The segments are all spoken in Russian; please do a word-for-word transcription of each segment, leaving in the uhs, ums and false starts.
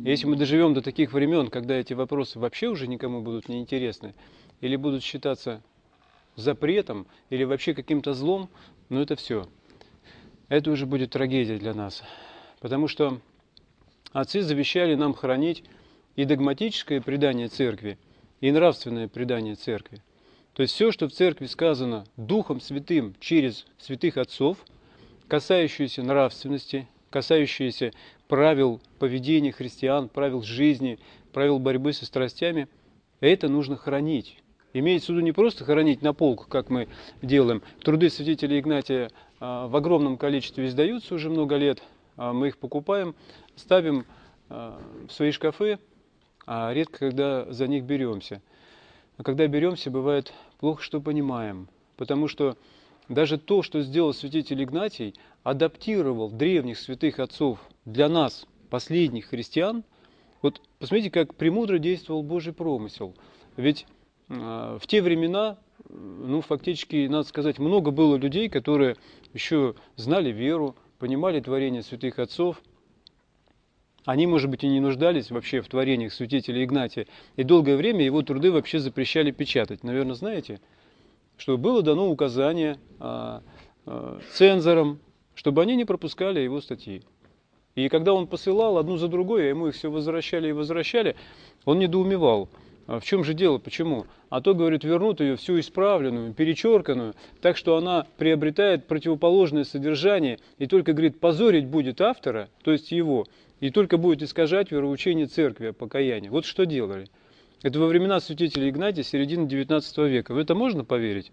Если мы доживем до таких времен, когда эти вопросы вообще уже никому будут не интересны, или будут считаться запретом, или вообще каким-то злом, ну это все. Это уже будет трагедия для нас. Потому что отцы завещали нам хранить и догматическое предание церкви, и нравственное предание церкви. То есть все, что в церкви сказано Духом Святым через святых отцов, касающееся нравственности, касающееся правил поведения христиан, правил жизни, правил борьбы со страстями, это нужно хранить. Имеется в виду не просто хранить на полках, как мы делаем. Труды святителя Игнатия в огромном количестве издаются уже много лет. Мы их покупаем, ставим в свои шкафы, а редко когда за них беремся. А когда беремся, бывает плохо, что понимаем. Потому что даже то, что сделал святитель Игнатий, адаптировал древних святых отцов для нас, последних христиан. Вот посмотрите, как премудро действовал Божий промысел. Ведь э, в те времена, ну, фактически, надо сказать, много было людей, которые еще знали веру, понимали творение святых отцов. Они, может быть, и не нуждались вообще в творениях святителя Игнатия. И долгое время его труды вообще запрещали печатать. Наверное, знаете, что было дано указание а, а, цензорам, чтобы они не пропускали его статьи. И когда он посылал одну за другой, а ему их все возвращали и возвращали, он недоумевал. А в чем же дело, почему? А то, говорит, вернут ее всю исправленную, перечерканную, так что она приобретает противоположное содержание и только, говорит, позорить будет автора, то есть его, и только будет искажать вероучение церкви о покаянии. Вот что делали. Это во времена святителя Игнатия, середины девятнадцатого века. В это можно поверить?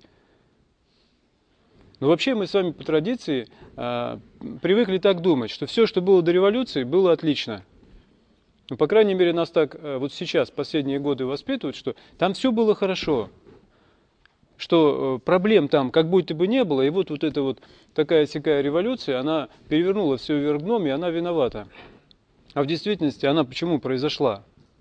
Но вообще мы с вами по традиции э, привыкли так думать, что все, что было до революции, было отлично. Ну, по крайней мере, нас так э, вот сейчас, последние годы воспитывают, что там все было хорошо. Что э, проблем там как будто бы не было, и вот, вот эта вот такая-сякая революция, она перевернула все вверх дном, и она виновата. А в действительности она почему произошла?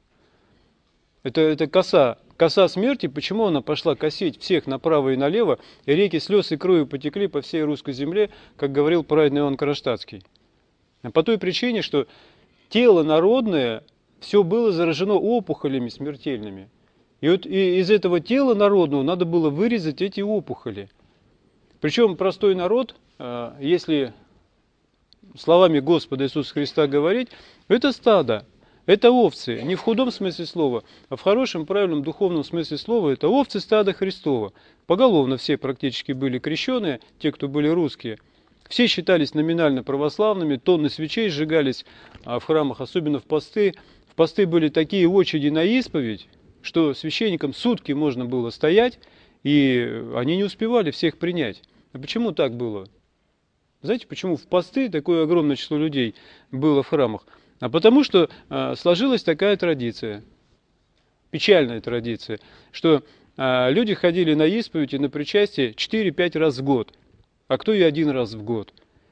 Это, это коса, коса смерти, почему она пошла косить всех направо и налево, и реки слез и крови потекли по всей русской земле, как говорил праведный Иоанн Кронштадтский. А по той причине, что тело народное, все было заражено опухолями смертельными. И вот и из этого тела народного надо было вырезать эти опухоли. Причем простой народ, если словами Господа Иисуса Христа говорить, это стадо. Это овцы, не в худом смысле слова, а в хорошем, правильном, духовном смысле слова, это овцы стада Христова. Поголовно все практически были крещеные, те, кто были русские. Все считались номинально православными, тонны свечей сжигались в храмах, особенно в посты. В посты были такие очереди на исповедь, что священникам сутки можно было стоять, и они не успевали всех принять. А почему так было? Знаете, почему в посты такое огромное число людей было в храмах? А потому что э, сложилась такая традиция, печальная традиция, что э, люди ходили на исповедь и на причастие четыре-пять раз в год, а кто и один раз в год.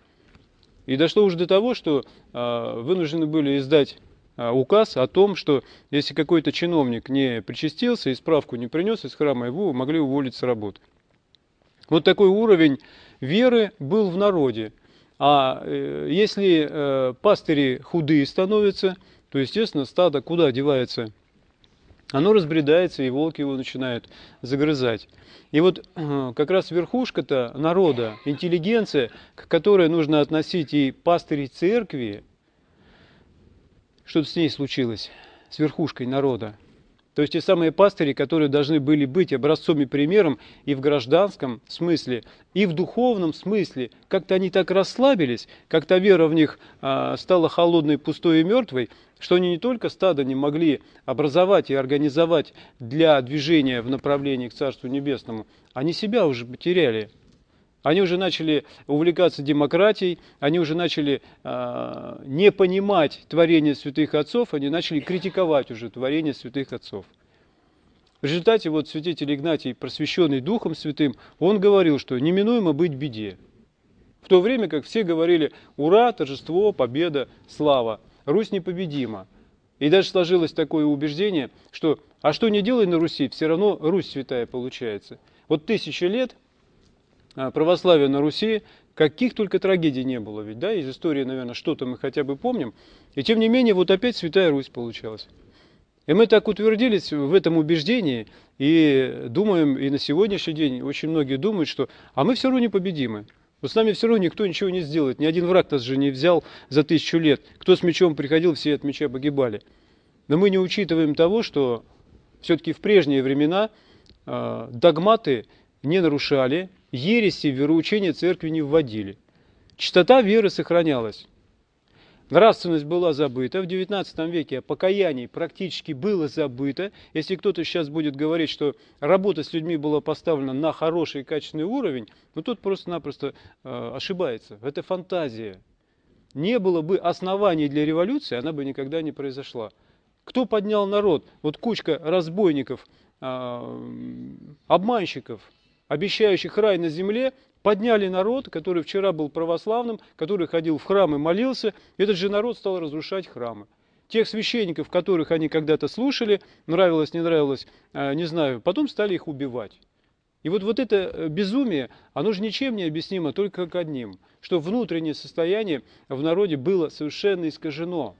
И дошло уже до того, что э, вынуждены были издать э, указ о том, что если какой-то чиновник не причастился и справку не принес из храма, его могли уволить с работы. Вот такой уровень веры был в народе. А э, если э, пастыри худые становятся, то, естественно, стадо куда девается? Оно разбредается, и волки его начинают загрызать. И вот э, как раз верхушка-то народа, интеллигенция, к которой нужно относить и пастырей церкви, что-то с ней случилось, с верхушкой народа. То есть те самые пастыри, которые должны были быть образцом и примером и в гражданском смысле, и в духовном смысле. Как-то они так расслабились, как-то вера в них а, стала холодной, пустой и мертвой, что они не только стадо не могли образовать и организовать для движения в направлении к Царству Небесному, они себя уже потеряли. Они уже начали увлекаться демократией, они уже начали э, не понимать творение святых отцов, они начали критиковать уже творение святых отцов. В результате вот святитель Игнатий, просвещенный Духом Святым, он говорил, что неминуемо быть беде. В то время как все говорили: ура, торжество, победа, слава, Русь непобедима. И даже сложилось такое убеждение, что а что не делай на Руси, все равно Русь святая получается. Вот тысяча лет православие на Руси, Каких только трагедий не было ведь, да, из истории, наверное, что-то мы хотя бы помним. И тем не менее, вот опять Святая Русь получалась. И мы так утвердились в этом убеждении, и думаем, и на сегодняшний день очень многие думают, что а мы все равно непобедимы. Вот с нами все равно никто ничего не сделает. Ни один враг нас же не взял за тысячу лет. Кто с мечом приходил, все от меча погибали. Но мы не учитываем того, что все-таки в прежние времена э, догматы не нарушали, ереси в вероучение церкви не вводили. Чистота веры сохранялась. Нравственность была забыта. В девятнадцатом веке о покаянии практически было забыто. Если кто-то сейчас будет говорить, что работа с людьми была поставлена на хороший и качественный уровень, ну тот просто-напросто э, ошибается. Это фантазия. Не было бы оснований для революции, она бы никогда не произошла. Кто поднял народ? Вот кучка разбойников, э, обманщиков, обещающих рай на земле, подняли народ, который вчера был православным, который ходил в храм и молился. Этот же народ стал разрушать храмы. Тех священников, которых они когда-то слушали, нравилось, не нравилось, не знаю, потом стали их убивать. И вот, вот это безумие, оно же ничем не объяснимо, только как одним, что внутреннее состояние в народе было совершенно искажено.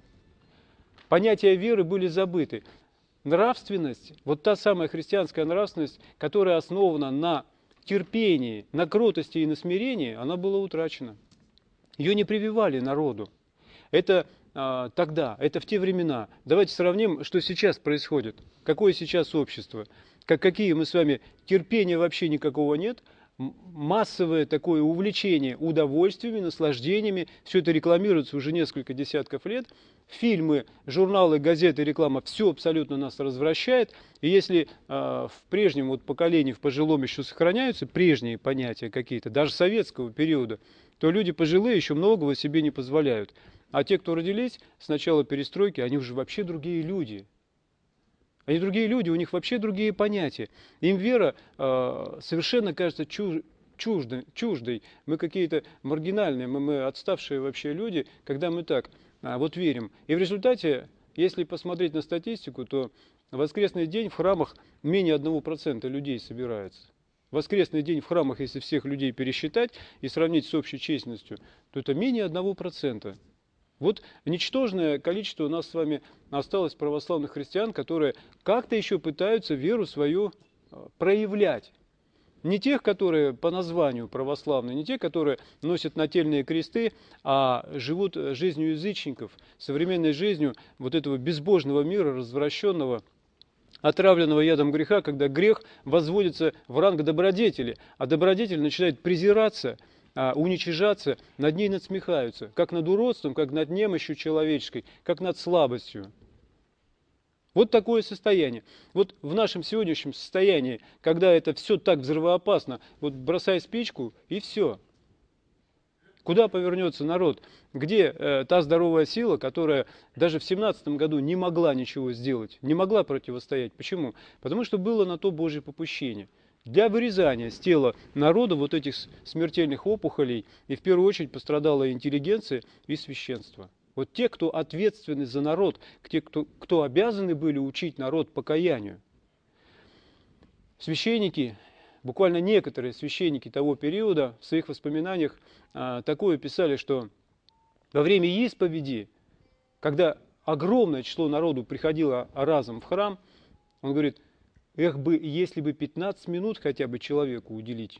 Понятия веры были забыты. Нравственность, вот та самая христианская нравственность, которая основана на терпении, на кротости и на смирении, она была утрачена. Ее не прививали народу. Это а, тогда, это в те времена. Давайте сравним, что сейчас происходит. Какое сейчас общество. Как, какие мы с вами, терпения вообще никакого нет. Массовое такое увлечение удовольствиями, наслаждениями. Все это рекламируется уже несколько десятков лет. Фильмы, журналы, газеты, реклама, все абсолютно нас развращает. И если э, в прежнем вот поколении, в пожилом еще сохраняются прежние понятия какие-то, даже советского периода, то люди пожилые еще многого себе не позволяют. А те, кто родились с начала перестройки, они уже вообще другие люди. Они другие люди, у них вообще другие понятия. Им вера э, совершенно кажется чуж, чуждой, чуждой. Мы какие-то маргинальные, мы, мы отставшие вообще люди, когда мы так а, вот верим. И в результате, если посмотреть на статистику, то в воскресный день в храмах менее одного процента людей собирается. В воскресный день в храмах, если всех людей пересчитать и сравнить с общей численностью, то это менее одного процента. Вот ничтожное количество у нас с вами осталось православных христиан, которые как-то еще пытаются веру свою проявлять. Не тех, которые по названию православные, не те, которые носят нательные кресты, а живут жизнью язычников, современной жизнью вот этого безбожного мира, развращенного, отравленного ядом греха, когда грех возводится в ранг добродетели, а добродетель начинает презираться, уничижаться, над ней надсмехаются, как над уродством, как над немощью человеческой, как над слабостью. Вот такое состояние. Вот в нашем сегодняшнем состоянии, когда это все так взрывоопасно, вот бросай спичку и все. Куда повернется народ? Где э, та здоровая сила, которая даже в семнадцатом году не могла ничего сделать, не могла противостоять? Почему? Потому что было на то Божье попущение. Для вырезания с тела народа вот этих смертельных опухолей, и в первую очередь пострадала интеллигенция и священство. Вот те, кто ответственны за народ, те, кто, кто обязаны были учить народ покаянию. Священники, буквально некоторые священники того периода в своих воспоминаниях а, такое писали, что во время исповеди, когда огромное число народу приходило разом в храм, он говорит: эх бы, если бы пятнадцать минут хотя бы человеку уделить.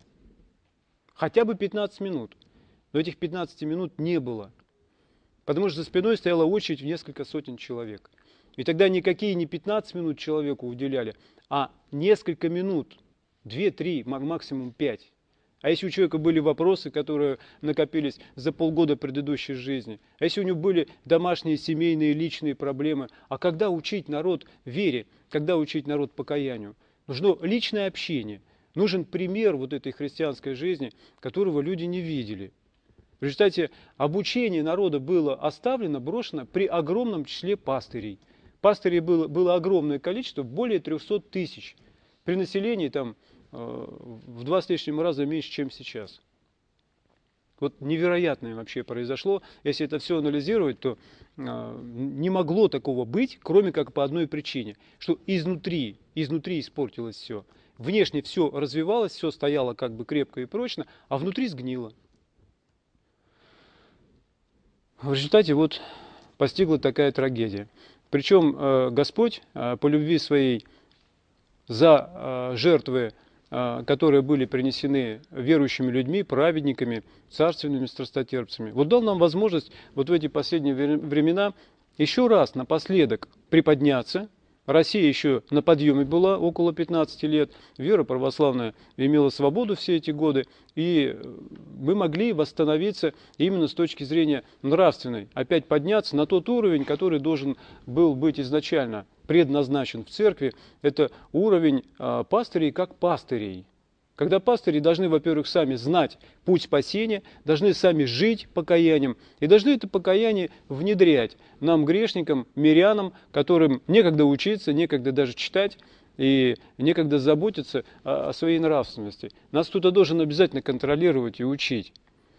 Хотя бы пятнадцать минут. Но этих пятнадцати минут не было. Потому что за спиной стояла очередь в несколько сотен человек. И тогда никакие не пятнадцать минут человеку уделяли, а несколько минут. две-три, максимум пять. А если у человека были вопросы, которые накопились за полгода предыдущей жизни? А если у него были домашние, семейные, личные проблемы? А когда учить народ вере? Когда учить народ покаянию? Нужно личное общение. Нужен пример вот этой христианской жизни, которого люди не видели. В результате обучение народа было оставлено, брошено при огромном числе пастырей. Пастырей было, было огромное количество, более трехсот тысяч. При населении там в два с лишним раза меньше, чем сейчас. Вот невероятное вообще произошло. Если это все анализировать, то э, не могло такого быть, кроме как по одной причине, что изнутри, изнутри испортилось все. Внешне все развивалось, все стояло как бы крепко и прочно, а внутри сгнило. В результате вот постигла такая трагедия. Причем э, Господь э, по любви своей за э, жертвы, э, которые были принесены верующими людьми, праведниками, царственными страстотерпцами, вот дал нам возможность вот в эти последние времена еще раз напоследок приподняться. Россия еще на подъеме была около пятнадцати лет, вера православная имела свободу все эти годы, и мы могли восстановиться именно с точки зрения нравственной, опять подняться на тот уровень, который должен был быть изначально предназначен в церкви. Это уровень а, пастырей как пастырей. Когда пастыри должны, во-первых, сами знать путь спасения, должны сами жить покаянием и должны это покаяние внедрять нам, грешникам, мирянам, которым некогда учиться, некогда даже читать и некогда заботиться о, о своей нравственности. Нас кто-то должен обязательно контролировать и учить.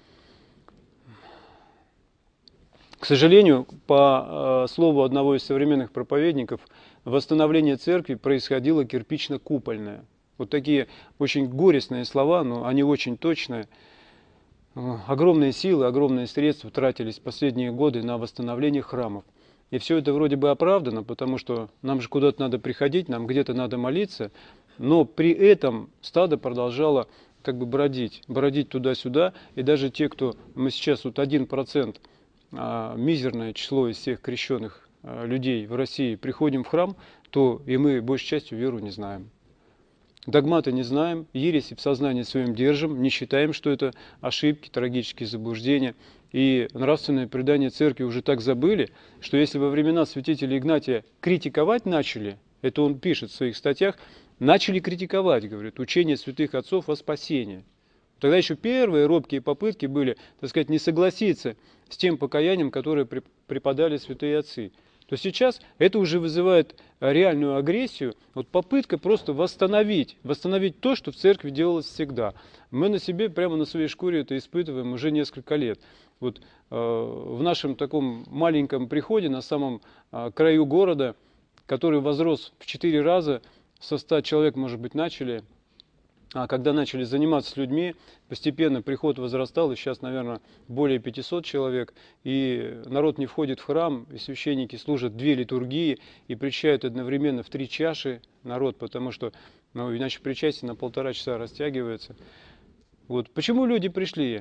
К сожалению, по э, слову одного из современных проповедников, восстановление церкви происходило кирпично-купольное. Вот такие очень горестные слова, но они очень точные. Огромные силы, огромные средства тратились в последние годы на восстановление храмов. И все это вроде бы оправдано, потому что нам же куда-то надо приходить, нам где-то надо молиться, но при этом стадо продолжало как бы бродить, бродить туда-сюда, и даже те, кто, мы сейчас вот один процент, мизерное число из всех крещенных людей в России, приходим в храм, то и мы большей частью веру не знаем. Догматы не знаем, ереси в сознании своем держим, не считаем, что это ошибки, трагические заблуждения. И нравственное предание церкви уже так забыли, что если во времена святителя Игнатия критиковать начали, это он пишет в своих статьях, начали критиковать, говорит, учение святых отцов о спасении. Тогда еще первые робкие попытки были, так сказать, не согласиться с тем покаянием, которое преподали святые отцы. То сейчас это уже вызывает реальную агрессию, вот попытка просто восстановить, восстановить то, что в церкви делалось всегда. Мы на себе, прямо на своей шкуре это испытываем уже несколько лет. Вот э, в нашем таком маленьком приходе, на самом э, краю города, который возрос в четыре раза, со ста человек, может быть, начали. А когда начали заниматься с людьми, постепенно приход возрастал, и сейчас, наверное, более пятисот человек, и народ не входит в храм, и священники служат две литургии, и причащают одновременно в три чаши народ, потому что, ну, иначе причастие на полтора часа растягивается. Вот. Почему люди пришли?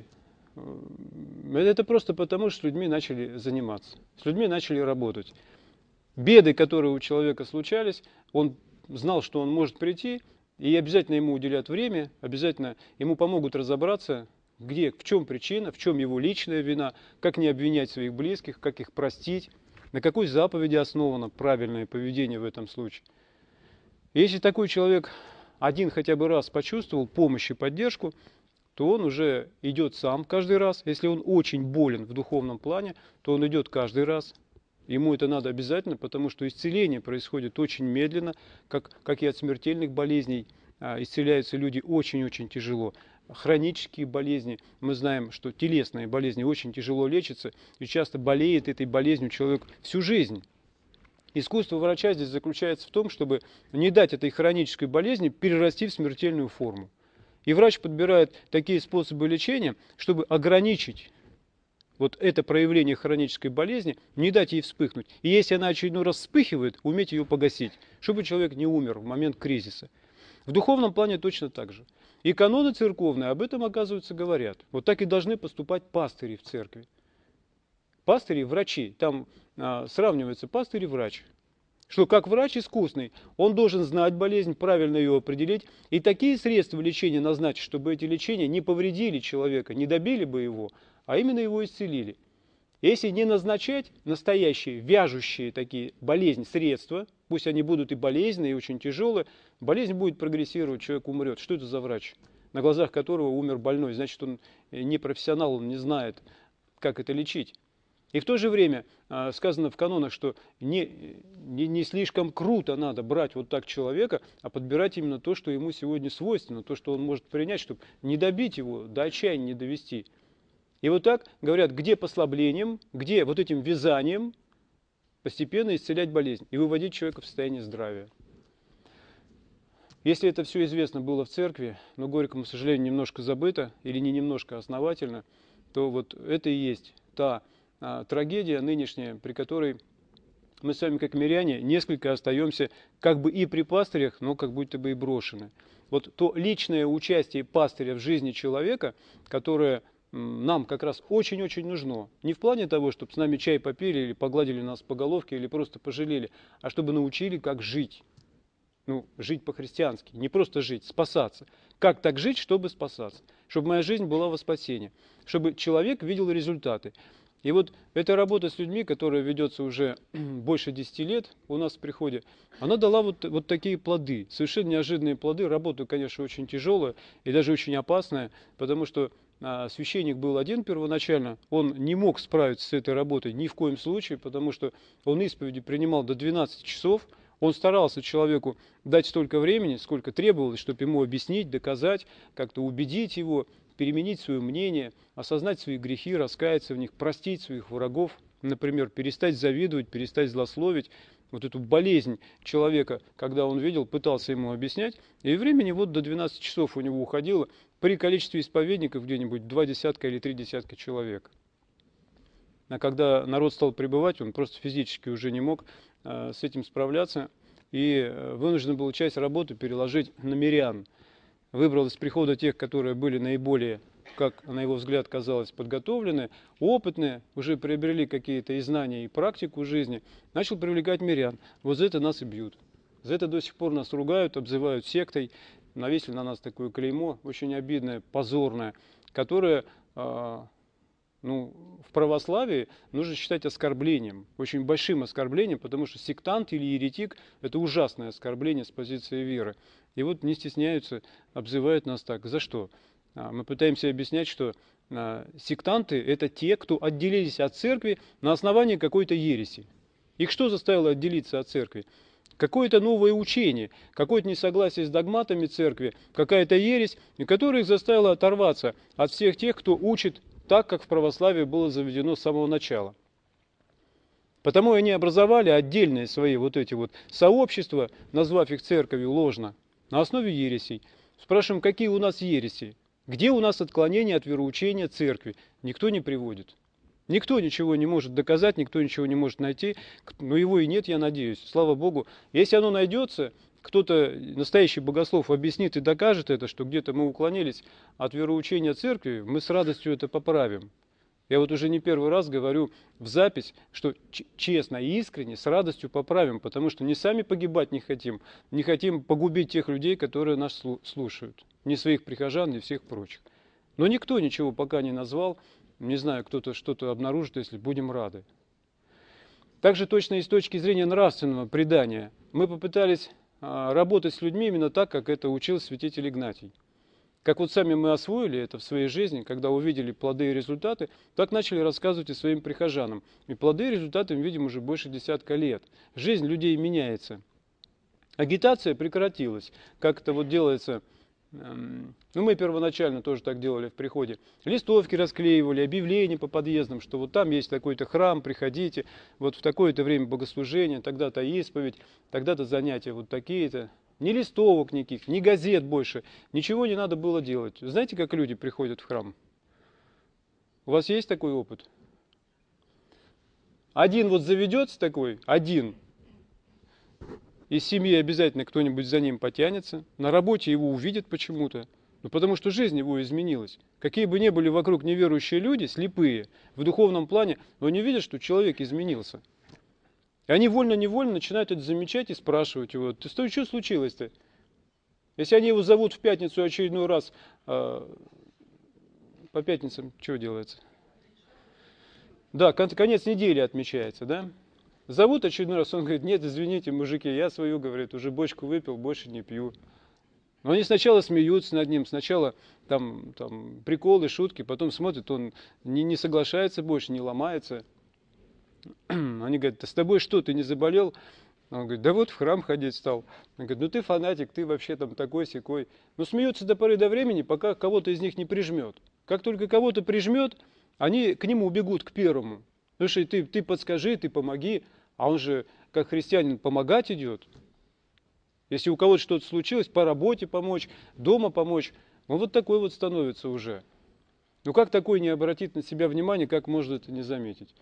Это просто потому, что с людьми начали заниматься, с людьми начали работать. Беды, которые у человека случались, он знал, что он может прийти, и обязательно ему уделят время, обязательно ему помогут разобраться, где, в чем причина, в чем его личная вина, как не обвинять своих близких, как их простить, на какой заповеди основано правильное поведение в этом случае. И если такой человек один хотя бы раз почувствовал помощь и поддержку, то он уже идет сам каждый раз. Если он очень болен в духовном плане, то он идет каждый раз. Ему это надо обязательно, потому что исцеление происходит очень медленно, как, как и от смертельных болезней. Исцеляются люди очень-очень тяжело. Хронические болезни, мы знаем, что телесные болезни очень тяжело лечатся, и часто болеет этой болезнью человек всю жизнь. Искусство врача здесь заключается в том, чтобы не дать этой хронической болезни перерасти в смертельную форму. И врач подбирает такие способы лечения, чтобы ограничить вот это проявление хронической болезни, не дать ей вспыхнуть. И если она очередной раз вспыхивает, уметь ее погасить, чтобы человек не умер в момент кризиса. В духовном плане точно так же. И каноны церковные об этом, оказывается, говорят. Вот так и должны поступать пастыри в церкви. Пастыри, врачи. Там а, сравнивается пастырь и врач. Что как врач искусный, он должен знать болезнь, правильно ее определить, и такие средства лечения назначить, чтобы эти лечения не повредили человека, не добили бы его, а именно его исцелили. Если не назначать настоящие, вяжущие такие болезни, средства, пусть они будут и болезненные, и очень тяжелые, болезнь будет прогрессировать, человек умрет. Что это за врач, на глазах которого умер больной? Значит, он не профессионал, он не знает, как это лечить. И в то же время сказано в канонах, что не, не, не слишком круто надо брать вот так человека, а подбирать именно то, что ему сегодня свойственно, то, что он может принять, чтобы не добить его, до отчаяния не довести. И вот так говорят, где послаблением, где вот этим вязанием постепенно исцелять болезнь и выводить человека в состояние здравия. Если это все известно было в церкви, но горькому сожалению немножко забыто, или не немножко, а основательно, то вот это и есть та а, трагедия нынешняя, при которой мы с вами, как миряне, несколько остаемся как бы и при пастырях, но как будто бы и брошены. Вот то личное участие пастыря в жизни человека, которое нам как раз очень-очень нужно. Не в плане того, чтобы с нами чай попили или погладили нас по головке или просто пожалели, а чтобы научили, как жить. Ну, жить по-христиански, не просто жить, спасаться. Как так жить, чтобы спасаться? Чтобы моя жизнь была во спасение. Чтобы человек видел результаты. И вот эта работа с людьми, которая ведется уже больше десяти лет у нас в приходе, она дала вот, вот такие плоды, совершенно неожиданные плоды. Работа, конечно, очень тяжелая и даже очень опасная, потому что а, священник был один первоначально, он не мог справиться с этой работой ни в коем случае, потому что он исповеди принимал до двенадцати часов, он старался человеку дать столько времени, сколько требовалось, чтобы ему объяснить, доказать, как-то убедить его, переменить свое мнение, осознать свои грехи, раскаяться в них, простить своих врагов, например, перестать завидовать, перестать злословить. Вот эту болезнь человека, когда он видел, пытался ему объяснять, и времени вот до двенадцати часов у него уходило при количестве исповедников где-нибудь два десятка или три десятка человек. А когда народ стал прибывать, он просто физически уже не мог э, с этим справляться и вынужден был часть работы переложить на мирян. Выбрал из прихода тех, которые были наиболее, как на его взгляд казалось, подготовлены, опытные, уже приобрели какие-то и знания, и практику жизни, начал привлекать мирян. Вот за это нас и бьют. За это до сих пор нас ругают, обзывают сектой, навесили на нас такое клеймо, очень обидное, позорное, которое э, ну, в православии нужно считать оскорблением, очень большим оскорблением, потому что сектант или еретик – это ужасное оскорбление с позиции веры. И вот не стесняются, обзывают нас так. За что? Мы пытаемся объяснять, что сектанты – это те, кто отделились от церкви на основании какой-то ереси. Их что заставило отделиться от церкви? Какое-то новое учение, какое-то несогласие с догматами церкви, какая-то ересь, и которая их заставила оторваться от всех тех, кто учит так, как в православии было заведено с самого начала. Потому они образовали отдельные свои вот эти вот сообщества, назвав их церковью ложно, на основе ересей. Спрашиваем, какие у нас ереси? Где у нас отклонения от вероучения церкви? Никто не приводит. Никто ничего не может доказать, никто ничего не может найти. Но его и нет, я надеюсь. Слава Богу. Если оно найдется, кто-то, настоящий богослов, объяснит и докажет это, что где-то мы уклонились от вероучения церкви, мы с радостью это поправим. Я вот уже не первый раз говорю в запись, что честно и искренне, с радостью поправим, потому что не сами погибать не хотим, не хотим погубить тех людей, которые нас слушают. Ни своих прихожан, ни всех прочих. Но никто ничего пока не назвал. Не знаю, кто-то что-то обнаружит, если будем рады. Также точно и с точки зрения нравственного предания мы попытались а, работать с людьми именно так, как это учил святитель Игнатий. Как вот сами мы освоили это в своей жизни, когда увидели плоды и результаты, так начали рассказывать и своим прихожанам. И плоды и результаты мы видим уже больше десятка лет. Жизнь людей меняется. Агитация прекратилась. Как это вот делается, эм, ну мы первоначально тоже так делали в приходе. Листовки расклеивали, объявления по подъездам, что вот там есть такой-то храм, приходите, вот в такое-то время богослужения, тогда-то исповедь, тогда-то занятия вот такие-то. Ни листовок никаких, ни газет больше, ничего не надо было делать. Знаете, как люди приходят в храм? У вас есть такой опыт? Один вот заведется такой, один. Из семьи обязательно кто-нибудь за ним потянется. На работе его увидят почему-то. Ну, потому что жизнь его изменилась. Какие бы ни были вокруг неверующие люди, слепые, в духовном плане, но они видят, что человек изменился. И они вольно-невольно начинают это замечать и спрашивать его: ты что, что случилось-то? Если они его зовут в пятницу очередной раз, э, по пятницам что делается? Да, конец недели отмечается, да? Зовут очередной раз, он говорит: нет, извините, мужики, я свою, говорит, уже бочку выпил, больше не пью. Но они сначала смеются над ним, сначала там, там приколы, шутки, потом смотрят, он не, не соглашается больше, не ломается. Они говорят: с тобой что, ты не заболел? Он говорит: да вот в храм ходить стал. Он говорит: ну ты фанатик, ты вообще там такой-сякой. Но смеются до поры до времени, пока кого-то из них не прижмет. Как только кого-то прижмет, они к нему убегут, к первому. Слушай, ты, ты подскажи, ты помоги. А он же, как христианин, помогать идет. Если у кого-то что-то случилось, по работе помочь, дома помочь, он вот такой вот становится уже. Ну как такой не обратит на себя внимание, как можно это не заметить?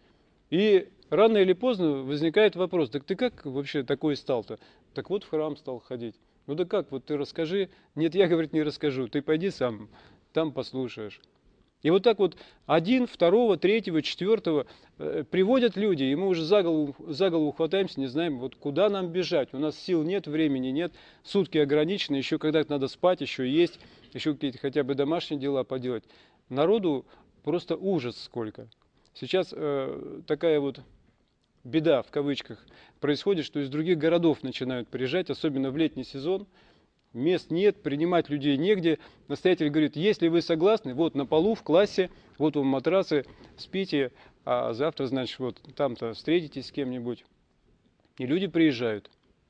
И рано или поздно возникает вопрос: так ты как вообще такой стал-то? Так вот в храм стал ходить. Ну да как, вот ты расскажи. Нет, я, говорит, не расскажу. Ты пойди сам, там послушаешь. И вот так вот один, второго, третьего, четвертого э, приводят люди, и мы уже за голову, за голову хватаемся, не знаем, вот куда нам бежать. У нас сил нет, времени нет, сутки ограничены, еще когда-то надо спать, еще есть, еще какие-то хотя бы домашние дела поделать. Народу просто ужас сколько. Сейчас э, такая вот беда, в кавычках, происходит, что из других городов начинают приезжать, особенно в летний сезон. Мест нет, принимать людей негде. Настоятель говорит: если вы согласны, вот на полу в классе, вот вам матрасы, спите, а завтра, значит, вот там-то встретитесь с кем-нибудь. И люди приезжают.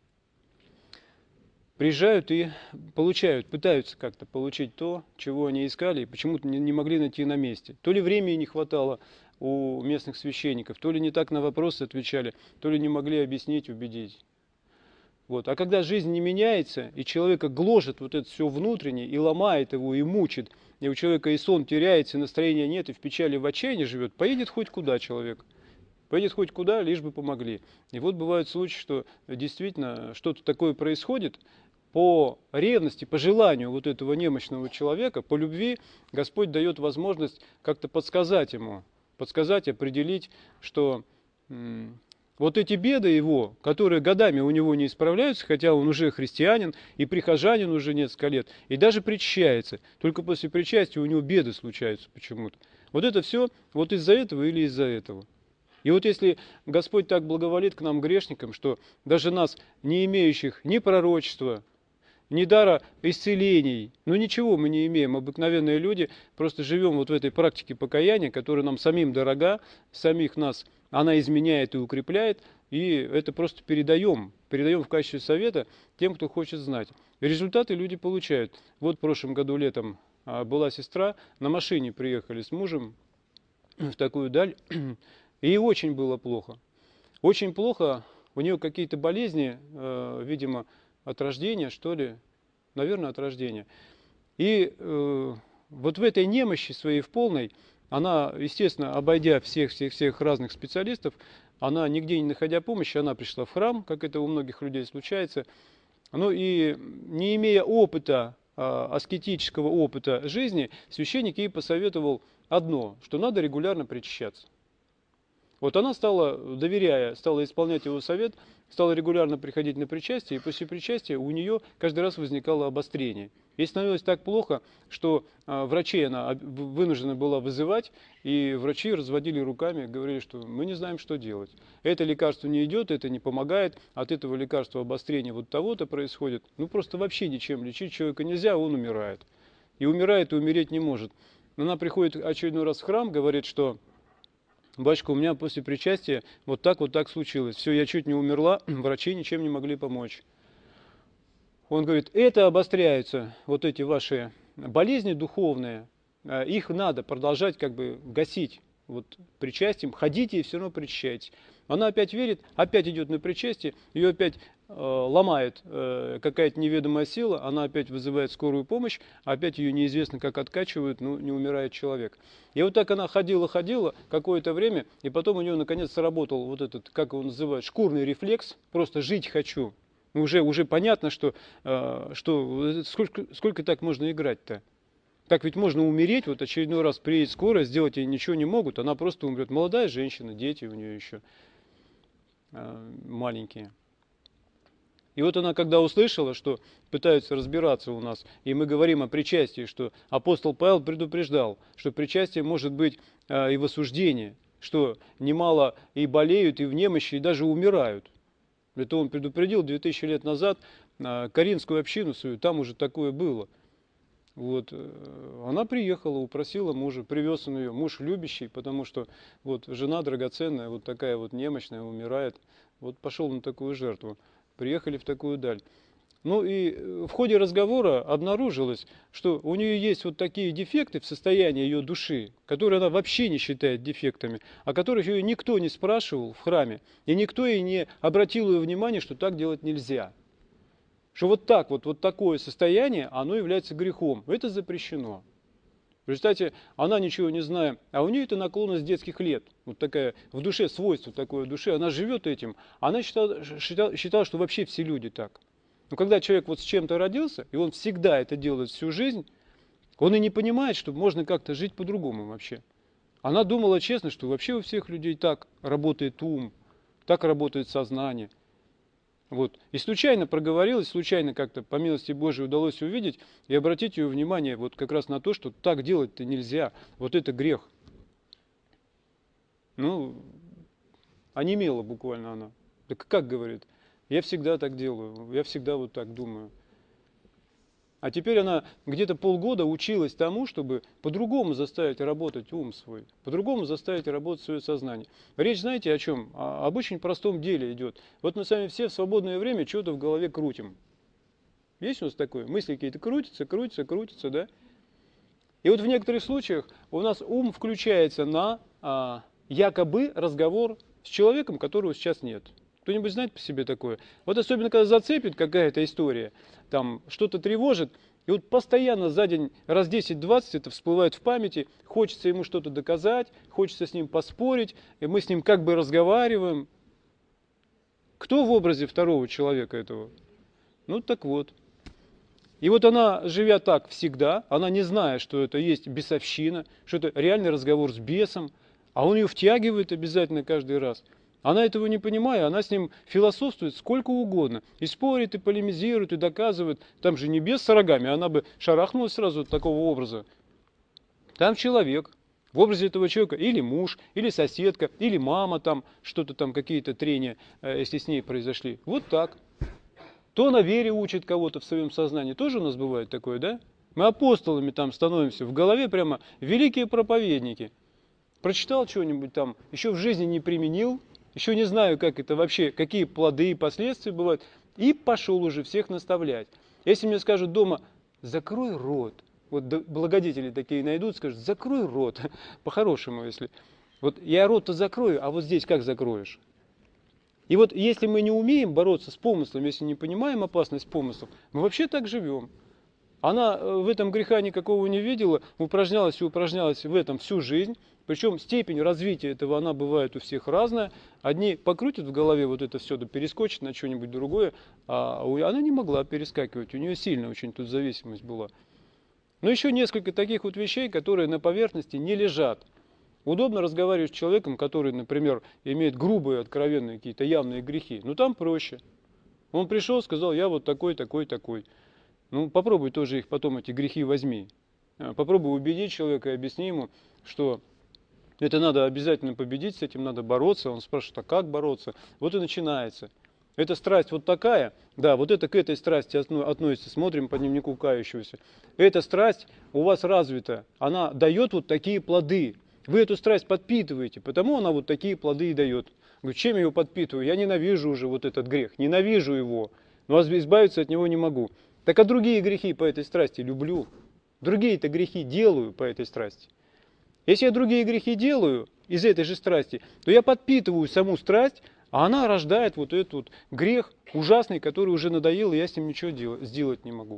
Приезжают и получают, пытаются как-то получить то, чего они искали, и почему-то не могли найти на месте. То ли времени не хватало у местных священников, то ли не так на вопросы отвечали, то ли не могли объяснить, убедить. Вот. А когда жизнь не меняется, и человека гложет вот это все внутреннее, и ломает его, и мучит, и у человека и сон теряется, и настроения нет, и в печали, в отчаянии живет, поедет хоть куда человек. Поедет хоть куда, лишь бы помогли. И вот бывают случаи, что действительно что-то такое происходит, по ревности, по желанию вот этого немощного человека, по любви Господь дает возможность как-то подсказать ему, подсказать, определить, что вот эти беды его, которые годами у него не исправляются, хотя он уже христианин и прихожанин уже несколько лет, и даже причащается, только после причастия у него беды случаются почему-то. Вот это все вот из-за этого или из-за этого. И вот если Господь так благоволит к нам, грешникам, что даже нас, не имеющих ни пророчества, ни дара исцелений, ну ничего мы не имеем, обыкновенные люди, просто живем вот в этой практике покаяния, которая нам самим дорога, самих нас она изменяет и укрепляет, и это просто передаем, передаем в качестве совета тем, кто хочет знать. И результаты люди получают. Вот в прошлом году летом была сестра, на машине приехали с мужем в такую даль, и ей очень было плохо. Очень плохо, у нее какие-то болезни, э, видимо, от рождения, что ли, наверное, от рождения. И э, вот в этой немощи своей в полной, она, естественно, обойдя всех-всех-всех разных специалистов, она, нигде не находя помощи, она пришла в храм, как это у многих людей случается. Ну и не имея опыта, аскетического опыта жизни, священник ей посоветовал одно, что надо регулярно причащаться. Вот она стала, доверяя, стала исполнять его совет, стала регулярно приходить на причастие, и после причастия у нее каждый раз возникало обострение. Ей становилось так плохо, что а, врачей она вынуждена была вызывать, и врачи разводили руками, говорили, что мы не знаем, что делать. Это лекарство не идет, это не помогает, от этого лекарства обострение вот того-то происходит. Ну просто вообще ничем лечить человека нельзя, он умирает. И умирает, и умереть не может. Она приходит очередной раз в храм, говорит, что... Батюшка, у меня после причастия вот так вот так случилось. Все, я чуть не умерла, врачи ничем не могли помочь. Он говорит, это обостряются, вот эти ваши болезни духовные, их надо продолжать как бы гасить. Вот причастием, ходите и все равно причащайтесь. Она опять верит, опять идет на причастие, ее опять э, ломает э, какая-то неведомая сила, она опять вызывает скорую помощь, опять ее неизвестно как откачивают, ну не умирает человек. И вот так она ходила-ходила какое-то время, и потом у нее наконец сработал вот этот, как его называют, шкурный рефлекс, просто жить хочу. Уже, уже понятно, что, э, что сколько, сколько так можно играть-то. Так ведь можно умереть, вот очередной раз приедет скорая, сделать ей ничего не могут, она просто умрет. Молодая женщина, дети у нее еще э, маленькие. И вот она, когда услышала, что пытаются разбираться у нас, и мы говорим о причастии, что апостол Павел предупреждал, что причастие может быть э, и в осуждении, что немало и болеют, и в немощи, и даже умирают. Это он предупредил две тысячи лет назад э, Коринфскую общину свою, там уже такое было. Вот, она приехала, упросила мужа, привез он ее, муж любящий, потому что вот жена драгоценная, вот такая вот немощная, умирает, вот пошел на такую жертву, приехали в такую даль. Ну и в ходе разговора обнаружилось, что у нее есть вот такие дефекты в состоянии ее души, которые она вообще не считает дефектами, о которых ее никто не спрашивал в храме, и никто ей не обратил ее внимание, что так делать нельзя. Что вот так вот, вот такое состояние, оно является грехом. Это запрещено. В результате она ничего не зная, а у нее это наклонность с детских лет. Вот такая в душе свойство такое в душе, она живет этим. Она считала, считала, считала, что вообще все люди так. Но когда человек вот с чем-то родился, и он всегда это делает всю жизнь, он и не понимает, что можно как-то жить по-другому вообще. Она думала честно, что вообще у всех людей так работает ум, так работает сознание. Вот. И случайно проговорилась, случайно как-то, по милости Божией, удалось увидеть и обратить ее внимание вот как раз на то, что так делать-то нельзя. Вот это грех. Ну, онемела буквально она. Так как говорит? Я всегда так делаю, я всегда вот так думаю. А теперь она где-то полгода училась тому, чтобы по-другому заставить работать ум свой, по-другому заставить работать свое сознание. Речь, знаете, о чем? Об очень простом деле идет. Вот мы с вами все в свободное время что-то в голове крутим. Есть у нас такое? Мысли какие-то крутятся, крутятся, крутятся, да? И вот в некоторых случаях у нас ум включается на а, якобы разговор с человеком, которого сейчас нет. Кто-нибудь знает по себе такое? Вот особенно, когда зацепит какая-то история, там что-то тревожит, и вот постоянно за день раз десять-двадцать это всплывает в памяти, хочется ему что-то доказать, хочется с ним поспорить, и мы с ним как бы разговариваем. Кто в образе второго человека этого? Ну так вот. И вот она, живя так всегда, она не зная, что это есть бесовщина, что это реальный разговор с бесом, а он ее втягивает обязательно каждый раз. Она этого не понимая, она с ним философствует сколько угодно. И спорит, и полемизирует, и доказывает. Там же не бес с рогами, она бы шарахнулась сразу от такого образа. Там человек. В образе этого человека или муж, или соседка, или мама там, что-то там, какие-то трения, если с ней произошли. Вот так. То на вере учит кого-то в своем сознании. Тоже у нас бывает такое, да? Мы апостолами там становимся. В голове прямо великие проповедники. Прочитал что-нибудь там, еще в жизни не применил, еще не знаю, как это вообще, какие плоды и последствия бывают, и пошел уже всех наставлять. Если мне скажут дома, закрой рот, вот благодетели такие найдут, скажут, закрой рот, по-хорошему, если. Вот я рот-то закрою, а вот здесь как закроешь? И вот если мы не умеем бороться с помыслом, если не понимаем опасность помыслов, мы вообще так живем. Она в этом греха никакого не видела, упражнялась и упражнялась в этом всю жизнь. Причем степень развития этого, она бывает у всех разная. Одни покрутят в голове вот это все, да перескочат на что-нибудь другое, а она не могла перескакивать, у нее сильная очень тут зависимость была. Но еще несколько таких вот вещей, которые на поверхности не лежат. Удобно разговаривать с человеком, который, например, имеет грубые, откровенные какие-то явные грехи. Но там проще. Он пришел, сказал, я вот такой, такой, такой. Ну, попробуй тоже их потом, эти грехи возьми. Попробуй убедить человека и объясни ему, что это надо обязательно победить, с этим надо бороться. Он спрашивает, а как бороться? Вот и начинается. Эта страсть вот такая, да, вот это к этой страсти относится, смотрим по дневнику кающегося. Эта страсть у вас развита, она дает вот такие плоды. Вы эту страсть подпитываете, потому она вот такие плоды и дает. Говорю, чем я его подпитываю? Я ненавижу уже вот этот грех, ненавижу его, но избавиться от него не могу. Так а другие грехи по этой страсти люблю. Другие-то грехи делаю по этой страсти. Если я другие грехи делаю из этой же страсти, то я подпитываю саму страсть, а она рождает вот этот вот грех ужасный, который уже надоел, и я с ним ничего делать, сделать не могу.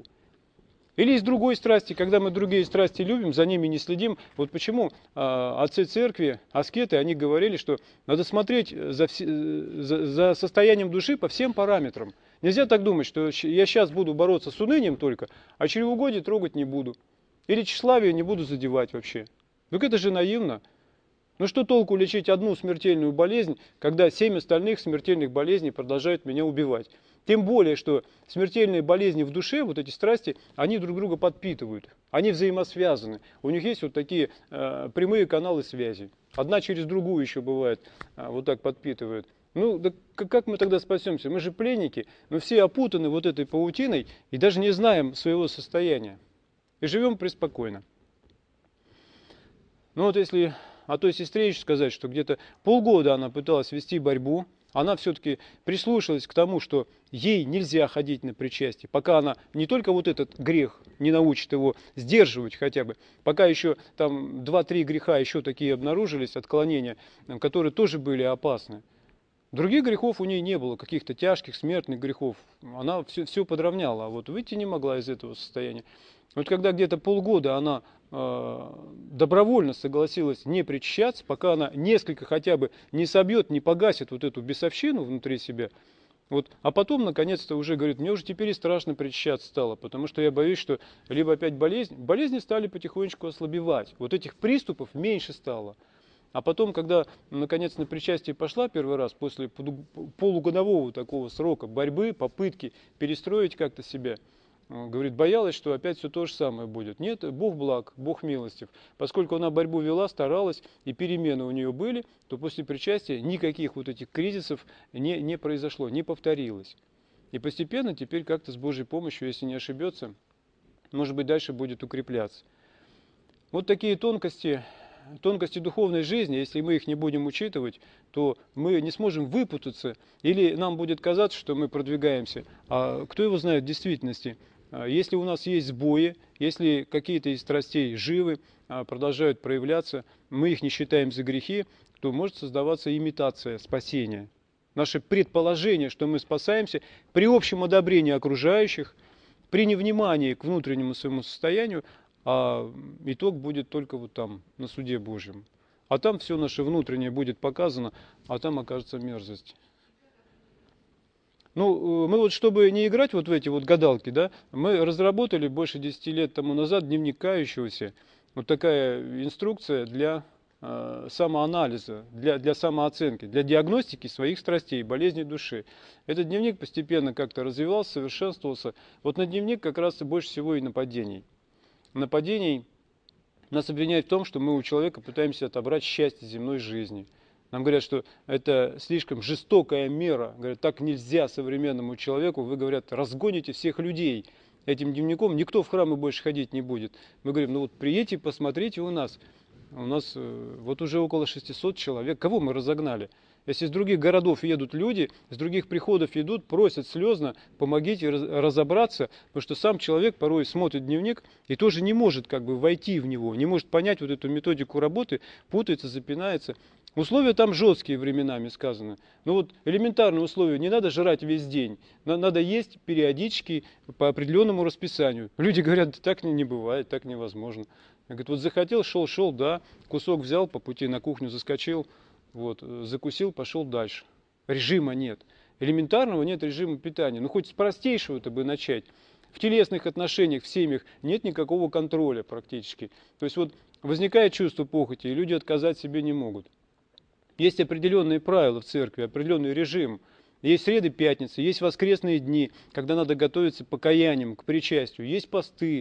Или из другой страсти, когда мы другие страсти любим, за ними не следим. Вот почему э, отцы церкви, аскеты, они говорили, что надо смотреть за, за, за состоянием души по всем параметрам. Нельзя так думать, что я сейчас буду бороться с унынием только, а чревоугодие трогать не буду. Или тщеславие не буду задевать вообще. Ну это же наивно. Ну что толку лечить одну смертельную болезнь, когда семь остальных смертельных болезней продолжают меня убивать? Тем более, что смертельные болезни в душе, вот эти страсти, они друг друга подпитывают. Они взаимосвязаны. У них есть вот такие э, прямые каналы связи. Одна через другую еще бывает, э, вот так подпитывает. Ну, да как мы тогда спасемся? Мы же пленники, мы все опутаны вот этой паутиной и даже не знаем своего состояния. И живем преспокойно. Ну вот если о той сестре еще сказать, что где-то полгода она пыталась вести борьбу, она все-таки прислушалась к тому, что ей нельзя ходить на причастие, пока она не только вот этот грех не научит его сдерживать хотя бы, пока еще там два-три греха еще такие обнаружились, отклонения, которые тоже были опасны. Других грехов у нее не было, каких-то тяжких, смертных грехов. Она все, все подровняла, а вот выйти не могла из этого состояния. Вот когда где-то полгода она э, добровольно согласилась не причащаться, пока она несколько хотя бы не собьет, не погасит вот эту бесовщину внутри себя, вот, а потом, наконец-то, уже говорит, мне уже теперь и страшно причащаться стало, потому что я боюсь, что либо опять болезнь, болезни стали потихонечку ослабевать, вот этих приступов меньше стало. А потом, когда, наконец, на причастие пошла первый раз, после полугодового такого срока борьбы, попытки перестроить как-то себя, говорит, боялась, что опять все то же самое будет. Нет, Бог благ, Бог милостив. Поскольку она борьбу вела, старалась, и перемены у нее были, то после причастия никаких вот этих кризисов не, не произошло, не повторилось. И постепенно теперь как-то с Божьей помощью, если не ошибется, может быть, дальше будет укрепляться. Вот такие тонкости, тонкости духовной жизни, если мы их не будем учитывать, то мы не сможем выпутаться, или нам будет казаться, что мы продвигаемся. А кто его знает в действительности? Если у нас есть сбои, если какие-то из страстей живы, продолжают проявляться, мы их не считаем за грехи, то может создаваться имитация спасения. Наше предположение, что мы спасаемся при общем одобрении окружающих, при невнимании к внутреннему своему состоянию, а итог будет только вот там, на суде Божьем. А там все наше внутреннее будет показано, а там окажется мерзость. Ну, мы вот, чтобы не играть вот в эти вот гадалки, да, мы разработали больше десяти лет тому назад дневник кающегося. Вот такая инструкция для э, самоанализа, для, для самооценки, для диагностики своих страстей, болезней души. Этот дневник постепенно как-то развивался, совершенствовался. Вот на дневник как раз и больше всего и нападений. Нападений нас обвиняют в том, что мы у человека пытаемся отобрать счастье земной жизни. Нам говорят, что это слишком жестокая мера. Говорят, так нельзя современному человеку. Вы, говорят, разгоните всех людей этим дневником, никто в храмы больше ходить не будет. Мы говорим, ну вот приедьте, посмотрите у нас. У нас вот уже около шестисот человек. Кого мы разогнали? Если из других городов едут люди, из других приходов идут, просят слезно, помогите разобраться, потому что сам человек порой смотрит дневник и тоже не может как бы войти в него, не может понять вот эту методику работы, путается, запинается. Условия там жесткие временами сказано. Ну вот элементарные условия, не надо жрать весь день, надо есть периодически по определенному расписанию. Люди говорят, так не бывает, так невозможно. Я говорю, вот захотел, шел, шел, да, кусок взял, по пути на кухню заскочил, вот, закусил, пошел дальше. Режима нет. Элементарного нет режима питания. Ну хоть с простейшего-то бы начать. В телесных отношениях, в семьях нет никакого контроля практически. То есть вот возникает чувство похоти, и люди отказать себе не могут. Есть определенные правила в церкви, определенный режим. Есть среды, пятницы, есть воскресные дни, когда надо готовиться к покаяниям, к причастию. Есть посты.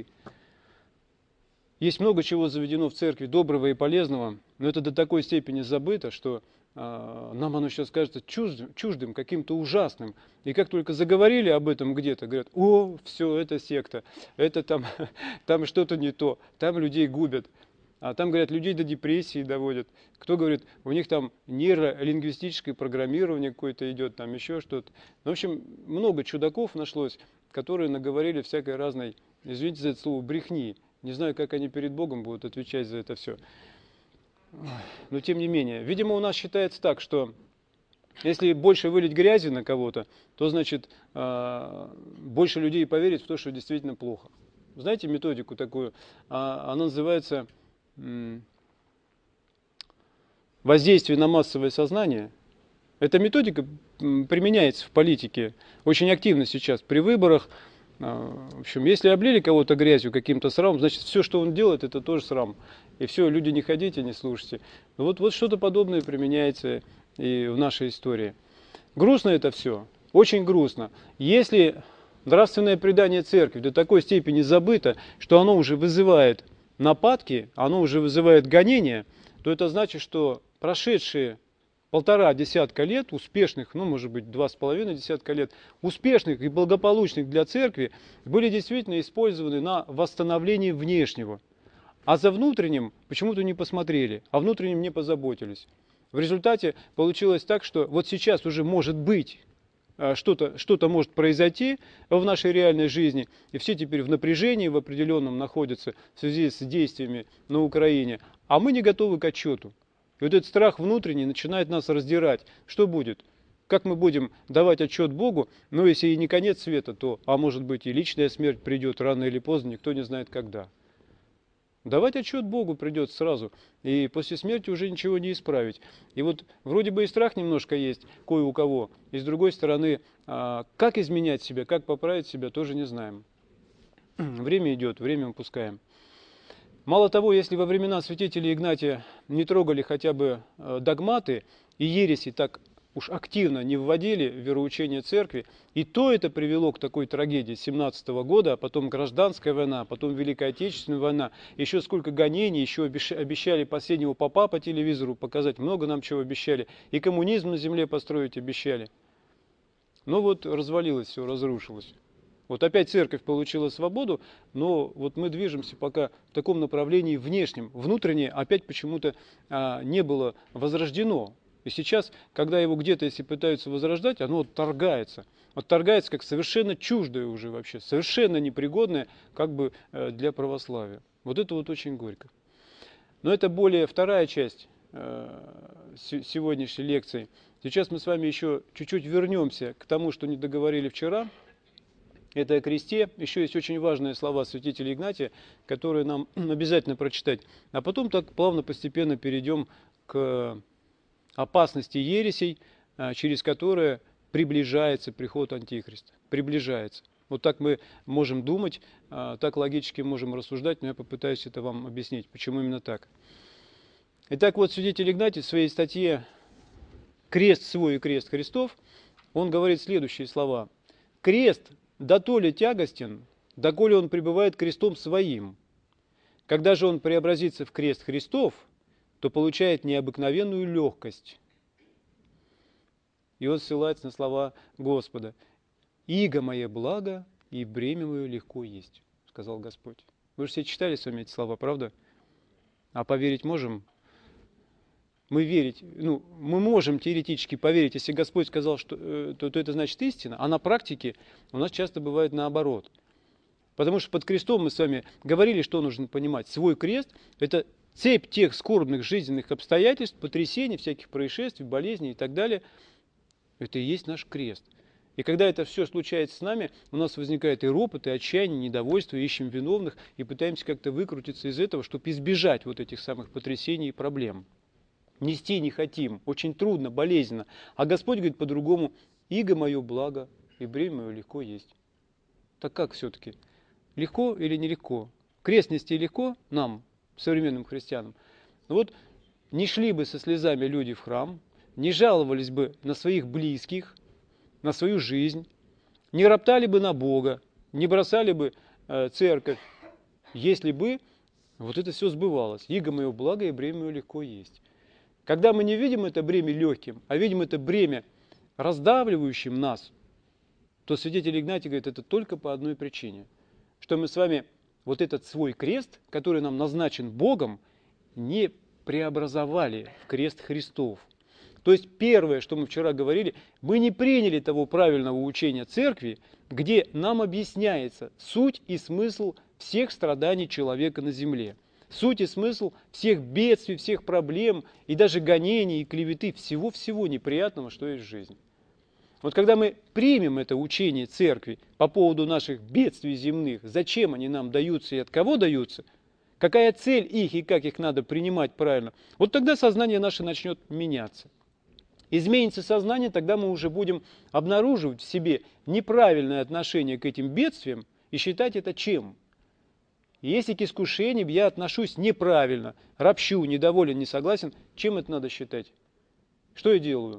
Есть много чего заведено в церкви, доброго и полезного, но это до такой степени забыто, что э, нам оно сейчас кажется чуждым, чуждым, каким-то ужасным. И как только заговорили об этом где-то, говорят, о, все, это секта, это там, там что-то не то, там людей губят. А там, говорят, людей до депрессии доводят. Кто говорит, у них там нейролингвистическое программирование какое-то идет, там еще что-то. В общем, много чудаков нашлось, которые наговорили всякой разной, извините за это слово, брехни. Не знаю, как они перед Богом будут отвечать за это все. Но тем не менее, видимо, у нас считается так, что если больше вылить грязи на кого-то, то, значит, больше людей поверит в то, что действительно плохо. Знаете методику такую? Она называется воздействие на массовое сознание. Эта методика применяется в политике очень активно сейчас при выборах. В общем, если облили кого-то грязью, каким-то срамом, значит, все, что он делает, это тоже срам. И все, люди, не ходите, не слушайте. Вот, вот что-то подобное применяется и в нашей истории. Грустно это все, очень грустно. Если нравственное предание церкви до такой степени забыто, что оно уже вызывает нападки, оно уже вызывает гонения, то это значит, что прошедшие полтора десятка лет успешных, ну, может быть, два с половиной десятка лет, успешных и благополучных для церкви, были действительно использованы на восстановление внешнего. А за внутренним почему-то не посмотрели, а внутренним не позаботились. В результате получилось так, что вот сейчас уже может быть, что-то что-то может произойти в нашей реальной жизни, и все теперь в напряжении, в определенном находятся в связи с действиями на Украине, а мы не готовы к отчету. И вот этот страх внутренний начинает нас раздирать. Что будет? Как мы будем давать отчет Богу, ну если и не конец света, то, а может быть и личная смерть придет рано или поздно, никто не знает когда. Давать отчет Богу придется сразу, и после смерти уже ничего не исправить. И вот вроде бы и страх немножко есть кое у кого, и с другой стороны, как изменять себя, как поправить себя, тоже не знаем. Время идет, время упускаем. Мало того, если во времена святителя Игнатия не трогали хотя бы догматы и ереси так уж активно не вводили в вероучение церкви, и то это привело к такой трагедии семнадцатого года, а потом гражданская война, потом Великая Отечественная война, еще сколько гонений, еще обещали последнего попа по телевизору показать, много нам чего обещали, и коммунизм на земле построить обещали. Но вот развалилось все, разрушилось. Вот опять церковь получила свободу, но вот мы движемся пока в таком направлении внешнем. Внутреннее опять почему-то а, не было возрождено. И сейчас, когда его где-то, если пытаются возрождать, оно отторгается. Отторгается как совершенно чуждое уже вообще, совершенно непригодное как бы для православия. Вот это вот очень горько. Но это более вторая часть сегодняшней лекции. Сейчас мы с вами еще чуть-чуть вернемся к тому, что не договорили вчера. Это о кресте. Еще есть очень важные слова святителя Игнатия, которые нам обязательно прочитать. А потом так плавно, постепенно перейдем к опасности ересей, через которые приближается приход Антихриста. Приближается. Вот так мы можем думать, так логически можем рассуждать, но я попытаюсь это вам объяснить, почему именно так. Итак, вот святитель Игнатий в своей статье «Крест свой и крест Христов», он говорит следующие слова. «Крест дотоле тягостен, доколе он пребывает крестом своим. Когда же он преобразится в крест Христов, то получает необыкновенную легкость». И он ссылается на слова Господа. «Иго мое благо, и бремя мое легко есть», сказал Господь. Вы же все читали с вами эти слова, правда? А поверить можем? Мы верить, ну, мы можем теоретически поверить, если Господь сказал, что, то, то это значит истина, а на практике у нас часто бывает наоборот. Потому что под крестом мы с вами говорили, что нужно понимать. Свой крест – это цепь тех скорбных жизненных обстоятельств, потрясений, всяких происшествий, болезней и так далее. Это и есть наш крест. И когда это все случается с нами, у нас возникает и ропот, и отчаяние, и недовольство, и ищем виновных, и пытаемся как-то выкрутиться из этого, чтобы избежать вот этих самых потрясений и проблем. Нести не хотим, очень трудно, болезненно. А Господь говорит по-другому: «Иго мое благо, и бремя мое легко есть». Так как все-таки? Легко или нелегко? Крест нести легко нам, современным христианам. Вот не шли бы со слезами люди в храм, не жаловались бы на своих близких, на свою жизнь, не роптали бы на Бога, не бросали бы э, церковь, если бы вот это все сбывалось. Иго мое благо, и бремя мое легко есть. Когда мы не видим это бремя легким, а видим это бремя раздавливающим нас, то святитель Игнатий говорит, это только по одной причине. Что мы с вами вот этот свой крест, который нам назначен Богом, не преобразовали в крест Христов. То есть первое, что мы вчера говорили, мы не приняли того правильного учения церкви, где нам объясняется суть и смысл всех страданий человека на земле. Суть и смысл всех бедствий, всех проблем, и даже гонений, и клеветы, всего-всего неприятного, что есть в жизни. Вот когда мы примем это учение церкви по поводу наших бедствий земных, зачем они нам даются и от кого даются, какая цель их и как их надо принимать правильно, вот тогда сознание наше начнет меняться. Изменится сознание, тогда мы уже будем обнаруживать в себе неправильное отношение к этим бедствиям и считать это чем? Если к искушениям я отношусь неправильно, ропщу, недоволен, не согласен, чем это надо считать? Что я делаю?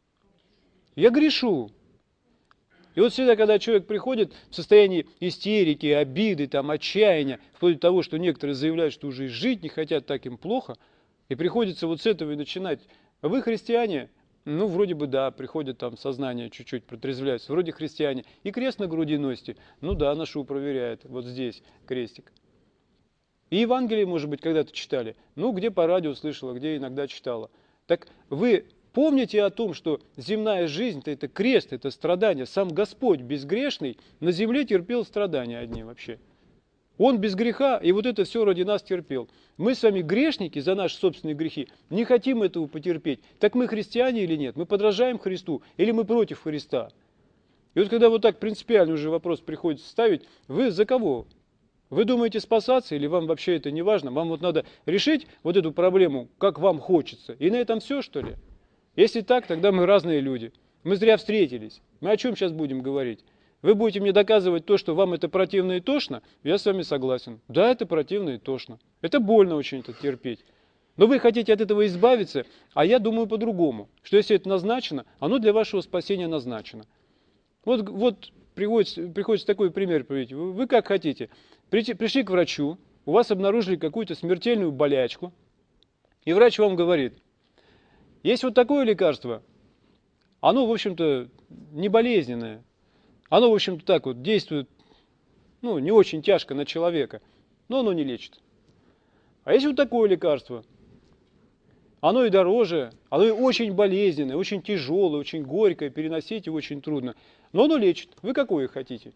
Я грешу. И вот всегда, когда человек приходит в состоянии истерики, обиды, там, отчаяния, вплоть до того, что некоторые заявляют, что уже и жить не хотят, так им плохо, и приходится вот с этого и начинать. Вы христиане? Ну, вроде бы да, приходят там сознание чуть-чуть протрезвляется, вроде христиане. И крест на груди носите? Ну да, ношу, проверяет, вот здесь крестик. И Евангелие, может быть, когда-то читали. Ну, где по радио слышала, где иногда читала. Так вы помните о том, что земная жизнь-то это крест, это страдание. Сам Господь безгрешный на земле терпел страдания одни вообще. Он без греха, и вот это все ради нас терпел. Мы с вами грешники за наши собственные грехи, не хотим этого потерпеть. Так мы христиане или нет? Мы подражаем Христу или мы против Христа? И вот когда вот так принципиальный уже вопрос приходится ставить, вы за кого? Вы думаете спасаться или вам вообще это не важно? Вам вот надо решить вот эту проблему, как вам хочется. И на этом все, что ли? Если так, тогда мы разные люди. Мы зря встретились. Мы о чем сейчас будем говорить? Вы будете мне доказывать то, что вам это противно и тошно, я с вами согласен. Да, это противно и тошно. Это больно очень это терпеть. Но вы хотите от этого избавиться, а я думаю по-другому. Что если это назначено, оно для вашего спасения назначено. Вот, вот приходится, приходится такой пример привести. Вы, вы как хотите. Прийти, пришли к врачу, у вас обнаружили какую-то смертельную болячку, и врач вам говорит, есть вот такое лекарство, оно, в общем-то, не болезненное. Оно, в общем-то, так вот действует, ну, не очень тяжко на человека, но оно не лечит. А есть вот такое лекарство. Оно и дороже, оно и очень болезненное, очень тяжелое, очень горькое, переносить его очень трудно. Но оно лечит. Вы какое хотите?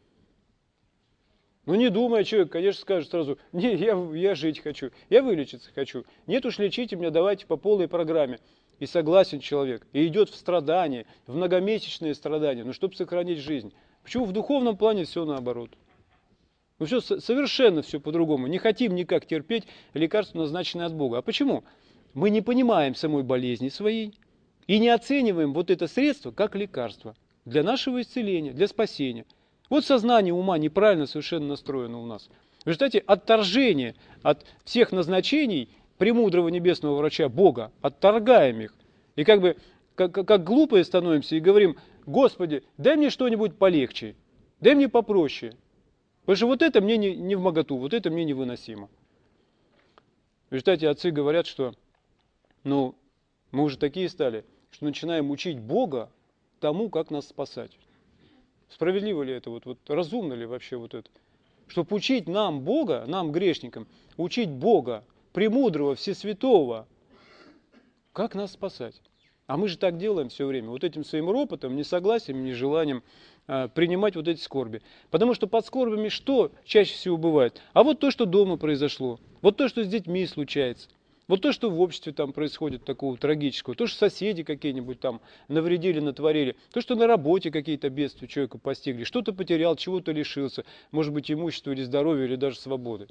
Ну, не думая, человек, конечно, скажет сразу, не, я, я жить хочу, я вылечиться хочу. Нет уж, лечите меня, давайте по полной программе. И согласен человек, и идет в страдания, в многомесячные страдания, ну, чтобы сохранить жизнь. Почему в духовном плане все наоборот? Ну, все совершенно все по-другому. Не хотим никак терпеть лекарство, назначенное от Бога. А почему? Мы не понимаем самой болезни своей и не оцениваем вот это средство как лекарство для нашего исцеления, для спасения. Вот сознание ума неправильно совершенно настроено у нас. В результате отторжения от всех назначений премудрого небесного врача Бога, отторгаем их. И как бы, как, как глупые становимся и говорим, Господи, дай мне что-нибудь полегче, дай мне попроще. Потому что вот это мне не, не вмоготу, вот это мне невыносимо. В результате отцы говорят, что ну, мы уже такие стали, что начинаем учить Бога тому, как нас спасать. Справедливо ли это? Вот, вот, разумно ли вообще вот это? Чтобы учить нам Бога, нам, грешникам, учить Бога, премудрого, всесвятого, как нас спасать? А мы же так делаем все время, вот этим своим ропотом, несогласием, нежеланием а, принимать вот эти скорби. Потому что под скорбями что чаще всего бывает? А вот то, что дома произошло, вот то, что с детьми случается, вот то, что в обществе там происходит такого трагического, то, что соседи какие-нибудь там навредили, натворили, то, что на работе какие-то бедствия человека постигли, что-то потерял, чего-то лишился, может быть, имущества или здоровья, или даже свободы.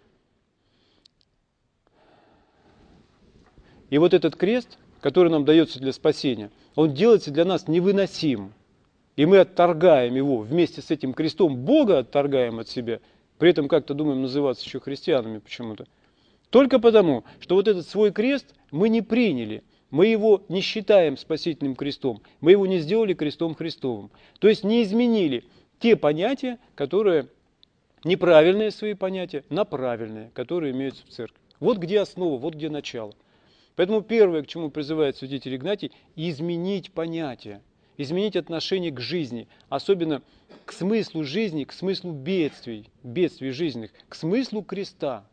И вот этот крест, который нам дается для спасения, он делается для нас невыносим. И мы отторгаем его вместе с этим крестом, Бога отторгаем от себя, при этом как-то думаем называться еще христианами почему-то. Только потому, что вот этот свой крест мы не приняли, мы его не считаем спасительным крестом, мы его не сделали крестом Христовым. То есть не изменили те понятия, которые неправильные свои понятия, на правильные, которые имеются в церкви. Вот где основа, вот где начало. Поэтому первое, к чему призывает святитель Игнатий, изменить понятия, изменить отношение к жизни, особенно к смыслу жизни, к смыслу бедствий, бедствий жизненных, к смыслу креста.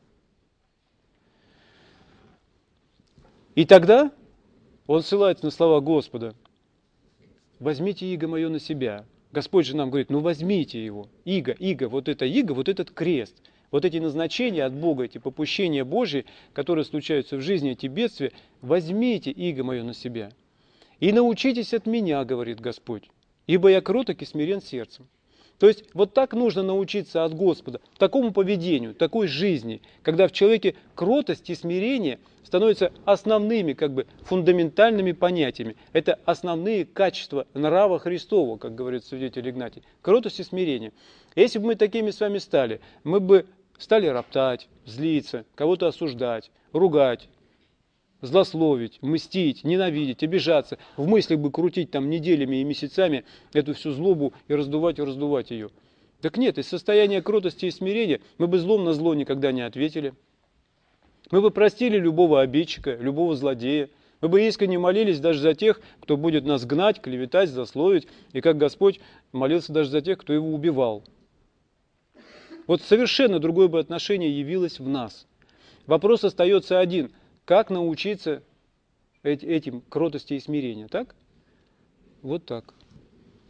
И тогда он ссылается на слова Господа. Возьмите иго мое на себя. Господь же нам говорит, ну возьмите его. Иго, иго, вот это иго, вот этот крест. Вот эти назначения от Бога, эти попущения Божьи, которые случаются в жизни, эти бедствия, возьмите иго мое на себя. И научитесь от меня, говорит Господь, ибо я кроток и смирен сердцем. То есть вот так нужно научиться от Господа, такому поведению, такой жизни, когда в человеке кротость и смирение становятся основными, как бы фундаментальными понятиями. Это основные качества нрава Христова, как говорит святитель Игнатий. Кротость и смирение. Если бы мы такими с вами стали, мы бы стали роптать, злиться, кого-то осуждать, ругать, злословить, мстить, ненавидеть, обижаться, в мыслях бы крутить там неделями и месяцами эту всю злобу и раздувать и раздувать ее. Так нет, из состояния кротости и смирения мы бы злом на зло никогда не ответили. Мы бы простили любого обидчика, любого злодея. Мы бы искренне молились даже за тех, кто будет нас гнать, клеветать, злословить, и как Господь молился даже за тех, кто его убивал. Вот совершенно другое бы отношение явилось в нас. Вопрос остается один. Как научиться этим кротости и смирению, так? Вот так.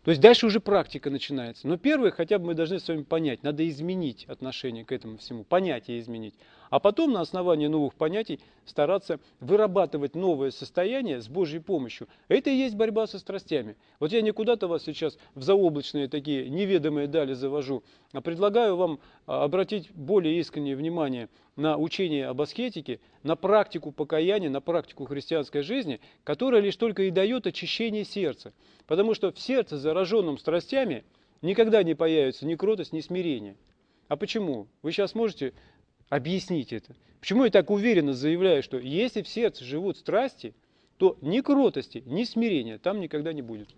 То есть дальше уже практика начинается. Но первое, хотя бы мы должны с вами понять, надо изменить отношение к этому всему, понятие изменить. А потом на основании новых понятий стараться вырабатывать новое состояние с Божьей помощью. Это и есть борьба со страстями. Вот я не куда-то вас сейчас в заоблачные такие неведомые дали завожу, а предлагаю вам обратить более искреннее внимание на учение об аскетике, на практику покаяния, на практику христианской жизни, которая лишь только и дает очищение сердца. Потому что в сердце, зараженном страстями, никогда не появится ни кротость, ни смирение. А почему? Вы сейчас можете объяснить это? Почему я так уверенно заявляю, что если в сердце живут страсти, то ни кротости, ни смирения там никогда не будет?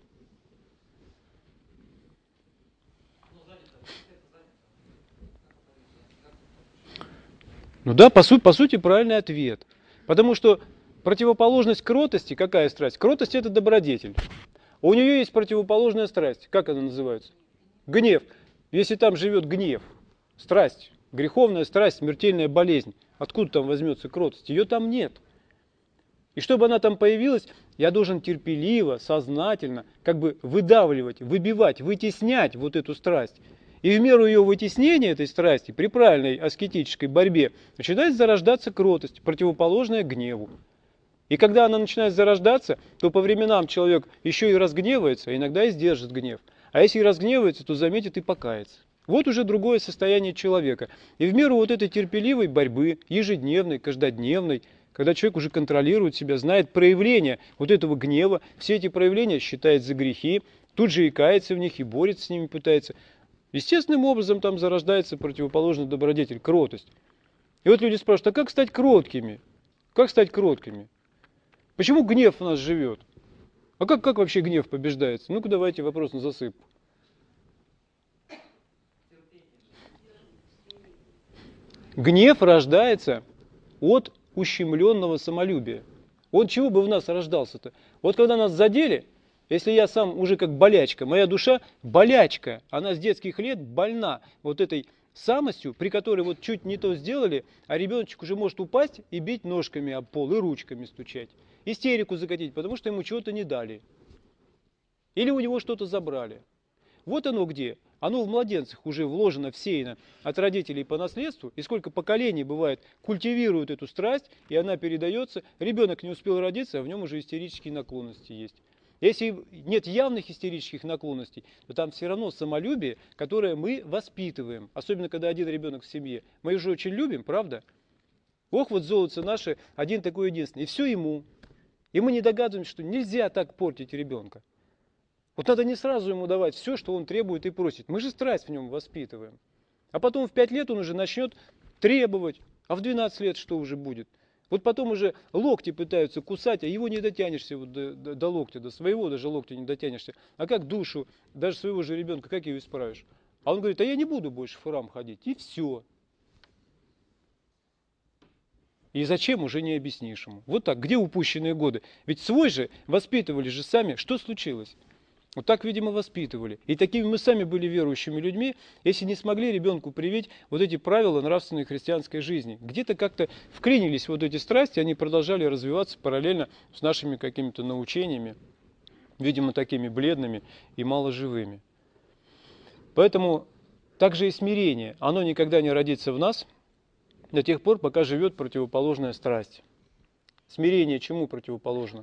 Ну да, по, су- по сути, правильный ответ. Потому что противоположность кротости, какая страсть? Кротость – это добродетель. У нее есть противоположная страсть. Как она называется? Гнев. Если там живет гнев, страсть, греховная страсть, смертельная болезнь, откуда там возьмется кротость? Ее там нет. И чтобы она там появилась, я должен терпеливо, сознательно, как бы выдавливать, выбивать, вытеснять вот эту страсть. И в меру ее вытеснения этой страсти, при правильной аскетической борьбе, начинает зарождаться кротость, противоположная гневу. И когда она начинает зарождаться, то по временам человек еще и разгневается, а иногда и сдержит гнев. А если и разгневается, то заметит и покается. Вот уже другое состояние человека. И в меру вот этой терпеливой борьбы, ежедневной, каждодневной, когда человек уже контролирует себя, знает проявления вот этого гнева, все эти проявления считает за грехи, тут же и кается в них, и борется с ними, пытается. Естественным образом там зарождается противоположный добродетель, кротость. И вот люди спрашивают, а как стать кроткими? Как стать кроткими? Почему гнев у нас живет? А как, как вообще гнев побеждается? Ну-ка давайте вопрос на засыпку. Гнев рождается от ущемленного самолюбия. Вот чего бы в нас рождался-то? Вот когда нас задели, если я сам уже как болячка, моя душа болячка, она с детских лет больна вот этой самостью, при которой вот чуть не то сделали, а ребеночек уже может упасть и бить ножками об пол, и ручками стучать. Истерику закатить, потому что ему чего-то не дали. Или у него что-то забрали. Вот оно где. Оно в младенцах уже вложено, всеяно от родителей по наследству. И сколько поколений бывает, культивируют эту страсть, и она передается. Ребенок не успел родиться, а в нем уже истерические наклонности есть. Если нет явных истерических наклонностей, то там все равно самолюбие, которое мы воспитываем. Особенно, когда один ребенок в семье. Мы же очень любим, правда? Ох, вот золото наше, один такой единственный. И все ему. И мы не догадываемся, что нельзя так портить ребенка. Вот надо не сразу ему давать все, что он требует и просит. Мы же страсть в нем воспитываем. А потом в пять лет он уже начнет требовать. А в двенадцать лет что уже будет? Вот потом уже локти пытаются кусать, а его не дотянешься вот до, до, до локтя, до своего даже локтя не дотянешься. А как душу, даже своего же ребенка, как ее исправишь? А он говорит, а я не буду больше в храм ходить. И все. И зачем, уже не объяснишь ему. Вот так, где упущенные годы? Ведь свой же воспитывали же сами. Что случилось? Вот так, видимо, воспитывали. И такими мы сами были верующими людьми, если не смогли ребенку привить вот эти правила нравственной христианской жизни. Где-то как-то вклинились вот эти страсти, они продолжали развиваться параллельно с нашими какими-то научениями, видимо, такими бледными и маложивыми. Поэтому также и смирение, оно никогда не родится в нас до тех пор, пока живет противоположная страсть. Смирение чему противоположно?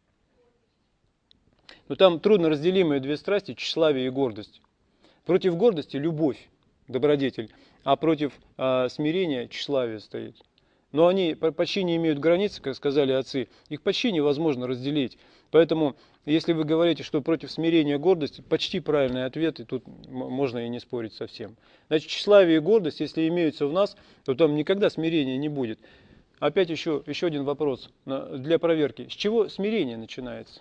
Но там трудно разделимые две страсти, тщеславие и гордость. Против гордости любовь, добродетель, а против а, смирения тщеславие стоит. Но они почти не имеют границ, как сказали отцы, их почти невозможно разделить. Поэтому, если вы говорите, что против смирения гордость, почти правильный ответ, и тут можно и не спорить совсем. Значит, тщеславие и гордость, если имеются в нас, то там никогда смирения не будет. Опять еще, еще один вопрос для проверки. С чего смирение начинается?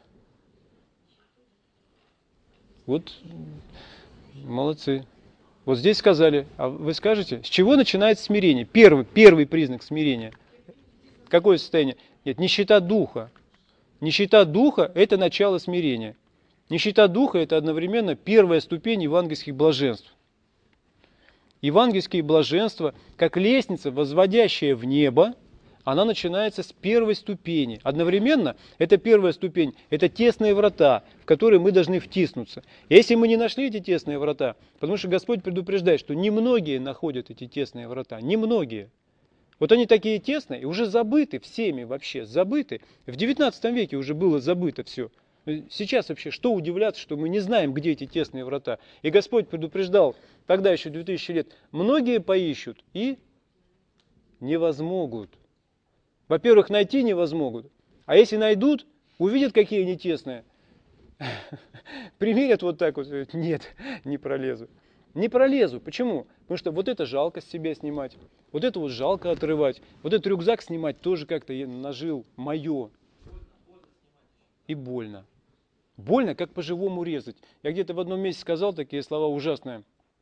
Вот, молодцы. Вот здесь сказали, а вы скажете, с чего начинается смирение? Первый, первый признак смирения. Какое состояние? Нет, нищета духа. Нищета духа – это начало смирения. Нищета духа – это одновременно первая ступень евангельских блаженств. Евангельские блаженства, как лестница, возводящая в небо, Она начинается с первой ступени. Одновременно это первая ступень, это тесные врата, в которые мы должны втиснуться. Если мы не нашли эти тесные врата, потому что Господь предупреждает, что немногие находят эти тесные врата, немногие. Вот они такие тесные и уже забыты всеми вообще, забыты. В девятнадцатом веке уже было забыто все. Сейчас вообще что удивляться, что мы не знаем, где эти тесные врата. И Господь предупреждал тогда еще две тысячи лет, многие поищут и не возмогут. Во-первых, найти не возмогут, а если найдут, увидят, какие они тесные, примерят вот так вот, нет, не пролезу. Не пролезу. Почему? Потому что вот это жалко с себя снимать, вот это вот жалко отрывать, вот этот рюкзак снимать тоже как-то я нажил, мое. И больно. Больно, как по-живому резать. Я где-то в одном месте сказал такие слова ужасные.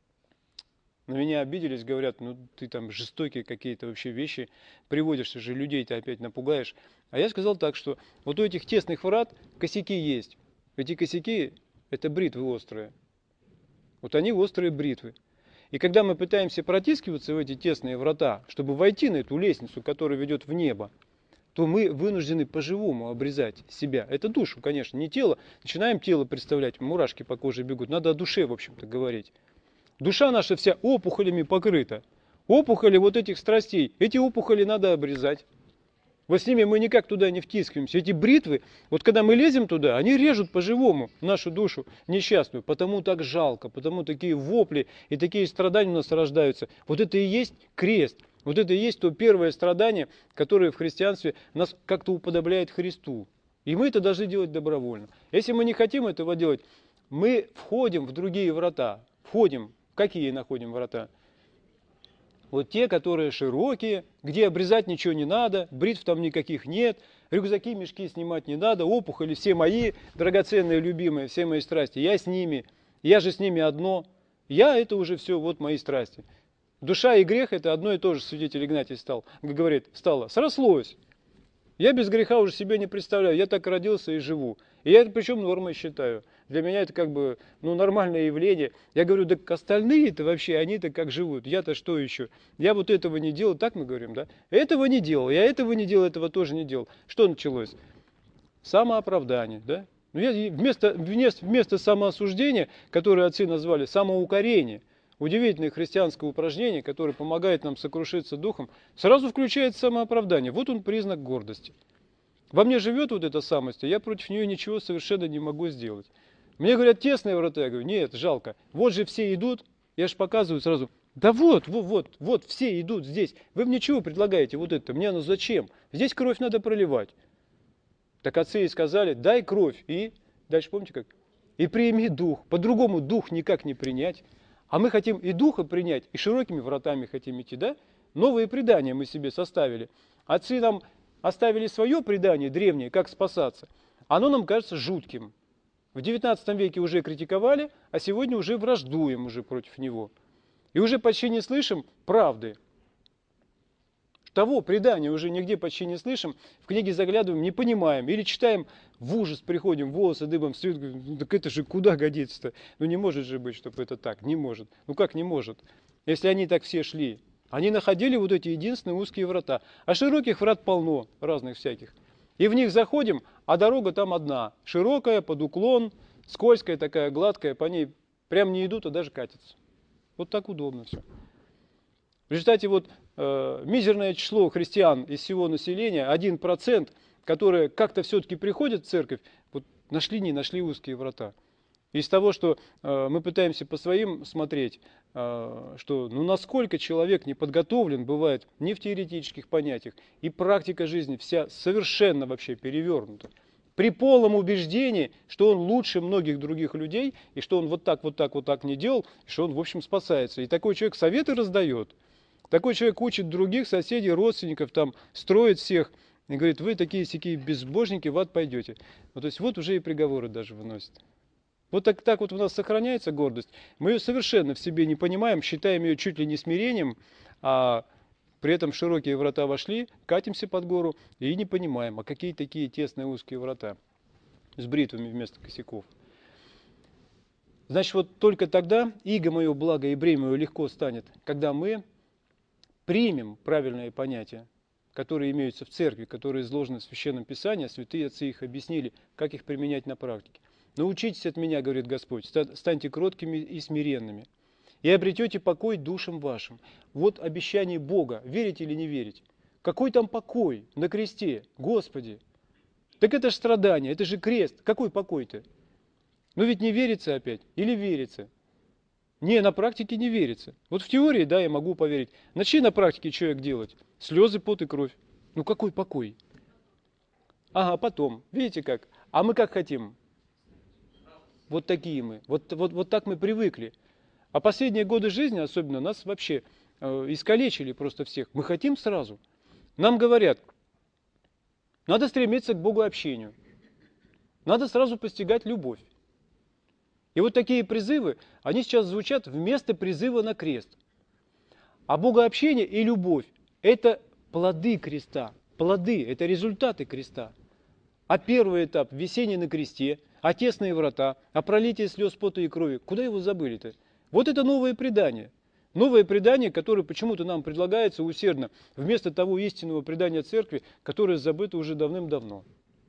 На меня обиделись, говорят, ну ты там жестокие какие-то вообще вещи приводишь, же людей-то опять напугаешь. А я сказал так, что вот у этих тесных врат косяки есть. Эти косяки это бритвы острые. Вот они острые бритвы. И когда мы пытаемся протискиваться в эти тесные врата, чтобы войти на эту лестницу, которая ведет в небо, то мы вынуждены по-живому обрезать себя. Это душу, конечно, не тело. Начинаем тело представлять, мурашки по коже бегут. Надо о душе, в общем-то, говорить. Душа наша вся опухолями покрыта. Опухоли вот этих страстей. Эти опухоли надо обрезать. Вот с ними мы никак туда не втискиваемся. Эти бритвы, вот когда мы лезем туда, они режут по-живому нашу душу несчастную. Потому так жалко, потому такие вопли и такие страдания у нас рождаются. Вот это и есть крест. Вот это и есть то первое страдание, которое в христианстве нас как-то уподобляет Христу. И мы это должны делать добровольно. Если мы не хотим этого делать, мы входим в другие врата. Входим. Какие находим врата? Вот те, которые широкие, где обрезать ничего не надо, бритв там никаких нет, рюкзаки, мешки снимать не надо, опухоли все мои, драгоценные, любимые, все мои страсти. Я с ними, я же с ними одно. Я это уже все, вот мои страсти. Душа и грех это одно и то же, святитель Игнатий стал, говорит, стало, срослось. Я без греха уже себя не представляю, я так родился и живу. И я это причем нормой считаю. Для меня это как бы ну, нормальное явление. Я говорю, да остальные-то вообще, они-то как живут, я-то что еще? Я вот этого не делал, так мы говорим, да? Этого не делал, я этого не делал, этого тоже не делал. Что началось? Самооправдание, да? Ну, я вместо, вместо, вместо самоосуждения, которое отцы назвали самоукорение, удивительное христианское упражнение, которое помогает нам сокрушиться духом, сразу включает самооправдание. Вот он признак гордости. Во мне живет вот эта самость, а я против нее ничего совершенно не могу сделать. Мне говорят, тесные врата, я говорю, нет, жалко. Вот же все идут, я же показываю сразу, да вот, вот, вот, вот, все идут здесь. Вы мне чего предлагаете вот это? Мне оно зачем? Здесь кровь надо проливать. Так отцы и сказали, дай кровь, и, дальше помните как? И прими дух. По-другому дух никак не принять. А мы хотим и духа принять, и широкими вратами хотим идти, да? Новые предания мы себе составили. Отцы нам оставили свое предание древнее, как спасаться. Оно нам кажется жутким. В девятнадцатом веке уже критиковали, а сегодня уже враждуем уже против него. И уже почти не слышим правды. Того предания уже нигде почти не слышим, в книги заглядываем, не понимаем. Или читаем, в ужас приходим, волосы дыбом встают, ну так это же куда годится-то? Ну не может же быть, чтобы это так, не может. Ну как не может? Если они так все шли. Они находили вот эти единственные узкие врата. А широких врат полно, разных всяких. И в них заходим, а дорога там одна. Широкая, под уклон, скользкая такая, гладкая, по ней прям не идут, а даже катятся. Вот так удобно все. В результате вот э, мизерное число христиан из всего населения, один процент, которые как-то все-таки приходят в церковь, вот нашли, не нашли узкие врата. Из того, что э, мы пытаемся по своим смотреть, э, что ну насколько человек не подготовлен бывает не в теоретических понятиях, и практика жизни вся совершенно вообще перевернута. При полном убеждении, что он лучше многих других людей, и что он вот так, вот так, вот так не делал, и что он в общем спасается. И такой человек советы раздает. Такой человек учит других соседей, родственников, там, строит всех, и говорит, вы такие-сякие безбожники, в ад пойдете. Вот, то есть вот уже и приговоры даже выносят. Вот так, так вот у нас сохраняется гордость. Мы ее совершенно в себе не понимаем, считаем ее чуть ли не смирением, а при этом в широкие врата вошли, катимся под гору и не понимаем, а какие такие тесные узкие врата с бритвами вместо косяков. Значит, вот только тогда иго мое, благо и бремя мое легко станет, когда мы примем правильное понятие, которые имеются в церкви, которые изложены в Священном Писании, а святые отцы их объяснили, как их применять на практике. Научитесь от меня, говорит Господь, станьте кроткими и смиренными, и обретете покой душам вашим. Вот обещание Бога, верите или не верите? Какой там покой на кресте, Господи? Так это же страдание, это же крест, какой покой-то? Ну ведь не верится опять, или верится? Не, на практике не верится. Вот в теории, да, я могу поверить. Начни на практике человек делать. Слезы, пот и кровь. Ну какой покой? Ага, потом. Видите как? А мы как хотим? Вот такие мы. Вот, вот, вот так мы привыкли. А последние годы жизни, особенно, нас вообще э, искалечили просто всех. Мы хотим сразу. Нам говорят, надо стремиться к богообщению. Надо сразу постигать любовь. И вот такие призывы, они сейчас звучат вместо призыва на крест. А богообщение и любовь – это плоды креста. Плоды – это результаты креста. А первый этап – висение на кресте, а тесные врата, а пролитие слез, пота и крови. Куда его забыли-то? Вот это новое предание. Новое предание, которое почему-то нам предлагается усердно, вместо того истинного предания церкви, которое забыто уже давным-давно.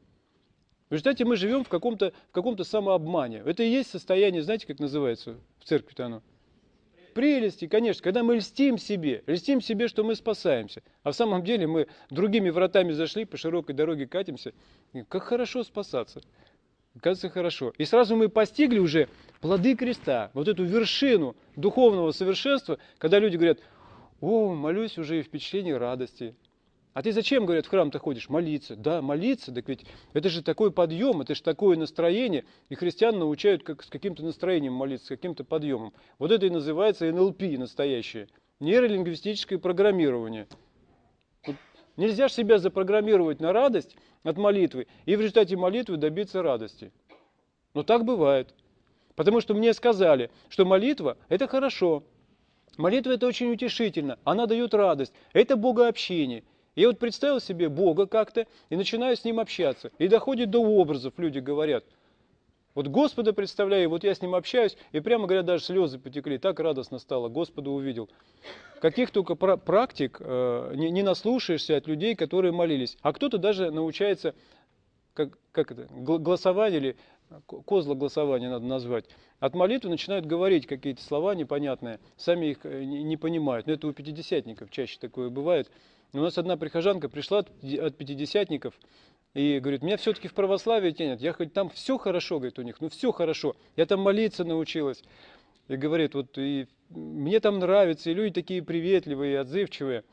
В результате мы живем в каком-то в каком-то самообмане. Это и есть состояние, знаете, как называется в церкви-то оно? Прелести, конечно, когда мы льстим себе, льстим себе, что мы спасаемся. А в самом деле мы другими вратами зашли, по широкой дороге катимся. И как хорошо спасаться. Кажется, хорошо. И сразу мы постигли уже плоды креста, вот эту вершину духовного совершенства, когда люди говорят, о, молюсь уже и впечатление радости. А ты зачем, говорят, в храм-то ходишь? Молиться. Да, молиться, так ведь это же такой подъем, это же такое настроение. И христиан научают как, с каким-то настроением молиться, с каким-то подъемом. Вот это и называется эн эл пи настоящее. Нейролингвистическое программирование. Вот нельзя же себя запрограммировать на радость от молитвы и в результате молитвы добиться радости. Но так бывает. Потому что мне сказали, что молитва – это хорошо. Молитва – это очень утешительно, она дает радость. Это богообщение. Я вот представил себе Бога как-то и начинаю с Ним общаться. И доходит до образов, люди говорят. Вот Господа представляю, вот я с Ним общаюсь, и прямо говорят, даже слезы потекли, так радостно стало, Господа увидел. Каких только практик э, не, не наслушаешься от людей, которые молились. А кто-то даже научается, как, как это, голосование или козла голосования надо назвать. От молитвы начинают говорить какие-то слова непонятные, сами их не, не понимают. Но это у пятидесятников чаще такое бывает. У нас одна прихожанка пришла от пятидесятников и говорит, меня все-таки в православие тянет. Я хоть там все хорошо, говорит, у них, ну все хорошо. Я там молиться научилась. И говорит, вот и мне там нравится, и люди такие приветливые, отзывчивые.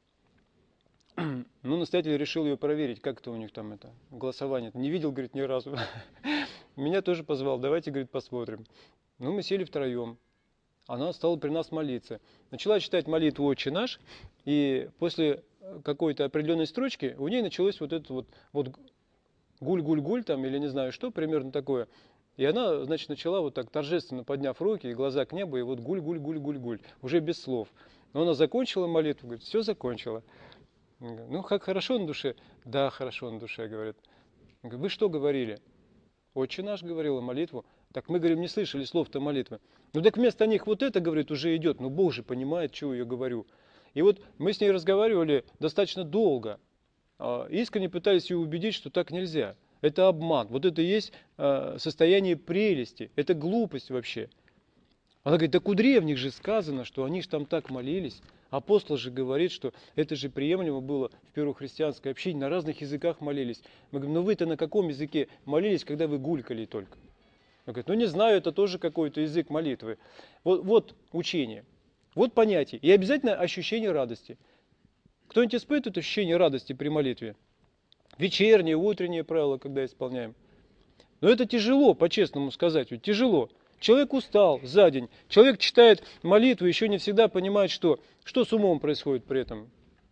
Ну, настоятель решил ее проверить, как это у них там это голосование. Не видел, говорит, ни разу. Меня тоже позвал, давайте, говорит, посмотрим. Ну, мы сели втроем. Она стала при нас молиться. Начала читать молитву «Отче наш», и после какой-то определенной строчки у ней началось вот это вот, вот гуль-гуль-гуль там, или не знаю что, примерно такое. И она, значит, начала вот так торжественно подняв руки и глаза к небу, и вот гуль-гуль-гуль-гуль-гуль, уже без слов. Но она закончила молитву, говорит, все закончила. Ну, как хорошо на душе? Да, хорошо на душе, говорит. Вы что говорили? Отче наш, говорила молитву. Так мы, говорим, не слышали слов-то молитвы. Ну так вместо них вот это, говорит, уже идет. Ну Бог же понимает, чего я говорю. И вот мы с ней разговаривали достаточно долго. Искренне пытались ее убедить, что так нельзя. Это обман. Вот это и есть состояние прелести. Это глупость вообще. Она говорит, так у древних же сказано, что они же там так молились. Апостол же говорит, что это же приемлемо было в первохристианской общине, на разных языках молились. Мы говорим, ну вы-то на каком языке молились, когда вы гулькали только? Он говорит, ну не знаю, это тоже какой-то язык молитвы. Вот, вот учение, вот понятие. И обязательно ощущение радости. Кто-нибудь испытывает ощущение радости при молитве? Вечернее, утреннее правило, когда исполняем. Но это тяжело, по-честному сказать, ведь тяжело. Человек устал за день. Человек читает молитву, еще не всегда понимает, что, что с умом происходит при этом.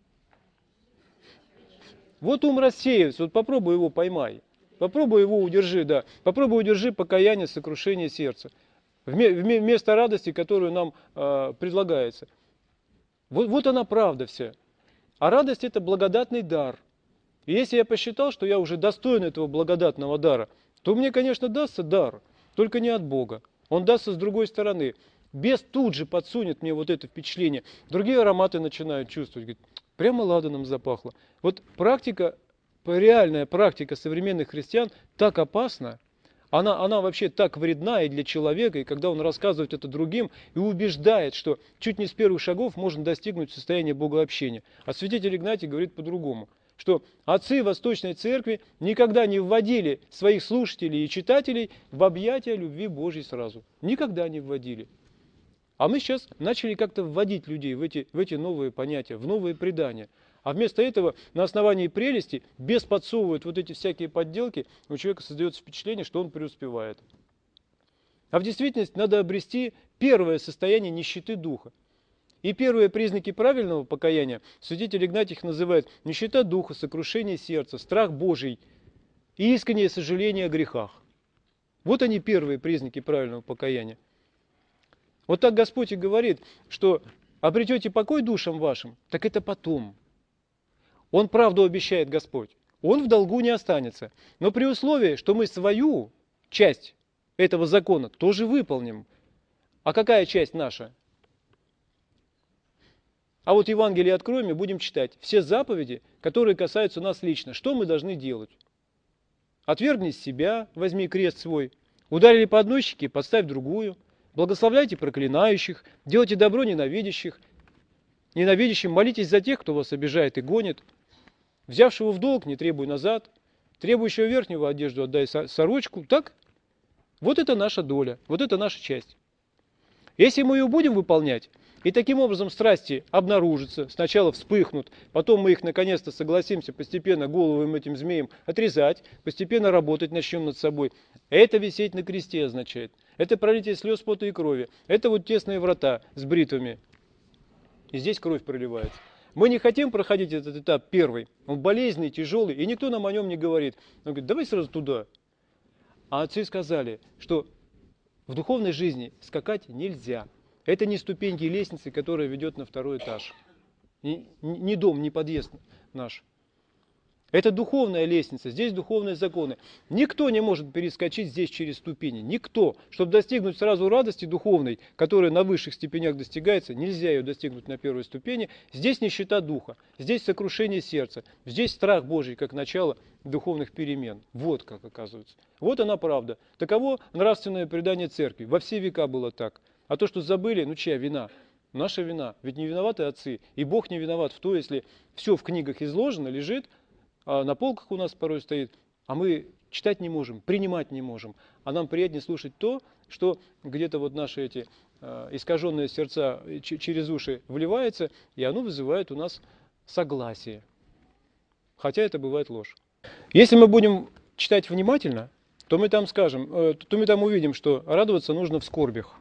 Вот ум рассеивается, вот попробуй его поймай. Попробуй его удержи, да. Попробуй удержи покаяние, сокрушение сердца. Вместо радости, которую нам э, предлагается. Вот, вот она правда вся. А радость это благодатный дар. И если я посчитал, что я уже достоин этого благодатного дара, то мне, конечно, дастся дар, только не от Бога. Он дастся с другой стороны. Бес тут же подсунет мне вот это впечатление. Другие ароматы начинают чувствовать. Говорит, Прямо ладаном запахло. Вот практика, реальная практика современных христиан так опасна, она, она вообще так вредна и для человека, и когда он рассказывает это другим и убеждает, что чуть не с первых шагов можно достигнуть состояния богообщения. А святитель Игнатий говорит по-другому, что отцы Восточной Церкви никогда не вводили своих слушателей и читателей в объятия любви Божьей сразу. Никогда не вводили. А мы сейчас начали как-то вводить людей в эти, в эти новые понятия, в новые предания. А вместо этого на основании прелести без подсовывают вот эти всякие подделки, у человека создается впечатление, что он преуспевает. А в действительности надо обрести первое состояние нищеты духа. И первые признаки правильного покаяния святитель Игнатий их называет нищета духа, сокрушение сердца, страх Божий и искреннее сожаление о грехах. Вот они первые признаки правильного покаяния. Вот так Господь и говорит, что обретете покой душам вашим, так это потом. Он правду обещает Господь. Он в долгу не останется. Но при условии, что мы свою часть этого закона тоже выполним. А какая часть наша? А вот Евангелие откроем и будем читать все заповеди, которые касаются нас лично. Что мы должны делать? Отвергни себя, возьми крест свой. Ударили по одной щеке, подставь другую. Благословляйте проклинающих, делайте добро ненавидящих. Ненавидящим молитесь за тех, кто вас обижает и гонит. Взявшего в долг не требуй назад. Требующего верхнего одежду отдай сорочку. Так? Вот это наша доля, вот это наша часть. Если мы ее будем выполнять, и таким образом страсти обнаружатся, сначала вспыхнут, потом мы их наконец-то согласимся постепенно головым этим змеям отрезать, постепенно работать начнем над собой. Это висеть на кресте означает. Это пролитие слез, пота и крови. Это вот тесные врата с бритвами. И здесь кровь проливается. Мы не хотим проходить этот этап первый. Он болезненный, тяжелый, и никто нам о нем не говорит. Он говорит, давай сразу туда. А отцы сказали, что в духовной жизни скакать нельзя. Это не ступеньки лестницы, которая ведет на второй этаж. Не, не дом, не подъезд наш. Это духовная лестница, здесь духовные законы. Никто не может перескочить здесь через ступени. Никто. Чтобы достигнуть сразу радости духовной, которая на высших степенях достигается, нельзя ее достигнуть на первой ступени. Здесь нищета духа, здесь сокрушение сердца, здесь страх Божий, как начало духовных перемен. Вот как оказывается. Вот она правда. Таково нравственное предание церкви. Во все века было так. А то, что забыли, ну чья вина? Наша вина. Ведь не виноваты отцы. И Бог не виноват в том, если все в книгах изложено, лежит, а на полках у нас порой стоит, а мы читать не можем, принимать не можем. А нам приятнее слушать то, что где-то вот наши эти э, искаженные сердца через уши вливается, и оно вызывает у нас согласие. Хотя это бывает ложь. Если мы будем читать внимательно, то мы там скажем, э, то мы там увидим, что радоваться нужно в скорбях.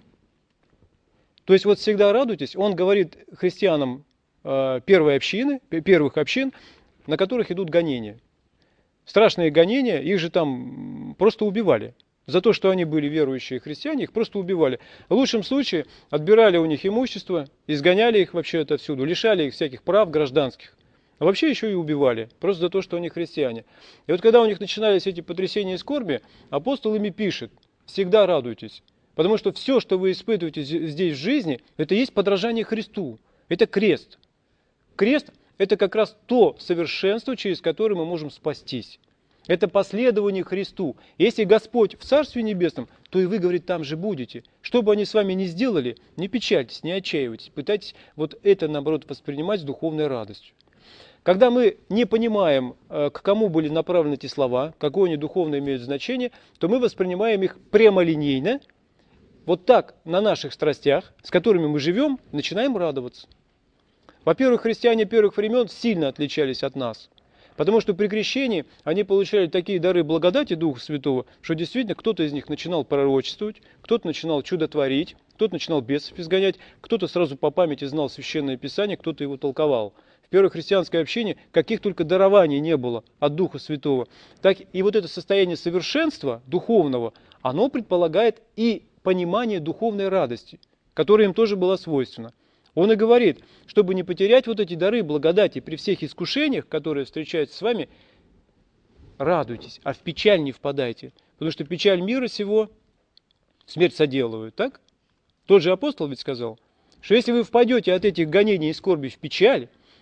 То есть вот всегда радуйтесь. Он говорит христианам э, первой общины, первых общин, на которых идут гонения. Страшные гонения, их же там просто убивали. За то, что они были верующие христиане, их просто убивали. В лучшем случае отбирали у них имущество, изгоняли их вообще отовсюду, лишали их всяких прав гражданских. А вообще еще и убивали, просто за то, что они христиане. И вот когда у них начинались эти потрясения и скорби, апостол ими пишет, всегда радуйтесь. Потому что все, что вы испытываете здесь в жизни, это есть подражание Христу. Это крест. Крест – это как раз то совершенство, через которое мы можем спастись. Это последование Христу. Если Господь в Царстве Небесном, то и вы, говорит, там же будете. Что бы они с вами ни сделали, не печальтесь, не отчаивайтесь. Пытайтесь вот это, наоборот, воспринимать с духовной радостью. Когда мы не понимаем, к кому были направлены эти слова, какое они духовно имеют значение, то мы воспринимаем их прямолинейно. Вот так на наших страстях, с которыми мы живем, начинаем радоваться. Во-первых, христиане первых времен сильно отличались от нас. Потому что при крещении они получали такие дары благодати Духа Святого, что действительно кто-то из них начинал пророчествовать, кто-то начинал чудотворить, кто-то начинал бесов изгонять, кто-то сразу по памяти знал Священное Писание, кто-то его толковал. В первой христианской общине каких только дарований не было от Духа Святого. Так и вот это состояние совершенства духовного, оно предполагает и понимание духовной радости, которая им тоже была свойственна. Он и говорит, чтобы не потерять вот эти дары благодати при всех искушениях, которые встречаются с вами, радуйтесь, а в печаль не впадайте. Потому что печаль мира сего смерть соделывает, так? Тот же апостол ведь сказал, что если вы впадете от этих гонений и скорби в печаль,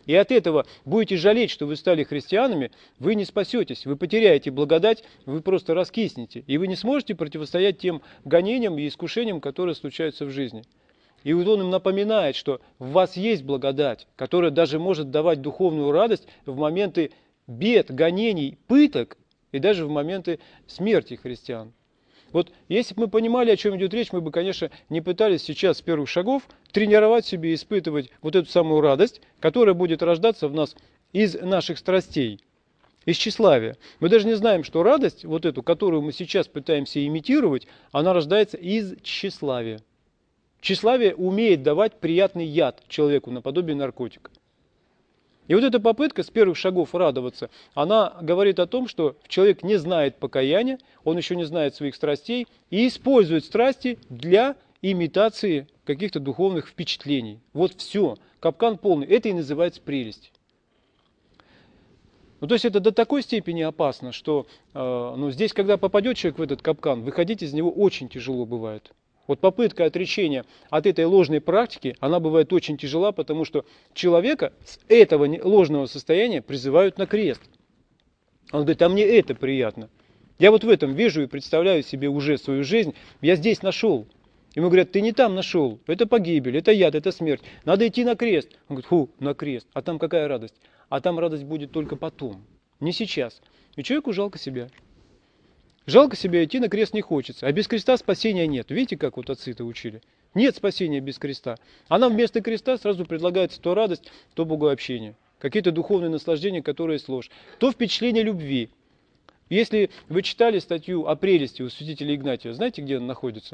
и от этого будете жалеть, что вы стали христианами, вы не спасетесь, вы потеряете благодать, вы просто раскиснете, и вы не сможете противостоять тем гонениям и искушениям, которые случаются в жизни. И вот он им напоминает, что в вас есть благодать, которая даже может давать духовную радость в моменты бед, гонений, пыток и даже в моменты смерти христиан. Вот если бы мы понимали, о чем идет речь, мы бы, конечно, не пытались сейчас с первых шагов тренировать себе и испытывать вот эту самую радость, которая будет рождаться в нас из наших страстей, из тщеславия. Мы даже не знаем, что радость, вот эту, которую мы сейчас пытаемся имитировать, она рождается из тщеславия. Тщеславие умеет давать приятный яд человеку наподобие наркотика. И вот эта попытка с первых шагов радоваться, она говорит о том, что человек не знает покаяния, он еще не знает своих страстей и использует страсти для имитации каких-то духовных впечатлений. Вот все, капкан полный, это и называется прелесть. Ну, то есть это до такой степени опасно, что э, ну, здесь, когда попадет человек в этот капкан, выходить из него очень тяжело бывает. Вот попытка отречения от этой ложной практики, она бывает очень тяжела, потому что человека с этого ложного состояния призывают на крест. Он говорит, а мне это приятно. Я вот в этом вижу и представляю себе уже свою жизнь, я здесь нашел. Ему говорят, ты не там нашел, это погибель, это яд, это смерть, надо идти на крест. Он говорит, фу, на крест, а там какая радость? А там радость будет только потом, не сейчас. И человеку жалко себя. Жалко себя, идти на крест не хочется, а без креста спасения нет. Видите, как вот отцы-то учили? Нет спасения без креста. А нам вместо креста сразу предлагается то радость, то богообщение. Какие-то духовные наслаждения, которые сложь. То впечатление любви. Если вы читали статью о прелести у святителя Игнатия, знаете, где она находится?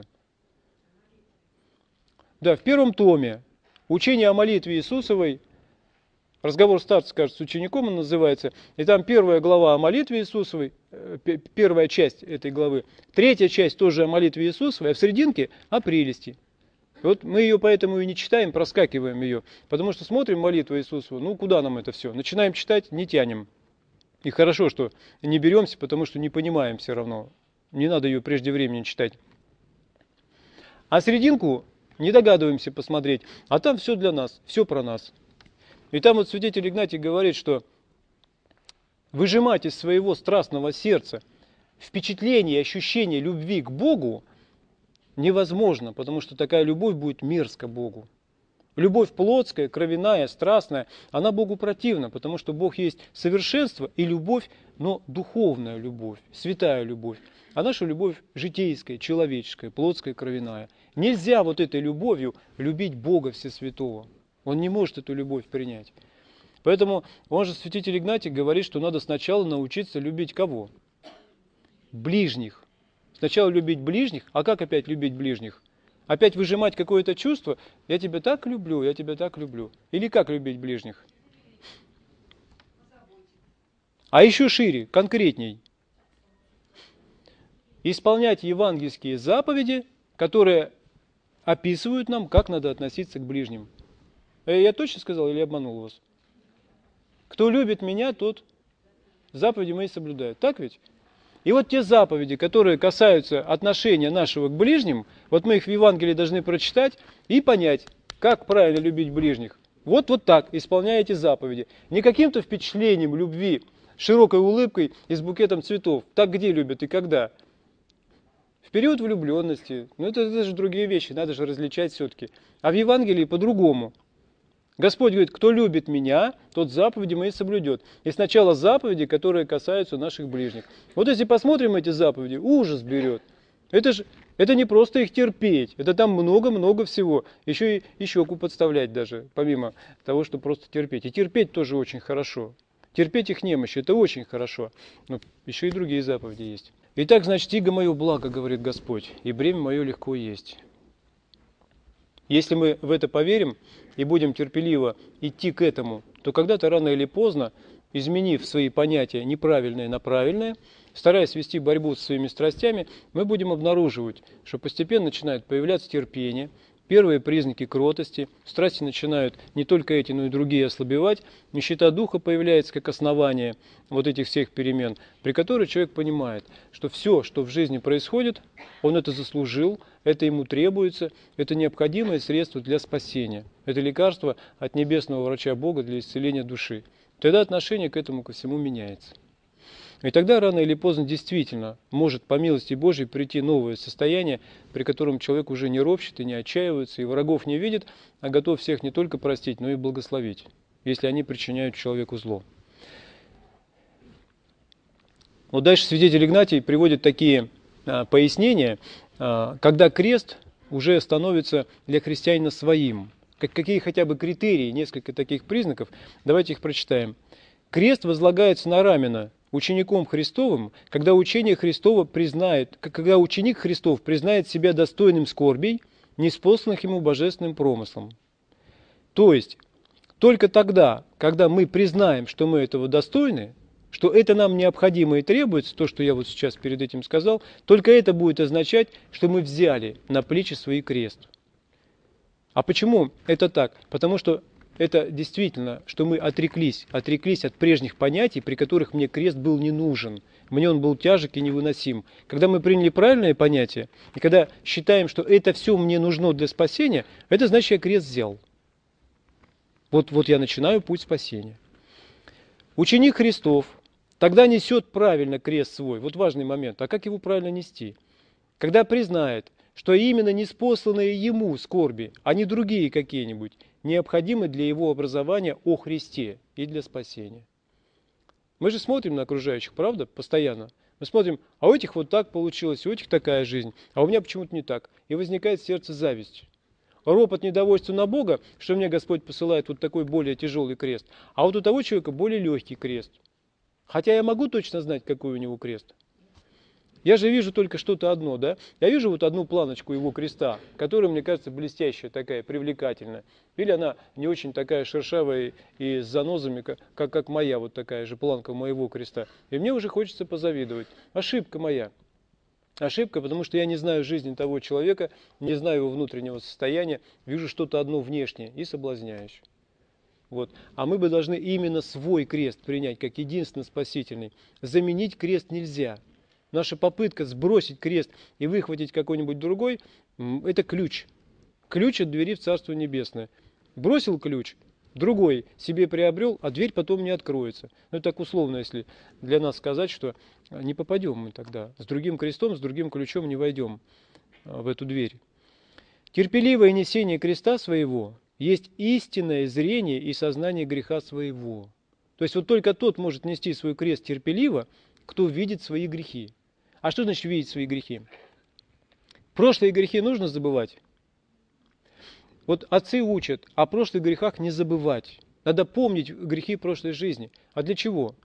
Да, в первом томе. Учение о молитве Иисусовой. Разговор старца, скажет, с учеником он называется. И там первая глава о молитве Иисусовой, первая часть этой главы. Третья часть тоже о молитве Иисусовой, а в серединке о прелести. И вот мы ее поэтому и не читаем, проскакиваем ее. Потому что смотрим молитву Иисусову, ну куда нам это все? Начинаем читать, не тянем. И хорошо, что не беремся, потому что не понимаем все равно. Не надо ее прежде времени читать. А серединку не догадываемся посмотреть. А там все для нас, все про нас. И там вот святитель Игнатий говорит, что выжимать из своего страстного сердца впечатление и ощущение любви к Богу невозможно, потому что такая любовь будет мерзка Богу. Любовь плотская, кровяная, страстная, она Богу противна, потому что Бог есть совершенство и любовь, но духовная любовь, святая любовь. А наша любовь житейская, человеческая, плотская, кровяная. Нельзя вот этой любовью любить Бога Всесвятого. Он не может эту любовь принять. Поэтому он же, святитель Игнатий, говорит, что надо сначала научиться любить кого? Ближних. Сначала любить ближних, а как опять любить ближних? Опять выжимать какое-то чувство, я тебя так люблю, я тебя так люблю. Или как любить ближних? А еще шире, конкретней. Исполнять евангельские заповеди, которые описывают нам, как надо относиться к ближним. Я точно сказал или обманул вас? Кто любит меня, тот заповеди мои соблюдает. Так ведь? И вот те заповеди, которые касаются отношения нашего к ближним, вот мы их в Евангелии должны прочитать и понять, как правильно любить ближних. Вот, вот так, исполняя эти заповеди. Не каким-то впечатлением любви, широкой улыбкой и с букетом цветов. Так где любят и когда? В период влюбленности. Ну это, это же другие вещи, надо же различать все-таки. А в Евангелии по-другому. Господь говорит, кто любит меня, тот заповеди мои соблюдет. И сначала заповеди, которые касаются наших ближних. Вот если посмотрим эти заповеди, ужас берет. Это же это не просто их терпеть, это там много-много всего. Еще и, и щеку подставлять даже, помимо того, что просто терпеть. И терпеть тоже очень хорошо. Терпеть их немощь, это очень хорошо. Но еще и другие заповеди есть. Итак, значит, иго мое благо, говорит Господь, и бремя мое легко есть. Если мы в это поверим и будем терпеливо идти к этому, то когда-то рано или поздно, изменив свои понятия неправильные на правильные, стараясь вести борьбу со своими страстями, мы будем обнаруживать, что постепенно начинает появляться терпение, первые признаки кротости, страсти начинают не только эти, но и другие ослабевать, нищета духа появляется как основание вот этих всех перемен, при которой человек понимает, что все, что в жизни происходит, он это заслужил, это ему требуется, это необходимое средство для спасения. Это лекарство от небесного врача Бога для исцеления души. Тогда отношение к этому ко всему меняется. И тогда рано или поздно действительно может по милости Божьей прийти новое состояние, при котором человек уже не ропщет и не отчаивается, и врагов не видит, а готов всех не только простить, но и благословить, если они причиняют человеку зло. Вот дальше святитель Игнатий приводит такие а, пояснения, а, когда крест уже становится для христианина своим. Как, какие хотя бы критерии, несколько таких признаков, давайте их прочитаем. Крест возлагается на рамена учеником Христовым, когда учение Христово признает, когда ученик Христов признает себя достойным скорбей, ниспосланных ему божественным промыслом. То есть, только тогда, когда мы признаем, что мы этого достойны, что это нам необходимо и требуется, то, что я вот сейчас перед этим сказал, только это будет означать, что мы взяли на плечи свой крест. А почему это так? Потому что это действительно, что мы отреклись, отреклись от прежних понятий, при которых мне крест был не нужен. Мне он был тяжек и невыносим. Когда мы приняли правильное понятие, и когда считаем, что это все мне нужно для спасения, это значит, я крест взял. Вот, вот я начинаю путь спасения. Ученик Христов тогда несет правильно крест свой. Вот важный момент. А как его правильно нести? Когда признает, что именно ниспосланные ему скорби, а не другие какие-нибудь, необходимы для его образования о Христе и для спасения. Мы же смотрим на окружающих, правда, постоянно. Мы смотрим, а у этих вот так получилось, у этих такая жизнь, а у меня почему-то не так. И возникает в сердце зависть. Ропот недовольства на Бога, что мне Господь посылает вот такой более тяжелый крест, а вот у того человека более легкий крест. Хотя я могу точно знать, какой у него крест. Я же вижу только что-то одно, да? Я вижу вот одну планочку его креста, которая, мне кажется, блестящая такая, привлекательная. Или она не очень такая шершавая и с занозами, как, как моя вот такая же планка моего креста. И мне уже хочется позавидовать. Ошибка моя. Ошибка, потому что я не знаю жизни того человека, не знаю его внутреннего состояния, вижу что-то одно внешнее и соблазняюсь. Вот. А мы бы должны именно свой крест принять как единственно спасительный. Заменить крест нельзя. Наша попытка сбросить крест и выхватить какой-нибудь другой – это ключ. Ключ от двери в Царство Небесное. Бросил ключ, другой себе приобрел, а дверь потом не откроется. Ну, так условно, если для нас сказать, что не попадем мы тогда. С другим крестом, с другим ключом не войдем в эту дверь. Терпеливое несение креста своего есть истинное зрение и сознание греха своего. То есть вот только тот может нести свой крест терпеливо, кто видит свои грехи. А что значит видеть свои грехи? Прошлые грехи нужно забывать. Вот отцы учат о прошлых грехах не забывать. Надо помнить грехи прошлой жизни. А для чего?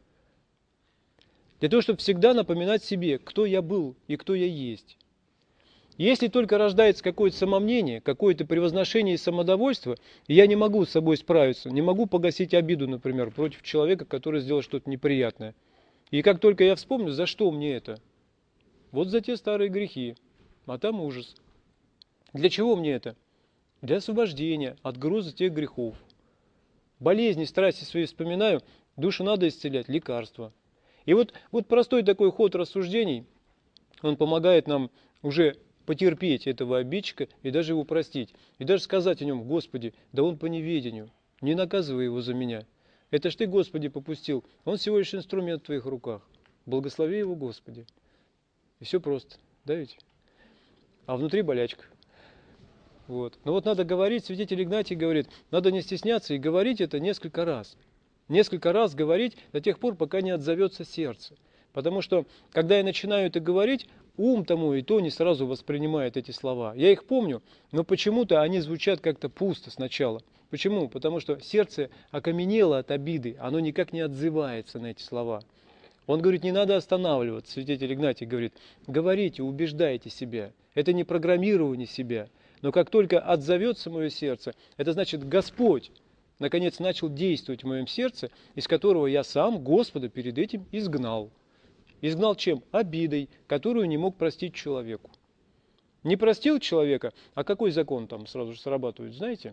Для того, чтобы всегда напоминать себе, кто я был и кто я есть. Если только рождается какое-то самомнение, какое-то превозношение и самодовольство, и я не могу с собой справиться, не могу погасить обиду, например, против человека, который сделал что-то неприятное. И как только я вспомню, за что мне это? Вот за те старые грехи, а там ужас. Для чего мне это? Для освобождения от груза тех грехов. Болезни, страсти свои вспоминаю, душу надо исцелять, лекарства. И вот, вот простой такой ход рассуждений, он помогает нам уже потерпеть этого обидчика и даже его простить. И даже сказать о нем: Господи, да он по неведению, не наказывай его за меня. Это ж ты, Господи, попустил, он всего лишь инструмент в твоих руках. Благослови его, Господи. И все просто, да ведь? А внутри болячка. Вот. Но вот надо говорить, святитель Игнатий говорит, надо не стесняться и говорить это несколько раз. Несколько раз говорить до тех пор, пока не отзовется сердце. Потому что, когда я начинаю это говорить, ум тому и то не сразу воспринимает эти слова. Я их помню, но почему-то они звучат как-то пусто сначала. Почему? Потому что сердце окаменело от обиды, оно никак не отзывается на эти слова. Он говорит, не надо останавливаться, святитель Игнатий говорит, говорите, убеждайте себя. Это не программирование себя. Но как только отзовется мое сердце, это значит, Господь наконец начал действовать в моем сердце, из которого я сам Господа перед этим изгнал. Изгнал чем? Обидой, которую не мог простить человеку. Не простил человека, а какой закон там сразу же срабатывает, знаете?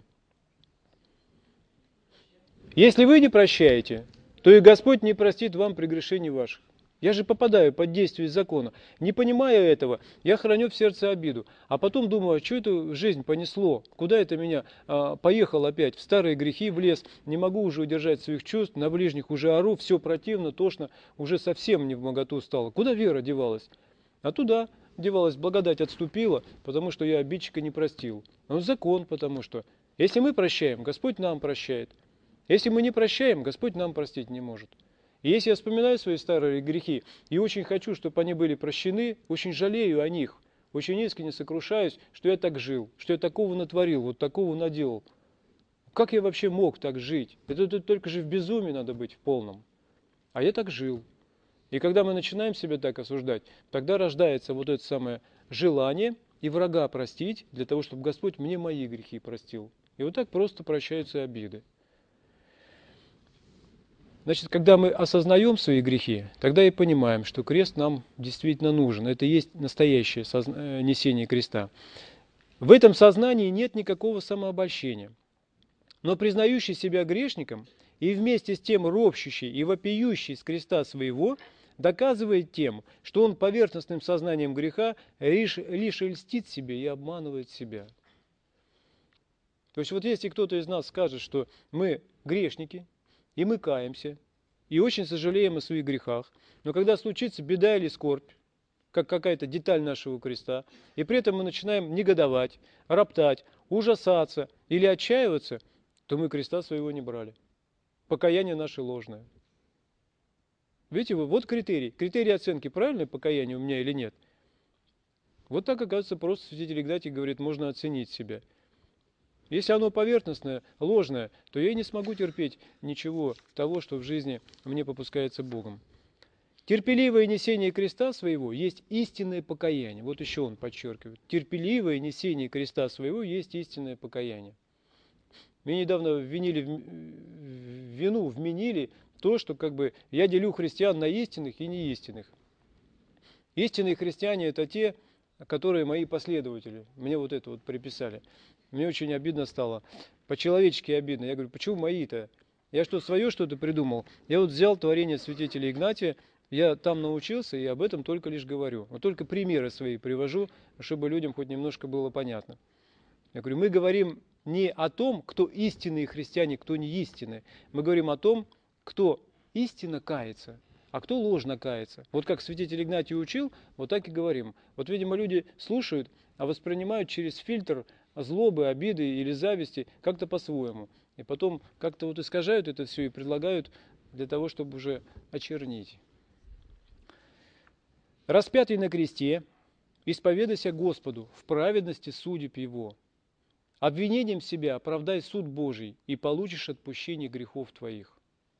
Если вы не прощаете, то и Господь не простит вам прегрешений ваших. Я же попадаю под действие закона. Не понимая этого, я храню в сердце обиду. А потом думаю, а что это жизнь понесло? Куда это меня? А, поехал опять в старые грехи влез. Не могу уже удержать своих чувств. На ближних уже ору. Все противно, тошно. Уже совсем не вмоготу стало. Куда вера девалась? А туда девалась, благодать отступила, потому что я обидчика не простил. Но закон, потому что. Если мы прощаем, Господь нам прощает. Если мы не прощаем, Господь нам простить не может. И если я вспоминаю свои старые грехи и очень хочу, чтобы они были прощены, очень жалею о них, очень искренне сокрушаюсь, что я так жил, что я такого натворил, вот такого наделал. Как я вообще мог так жить? Это, это только же в безумии надо быть в полном. А я так жил. И когда мы начинаем себя так осуждать, тогда рождается вот это самое желание и врага простить, для того, чтобы Господь мне мои грехи простил. И вот так просто прощаются обиды. Значит, когда мы осознаем свои грехи, тогда и понимаем, что крест нам действительно нужен. Это и есть настоящее созна... несение креста. В этом сознании нет никакого самообольщения. Но признающий себя грешником и вместе с тем ропщущий и вопиющий с креста своего, доказывает тем, что он поверхностным сознанием греха лишь, лишь льстит себе и обманывает себя. То есть вот если кто-то из нас скажет, что мы грешники, и мы каемся, и очень сожалеем о своих грехах. Но когда случится беда или скорбь, как какая-то деталь нашего креста, и при этом мы начинаем негодовать, роптать, ужасаться или отчаиваться, то мы креста своего не брали. Покаяние наше ложное. Видите, вот критерий. Критерий оценки, правильное покаяние у меня или нет. Вот так, оказывается, просто святитель Игнатий говорит, можно оценить себя. Если оно поверхностное, ложное, то я и не смогу терпеть ничего того, что в жизни мне попускается Богом. Терпеливое несение креста своего есть истинное покаяние. Вот еще он подчеркивает. Терпеливое несение креста своего есть истинное покаяние. Мне недавно винили, в вину вменили то, что как бы я делю христиан на истинных и неистинных. Истинные христиане – это те, которые мои последователи. Мне вот это вот приписали. Мне очень обидно стало. По-человечески обидно. Я говорю, почему мои-то? Я что, свое что-то придумал? Я вот взял творение святителя Игнатия, я там научился и об этом только лишь говорю. Вот только примеры свои привожу, чтобы людям хоть немножко было понятно. Я говорю, мы говорим не о том, кто истинные христиане, кто не истинные. Мы говорим о том, кто истинно кается, а кто ложно кается. Вот как святитель Игнатий учил, вот так и говорим. Вот, видимо, люди слушают, а воспринимают через фильтр злобы, обиды или зависти как-то по-своему. И потом как-то вот искажают это все и предлагают для того, чтобы уже очернить. Распятый на кресте, исповедайся Господу в праведности судеб Его. Обвинением себя оправдай суд Божий и получишь отпущение грехов твоих.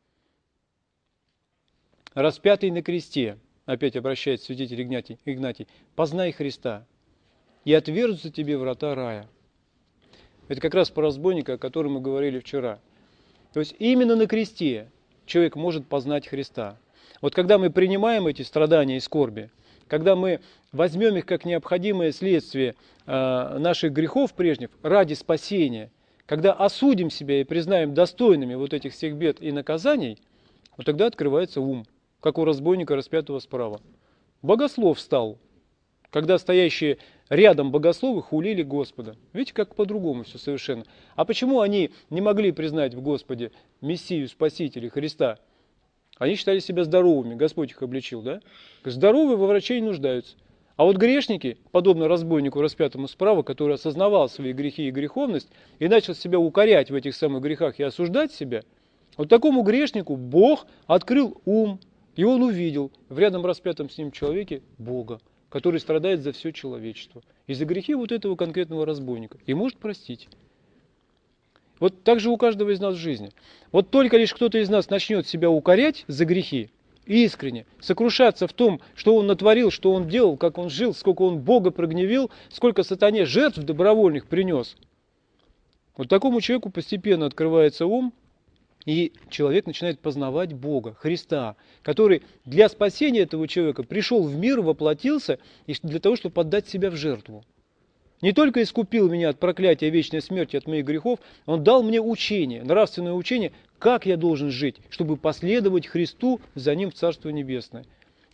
Распятый на кресте, опять обращается святитель Игнатий, Игнатий, познай Христа, и отверзутся тебе врата рая. Это как раз по разбойнику, о котором мы говорили вчера. То есть именно на кресте человек может познать Христа. Вот когда мы принимаем эти страдания и скорби, когда мы возьмем их как необходимое следствие э, наших грехов прежних ради спасения, когда осудим себя и признаем достойными вот этих всех бед и наказаний, вот тогда открывается ум, как у разбойника, распятого справа. Богослов стал, когда стоящие рядом богословы хулили Господа. Видите, как по-другому все совершенно. А почему они не могли признать в Господе Мессию, Спасителя, Христа? Они считали себя здоровыми, Господь их обличил, да? Здоровые во враче не нуждаются. А вот грешники, подобно разбойнику, распятому справа, который осознавал свои грехи и греховность, и начал себя укорять в этих самых грехах и осуждать себя, вот такому грешнику Бог открыл ум, и он увидел в рядом распятом с ним человеке Бога, который страдает за все человечество. И за грехи вот этого конкретного разбойника. И может простить. Вот так же у каждого из нас в жизни. Вот только лишь кто-то из нас начнет себя укорять за грехи, искренне, сокрушаться в том, что он натворил, что он делал, как он жил, сколько он Бога прогневил, сколько сатане жертв добровольных принес. Вот такому человеку постепенно открывается ум, и человек начинает познавать Бога, Христа, который для спасения этого человека пришел в мир, воплотился для того, чтобы отдать себя в жертву. Не только искупил меня от проклятия вечной смерти, от моих грехов, Он дал мне учение, нравственное учение, как я должен жить, чтобы последовать Христу за Ним в Царство Небесное.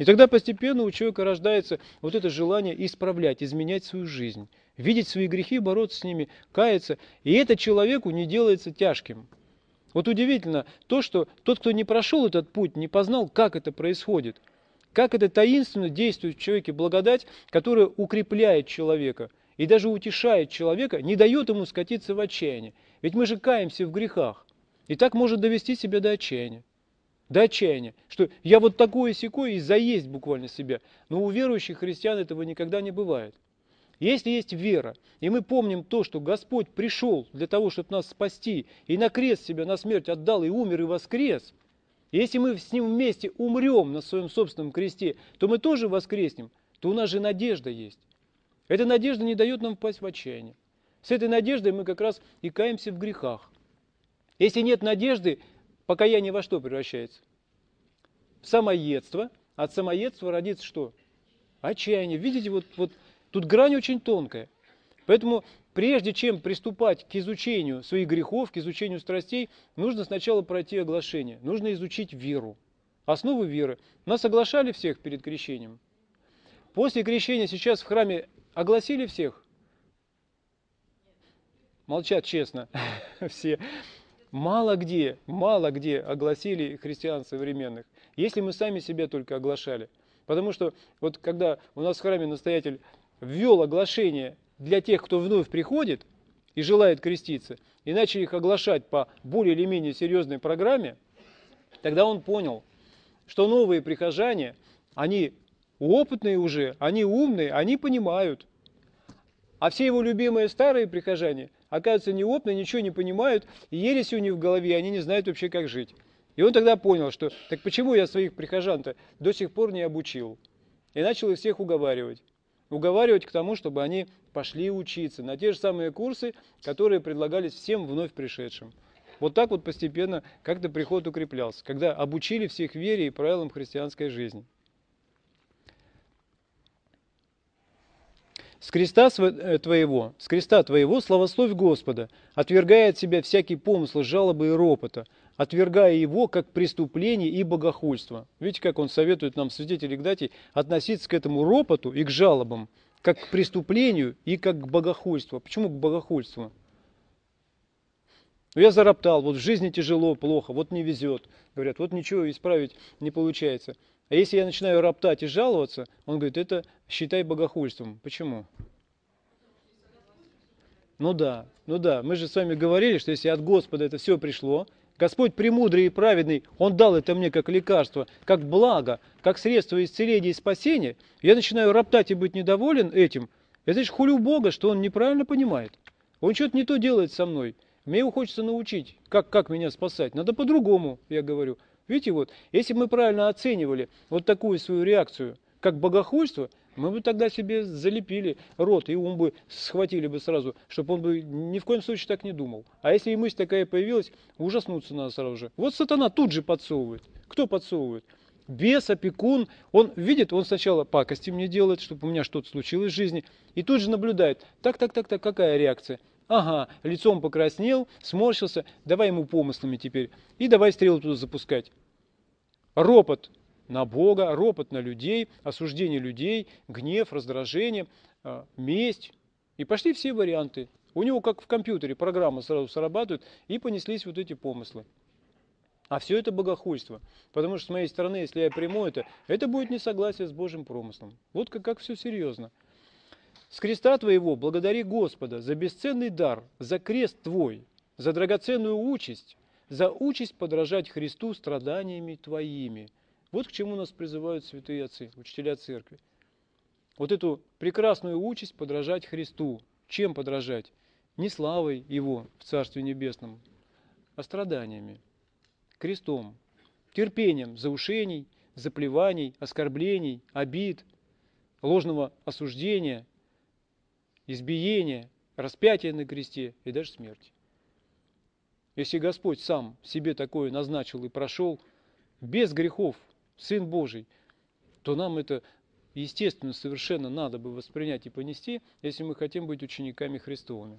И тогда постепенно у человека рождается вот это желание исправлять, изменять свою жизнь, видеть свои грехи, бороться с ними, каяться. И это человеку не делается тяжким. Вот удивительно то, что тот, кто не прошел этот путь, не познал, как это происходит, как это таинственно действует в человеке благодать, которая укрепляет человека и даже утешает человека, не дает ему скатиться в отчаяние. Ведь мы же каемся в грехах. И так может довести себя до отчаяния. До отчаяния, что я вот такой и сякой и заесть буквально себя. Но у верующих христиан этого никогда не бывает. Если есть вера, и мы помним то, что Господь пришел для того, чтобы нас спасти, и на крест себя, на смерть отдал, и умер, и воскрес, и если мы с Ним вместе умрем на своем собственном кресте, то мы тоже воскреснем, то у нас же надежда есть. Эта надежда не дает нам впасть в отчаяние. С этой надеждой мы как раз и каемся в грехах. Если нет надежды, покаяние во что превращается? В самоедство. От самоедства родится что? Отчаяние. Видите, вот, вот тут грань очень тонкая. Поэтому прежде чем приступать к изучению своих грехов, к изучению страстей, нужно сначала пройти оглашение. Нужно изучить веру. Основу веры. Нас оглашали всех перед крещением. После крещения сейчас в храме огласили всех? Молчат честно все. Мало где, мало где огласили христиан современных, если мы сами себя только оглашали. Потому что вот когда у нас в храме настоятель ввел оглашение для тех, кто вновь приходит и желает креститься, и начали их оглашать по более или менее серьезной программе, тогда он понял, что новые прихожане, они опытные уже, они умные, они понимают. А все его любимые старые прихожане, оказывается, неопытные, ничего не понимают, и ересь у них в голове, они не знают вообще, как жить. И он тогда понял, что так почему я своих прихожан-то до сих пор не обучил? И начал их всех уговаривать. Уговаривать к тому, чтобы они пошли учиться на те же самые курсы, которые предлагались всем вновь пришедшим. Вот так вот постепенно как-то приход укреплялся, когда обучили всех вере и правилам христианской жизни. С креста твоего, с креста твоего славословь Господа, отвергая от себя всякий помысл, жалобы и ропота, отвергая его как преступление и богохульство. Видите, как он советует нам, святитель Игнатий, относиться к этому ропоту и к жалобам, как к преступлению и как к богохульству. Почему к богохульству? Я зароптал, вот в жизни тяжело, плохо, вот не везет. Говорят, вот ничего исправить не получается. А если я начинаю роптать и жаловаться, он говорит, это считай богохульством. Почему? Ну да, ну да, мы же с вами говорили, что если от Господа это все пришло, Господь премудрый и праведный, Он дал это мне как лекарство, как благо, как средство исцеления и спасения, я начинаю роптать и быть недоволен этим, это же хулю Бога, что Он неправильно понимает. Он что-то не то делает со мной. Мне его хочется научить, как, как меня спасать. Надо по-другому, я говорю. Видите, вот, если бы мы правильно оценивали вот такую свою реакцию, как богохульство, мы бы тогда себе залепили рот, и ум бы схватили бы сразу, чтобы он бы ни в коем случае так не думал. А если и мысль такая появилась, ужаснуться надо сразу же. Вот сатана тут же подсовывает. Кто подсовывает? Бес, опекун. Он видит, он сначала пакости мне делает, чтобы у меня что-то случилось в жизни, и тут же наблюдает. Так, так, так, так, какая реакция? Ага, лицом покраснел, сморщился, давай ему помыслами теперь. И давай стрелу туда запускать. Ропот на Бога, ропот на людей, осуждение людей, гнев, раздражение, месть. И пошли все варианты. У него, как в компьютере, программа сразу срабатывает, и понеслись вот эти помыслы. А все это богохульство. Потому что с моей стороны, если я приму это, это будет несогласие с Божьим промыслом. Вот как, как все серьезно. С креста твоего благодари Господа за бесценный дар, за крест твой, за драгоценную участь, за участь подражать Христу страданиями твоими. Вот к чему нас призывают святые отцы, учителя церкви. Вот эту прекрасную участь подражать Христу. Чем подражать? Не славой Его в Царстве Небесном, а страданиями, крестом, терпением заушений, заплеваний, оскорблений, обид, ложного осуждения, избиения, распятия на кресте и даже смерти. Если Господь сам себе такое назначил и прошел без грехов, Сын Божий, то нам это, естественно, совершенно надо бы воспринять и понести, если мы хотим быть учениками Христовыми.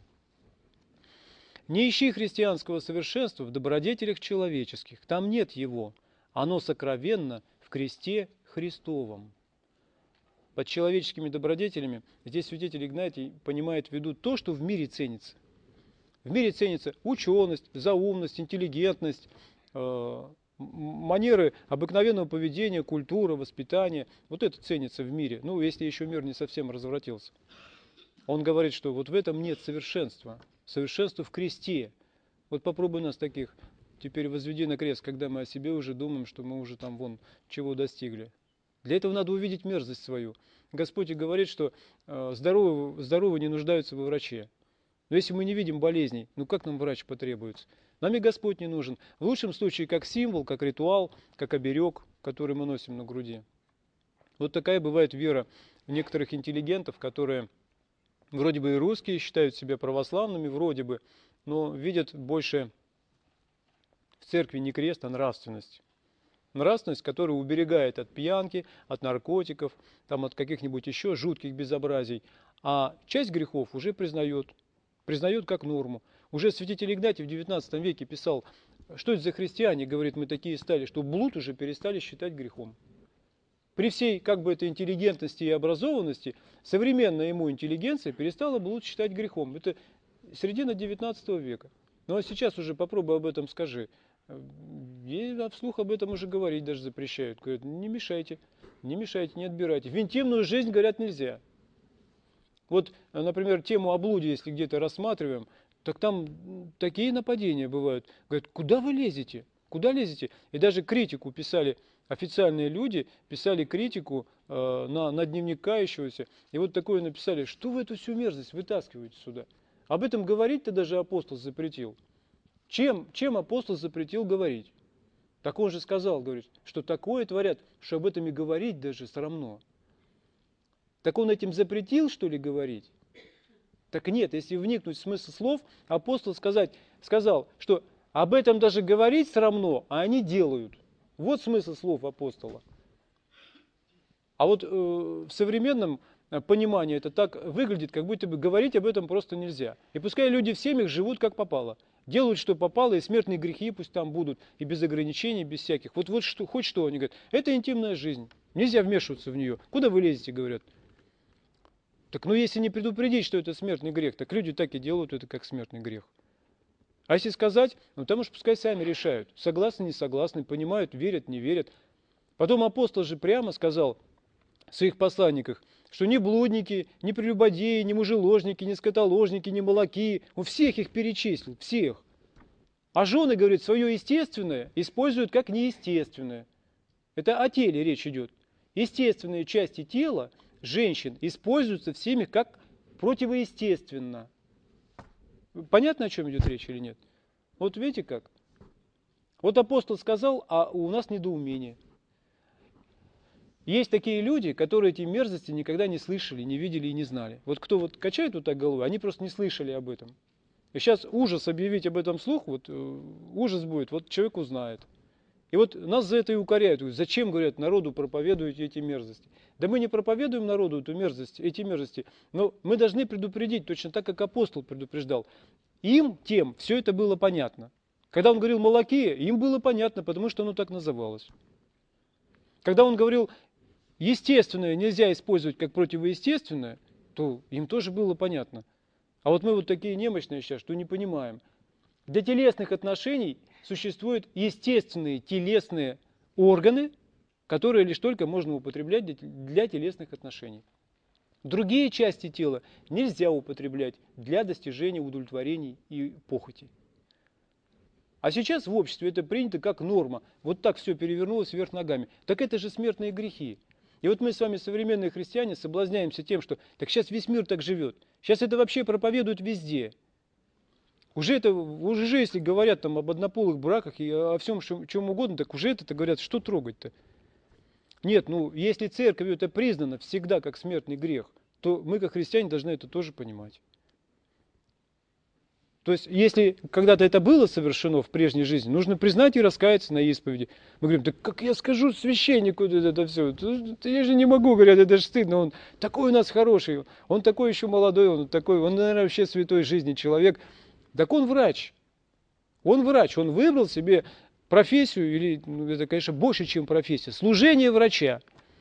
Не ищи христианского совершенства в добродетелях человеческих, там нет его, оно сокровенно в кресте Христовом. Под человеческими добродетелями здесь святитель Игнатий понимает в виду то, что в мире ценится. В мире ценится ученость, заумность, интеллигентность, э, манеры обыкновенного поведения, культура, воспитание. Вот это ценится в мире. Ну, если еще мир не совсем развратился. Он говорит, что вот в этом нет совершенства. Совершенство в кресте. Вот попробуй нас таких теперь возведи на крест, когда мы о себе уже думаем, что мы уже там вон чего достигли. Для этого надо увидеть мерзость свою. Господь и говорит, что э, здоровые, здоровые не нуждаются во враче. Но если мы не видим болезней, ну как нам врач потребуется? Нам и Господь не нужен. В лучшем случае как символ, как ритуал, как оберег, который мы носим на груди. Вот такая бывает вера некоторых интеллигентов, которые вроде бы и русские, считают себя православными, вроде бы, но видят больше в церкви не крест, а нравственность. Нравственность, которая уберегает от пьянки, от наркотиков, там, от каких-нибудь еще жутких безобразий. А часть грехов уже признает, признает как норму. Уже святитель Игнатий в девятнадцатом веке писал, что это за христиане, говорит, мы такие стали, что блуд уже перестали считать грехом. При всей как бы этой интеллигентности и образованности, современная ему интеллигенция перестала блуд считать грехом. Это середина девятнадцатого века. Ну а сейчас уже попробуй об этом скажи. И вслух об этом уже говорить даже запрещают. Говорят, не мешайте, не мешайте, не отбирайте. В интимную жизнь, говорят, нельзя. Вот, например, тему о блуде, если где-то рассматриваем, так там такие нападения бывают. Говорят, куда вы лезете? Куда лезете? И даже критику писали, официальные люди писали критику э, на, на дневник кающегося. И вот такое написали, что вы эту всю мерзость вытаскиваете сюда? Об этом говорить-то даже апостол запретил. Чем, чем апостол запретил говорить? Так он же сказал, говорит, что такое творят, что об этом и говорить даже срамно. Так он этим запретил, что ли, говорить? Так нет, если вникнуть в смысл слов, апостол сказать, сказал, что об этом даже говорить срамно, а они делают. Вот смысл слов апостола. А вот э, в современном понимании это так выглядит, как будто бы говорить об этом просто нельзя. И пускай люди в семьях живут как попало. Делают, что попало, и смертные грехи пусть там будут, и без ограничений, без всяких. Вот, вот что, хоть что они говорят. Это интимная жизнь. Нельзя вмешиваться в нее. Куда вы лезете, говорят. Так ну если не предупредить, что это смертный грех, так люди так и делают это как смертный грех. А если сказать, ну там уж пускай сами решают. Согласны, не согласны, понимают, верят, не верят. Потом апостол же прямо сказал в своих посланниках, что ни блудники, ни прелюбодеи, ни мужеложники, ни скотоложники, ни молоки, он всех их перечислил, всех. А жены, говорит, свое естественное используют как неестественное. Это о теле речь идет. Естественные части тела женщин используются всеми как противоестественно. Понятно, о чем идет речь или нет? Вот видите как? Вот апостол сказал, а у нас недоумение. Есть такие люди, которые эти мерзости никогда не слышали, не видели и не знали. Вот кто вот качает вот так головой, они просто не слышали об этом. И сейчас ужас объявить об этом вслух, вот ужас будет, вот человек узнает. И вот нас за это и укоряют. Зачем, говорят, народу проповедуете эти мерзости? Да мы не проповедуем народу эту мерзость, эти мерзости, но мы должны предупредить, точно так, как апостол предупреждал. Им, тем, все это было понятно. Когда он говорил молоке, им было понятно, потому что оно так называлось. Когда он говорил, естественное нельзя использовать как противоестественное, то им тоже было понятно. А вот мы вот такие немощные сейчас, что не понимаем. Для телесных отношений существуют естественные телесные органы, которые лишь только можно употреблять для телесных отношений. Другие части тела нельзя употреблять для достижения удовлетворений и похоти. А сейчас в обществе это принято как норма. Вот так все перевернулось вверх ногами. Так это же смертные грехи. И вот мы с вами, современные христиане, соблазняемся тем, что так сейчас весь мир так живет. Сейчас это вообще проповедуют везде. Уже это, уже если говорят там об однополых браках и о всем чем угодно, так уже это говорят, что трогать-то? Нет, ну если церковью это признано всегда как смертный грех, то мы, как христиане, должны это тоже понимать. То есть, если когда-то это было совершено в прежней жизни, нужно признать и раскаяться на исповеди. Мы говорим, да как я скажу священнику это все? Я же не могу, говорят, это же стыдно. Он такой у нас хороший, он такой еще молодой, он такой, он, наверное, вообще святой жизни человек. Так он врач. Он врач, он выбрал себе профессию, или ну, это, конечно, больше, чем профессия, служение врача.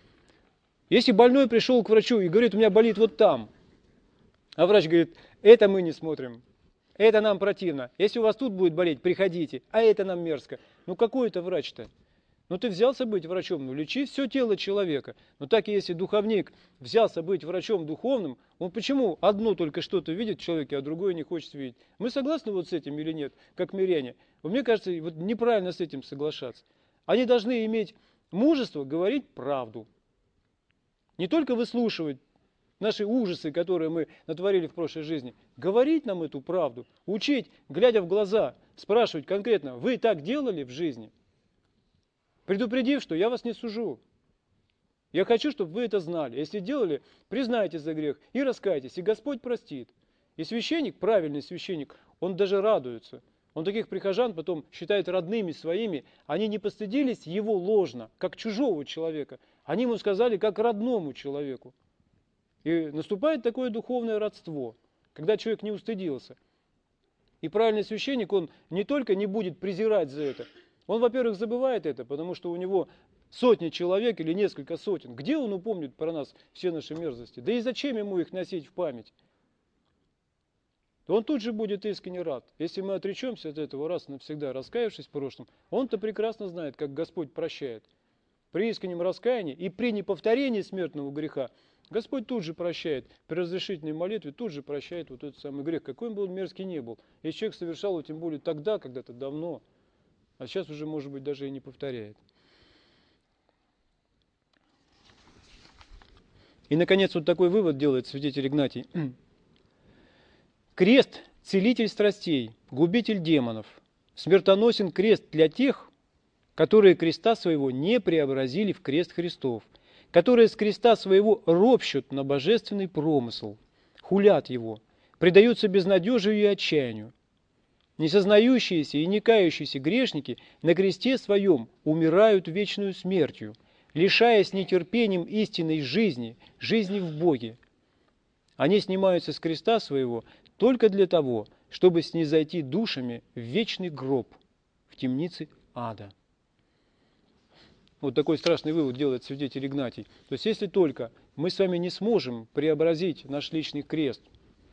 Если больной пришел к врачу и говорит, у меня болит вот там, а врач говорит, это мы не смотрим, это нам противно. Если у вас тут будет болеть, приходите, а это нам мерзко. Ну какой это врач-то? Ну ты взялся быть врачом, ну лечи все тело человека. Но так и если духовник взялся быть врачом духовным, он почему одно только что-то видит в человеке, а другое не хочет видеть? Мы согласны вот с этим или нет, как миряне? Вот мне кажется, вот неправильно с этим соглашаться. Они должны иметь мужество говорить правду. Не только выслушивать наши ужасы, которые мы натворили в прошлой жизни. Говорить нам эту правду, учить, глядя в глаза, спрашивать конкретно, вы так делали в жизни? Предупредив, что я вас не сужу. Я хочу, чтобы вы это знали. Если делали, признайте за грех и раскайтесь, и Господь простит. И священник, правильный священник, он даже радуется. Он таких прихожан потом считает родными своими. Они не постыдились его ложно, как чужого человека. Они ему сказали, как родному человеку. И наступает такое духовное родство, когда человек не устыдился. И правильный священник, он не только не будет презирать за это, он, во-первых, забывает это, потому что у него сотни человек или несколько сотен. Где он упомнит про нас все наши мерзости? Да и зачем ему их носить в память? Он тут же будет искренне рад. Если мы отречемся от этого раз и навсегда, раскаявшись в прошлом, он-то прекрасно знает, как Господь прощает. При искреннем раскаянии и при неповторении смертного греха Господь тут же прощает. При разрешительной молитве тут же прощает вот этот самый грех, какой он был мерзкий не был. Если человек совершал его, тем более тогда, когда-то давно, а сейчас уже, может быть, даже и не повторяет. И, наконец, вот такой вывод делает святитель Игнатий. Крест – целитель страстей, губитель демонов. Смертоносен крест для тех, которые креста своего не преобразили в крест Христов, которые с креста своего ропщут на божественный промысл, хулят его, предаются безнадежию и отчаянию. Несознающиеся и не кающиеся грешники на кресте своем умирают вечную смертью, лишаясь нетерпением истинной жизни, жизни в Боге. Они снимаются с креста своего только для того, чтобы снизойти душами в вечный гроб, в темнице ада. Вот такой страшный вывод делает святитель Игнатий. То есть, если только мы с вами не сможем преобразить наш личный крест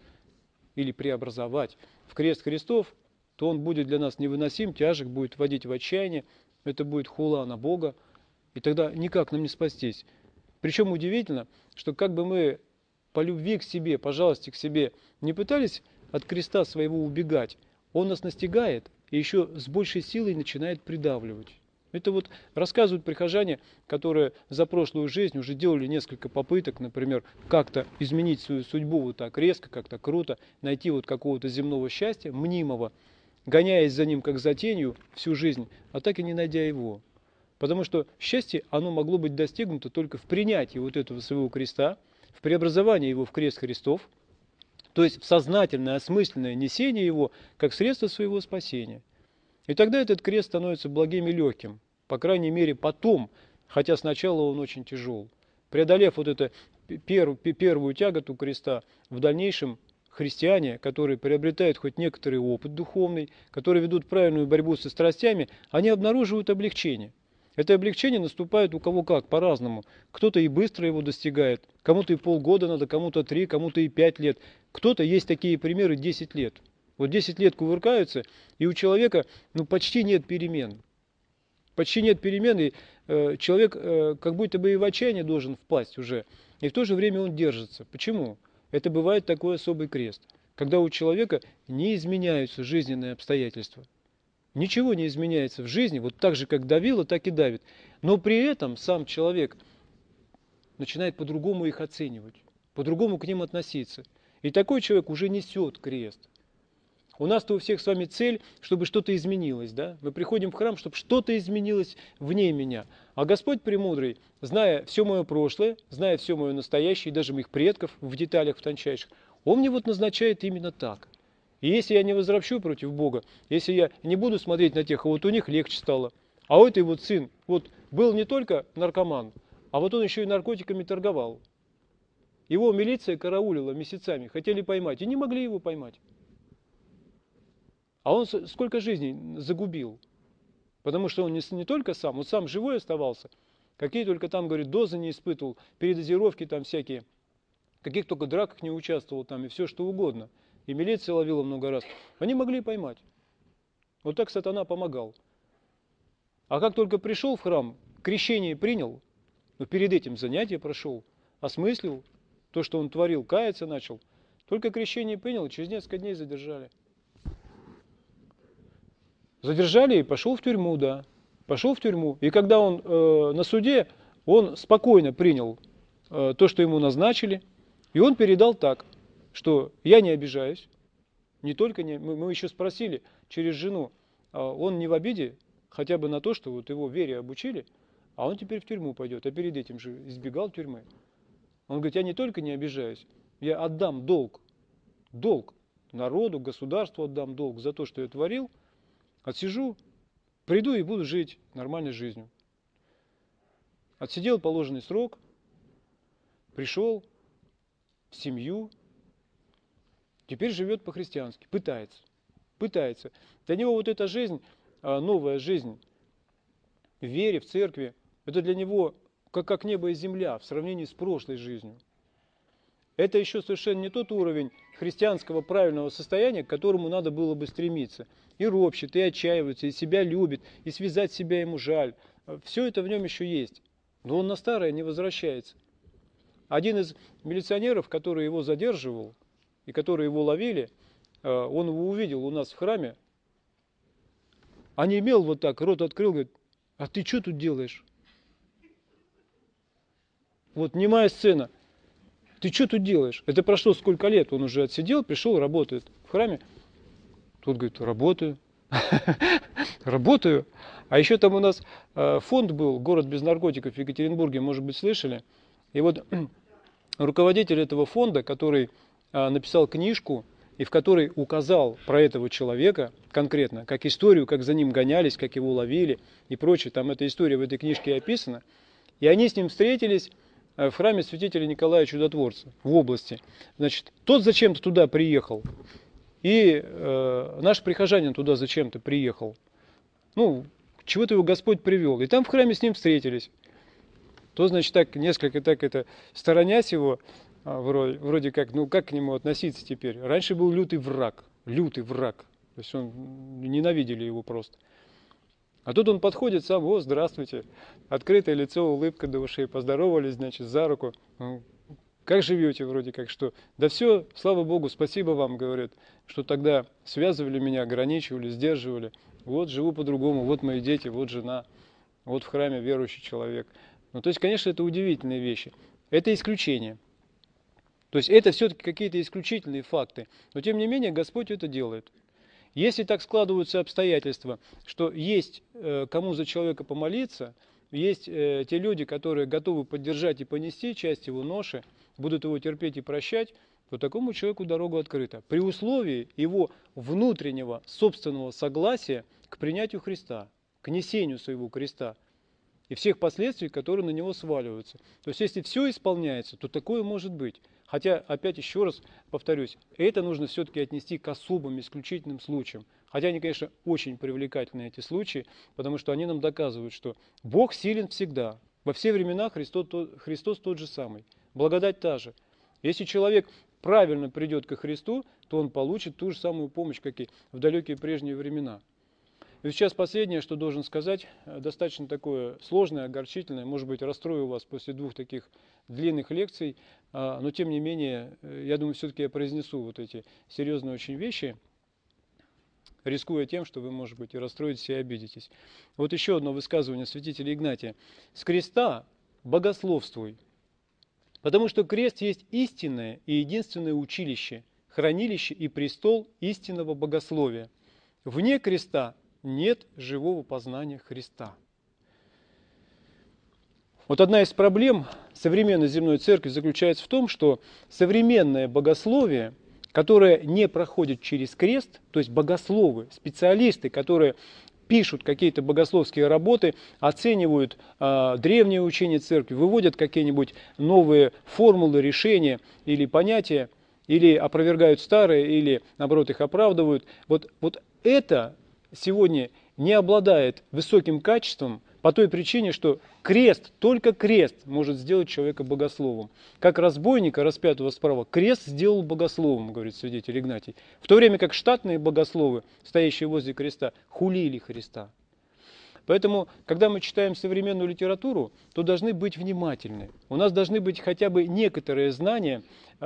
или преобразовать в крест Христов, то он будет для нас невыносим, тяжек, будет вводить в отчаяние, это будет хула на Бога, и тогда никак нам не спастись. Причем удивительно, что как бы мы по любви к себе, по жалости к себе не пытались от креста своего убегать, он нас настигает и еще с большей силой начинает придавливать. Это вот рассказывают прихожане, которые за прошлую жизнь уже делали несколько попыток, например, как-то изменить свою судьбу вот так резко, как-то круто, найти вот какого-то земного счастья, мнимого, гоняясь за ним как за тенью всю жизнь, а так и не найдя его. Потому что счастье, оно могло быть достигнуто только в принятии вот этого своего креста, в преобразовании его в крест Христов, то есть в сознательное, осмысленное несение его как средство своего спасения. И тогда этот крест становится благим и легким, по крайней мере потом, хотя сначала он очень тяжел. Преодолев вот эту первую, первую тяготу креста, в дальнейшем христиане, которые приобретают хоть некоторый опыт духовный, которые ведут правильную борьбу со страстями, они обнаруживают облегчение. Это облегчение наступает у кого как, по-разному. Кто-то и быстро его достигает, кому-то и полгода надо, кому-то три, кому-то и пять лет. Кто-то, есть такие примеры, десять лет. Вот десять лет кувыркаются, и у человека ну, почти нет перемен. Почти нет перемен, и э, человек э, как будто бы и в отчаяние должен впасть уже. И в то же время он держится. Почему? Это бывает такой особый крест, когда у человека не изменяются жизненные обстоятельства. Ничего не изменяется в жизни, вот так же, как давило, так и давит. Но при этом сам человек начинает по-другому их оценивать, по-другому к ним относиться. И такой человек уже несет крест. У нас-то у всех с вами цель, чтобы что-то изменилось, да? Мы приходим в храм, чтобы что-то изменилось вне меня. А Господь Премудрый, зная все мое прошлое, зная все мое настоящее, и даже моих предков в деталях, в тончайших, Он мне вот назначает именно так. И если я не возропщу против Бога, если я не буду смотреть на тех, а вот у них легче стало, а у этой вот сын вот был не только наркоман, а вот он еще и наркотиками торговал. Его милиция караулила месяцами, хотели поймать, и не могли его поймать. А он сколько жизней загубил, потому что он не, не только сам, он сам живой оставался, Какие только там, говорит, дозы не испытывал, передозировки там всякие, каких только драках не участвовал там, и все что угодно. И милиция ловила много раз. Они могли поймать. Вот так сатана помогал. А как только пришел в храм, крещение принял, но перед этим занятие прошел, осмыслил то, что он творил, каяться начал, только крещение принял, и через несколько дней задержали. Задержали и пошел в тюрьму, да. Пошел в тюрьму. И когда он э, на суде, он спокойно принял э, то, что ему назначили, и он передал так, что я не обижаюсь, не только не, мы, мы еще спросили через жену, э, он не в обиде, хотя бы на то, что вот его вере обучили, а он теперь в тюрьму пойдет, а перед этим же избегал тюрьмы. Он говорит, я не только не обижаюсь, я отдам долг, долг народу, государству отдам долг за то, что я творил, отсижу, приду и буду жить нормальной жизнью. Отсидел положенный срок, пришел в семью, теперь живет по-христиански, пытается, пытается. Для него вот эта жизнь, новая жизнь в вере, в церкви, это для него как, как небо и земля в сравнении с прошлой жизнью. Это еще совершенно не тот уровень христианского правильного состояния, к которому надо было бы стремиться. И ропщет, и отчаивается, и себя любит, и связать себя ему жаль. Все это в нем еще есть. Но он на старое не возвращается. Один из милиционеров, который его задерживал, и которые его ловили, он его увидел у нас в храме, онемел вот так, рот открыл, говорит, а ты что тут делаешь? Вот немая сцена. Ты что тут делаешь? Это прошло сколько лет? Он уже отсидел, пришел, работает в храме. Тут говорит, работаю. Работаю. А еще там у нас фонд был, город без наркотиков в Екатеринбурге, может быть, слышали. И вот руководитель этого фонда, который написал книжку, и в которой указал про этого человека конкретно, как историю, как за ним гонялись, как его ловили и прочее. Там эта история в этой книжке описана. И они с ним встретились в храме святителя Николая Чудотворца в области. Значит, тот зачем-то туда приехал, и э, наш прихожанин туда зачем-то приехал. Ну, чего-то его Господь привел. И там в храме с ним встретились. То, значит, так несколько так это сторонясь его, вроде, вроде как, ну как к нему относиться теперь? Раньше был лютый враг, лютый враг. То есть он, ненавидели его просто. А тут он подходит сам, о, здравствуйте, открытое лицо, улыбка до ушей, поздоровались, значит, за руку. Ну, как живете, вроде как, что? Да все, слава Богу, спасибо вам, говорят, что тогда связывали меня, ограничивали, сдерживали. Вот живу по-другому, вот мои дети, вот жена, вот в храме верующий человек. Ну, то есть, конечно, это удивительные вещи. Это исключение. То есть, это все-таки какие-то исключительные факты. Но, тем не менее, Господь это делает. Если так складываются обстоятельства, что есть э, кому за человека помолиться, есть э, те люди, которые готовы поддержать и понести часть его ноши, будут его терпеть и прощать, то такому человеку дорога открыта. При условии его внутреннего собственного согласия к принятию Христа, к несению своего креста и всех последствий, которые на него сваливаются. То есть, если все исполняется, то такое может быть. Хотя, опять еще раз повторюсь, это нужно все-таки отнести к особым, исключительным случаям. Хотя они, конечно, очень привлекательны, эти случаи, потому что они нам доказывают, что Бог силен всегда. Во все времена Христос, Христос тот же самый. Благодать та же. Если человек правильно придет ко Христу, то он получит ту же самую помощь, как и в далекие прежние времена. И сейчас последнее, что должен сказать, достаточно такое сложное, огорчительное, может быть, расстрою вас после двух таких длинных лекций, но тем не менее, я думаю, все-таки я произнесу вот эти серьезные очень вещи, рискуя тем, что вы, может быть, и расстроитесь, и обидитесь. Вот еще одно высказывание святителя Игнатия. «С креста богословствуй, потому что крест есть истинное и единственное училище, хранилище и престол истинного богословия. Вне креста нет живого познания Христа». Вот одна из проблем современной земной церкви заключается в том, что современное богословие, которое не проходит через крест, то есть богословы, специалисты, которые пишут какие-то богословские работы, оценивают э, древние учения церкви, выводят какие-нибудь новые формулы, решения или понятия, или опровергают старые, или наоборот их оправдывают. Вот, вот это сегодня не обладает высоким качеством По той причине, что крест, только крест может сделать человека богословом. Как разбойника, распятого справа, крест сделал богословом, говорит святитель Игнатий. В то время как штатные богословы, стоящие возле креста, хулили Христа. Поэтому, когда мы читаем современную литературу, то должны быть внимательны. У нас должны быть хотя бы некоторые знания,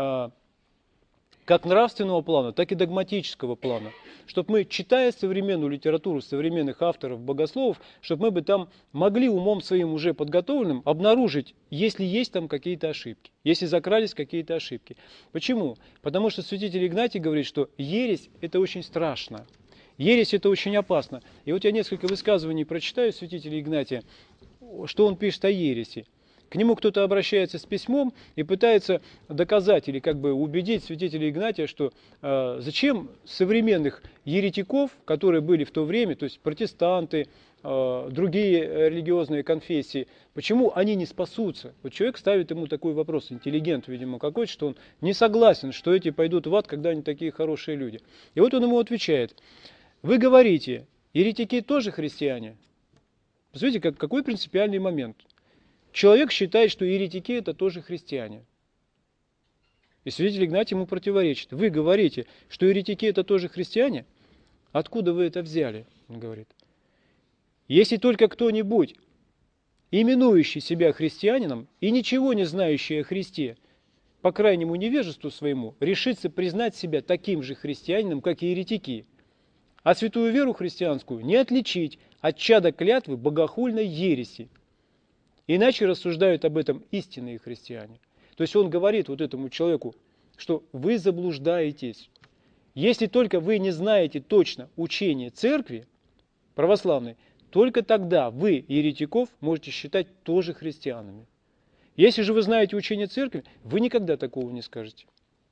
как нравственного плана, так и догматического плана. Чтобы мы, читая современную литературу современных авторов, богословов, чтобы мы бы там могли умом своим уже подготовленным обнаружить, если есть там какие-то ошибки, если закрались какие-то ошибки. Почему? Потому что святитель Игнатий говорит, что ересь – это очень страшно. Ересь – это очень опасно. И вот я несколько высказываний прочитаю святителя Игнатия, что он пишет о ереси. К нему кто-то обращается с письмом и пытается доказать или как бы убедить святителя Игнатия, что э, зачем современных еретиков, которые были в то время, то есть протестанты, э, другие религиозные конфессии, почему они не спасутся? Вот человек ставит ему такой вопрос, интеллигент, видимо, какой-то, что он не согласен, что эти пойдут в ад, когда они такие хорошие люди. И вот он ему отвечает: вы говорите, еретики тоже христиане? Посмотрите, как, какой принципиальный момент. Человек считает, что еретики – это тоже христиане. И святитель Игнатий ему противоречит. Вы говорите, что еретики – это тоже христиане? Откуда вы это взяли? Он говорит. Если только кто-нибудь, именующий себя христианином и ничего не знающий о Христе, по крайнему невежеству своему, решится признать себя таким же христианином, как и еретики, а святую веру христианскую не отличить от чада клятвы богохульной ереси. Иначе рассуждают об этом истинные христиане. То есть он говорит вот этому человеку, что вы заблуждаетесь. Если только вы не знаете точно учение церкви православной, только тогда вы, еретиков, можете считать тоже христианами. Если же вы знаете учение церкви, вы никогда такого не скажете.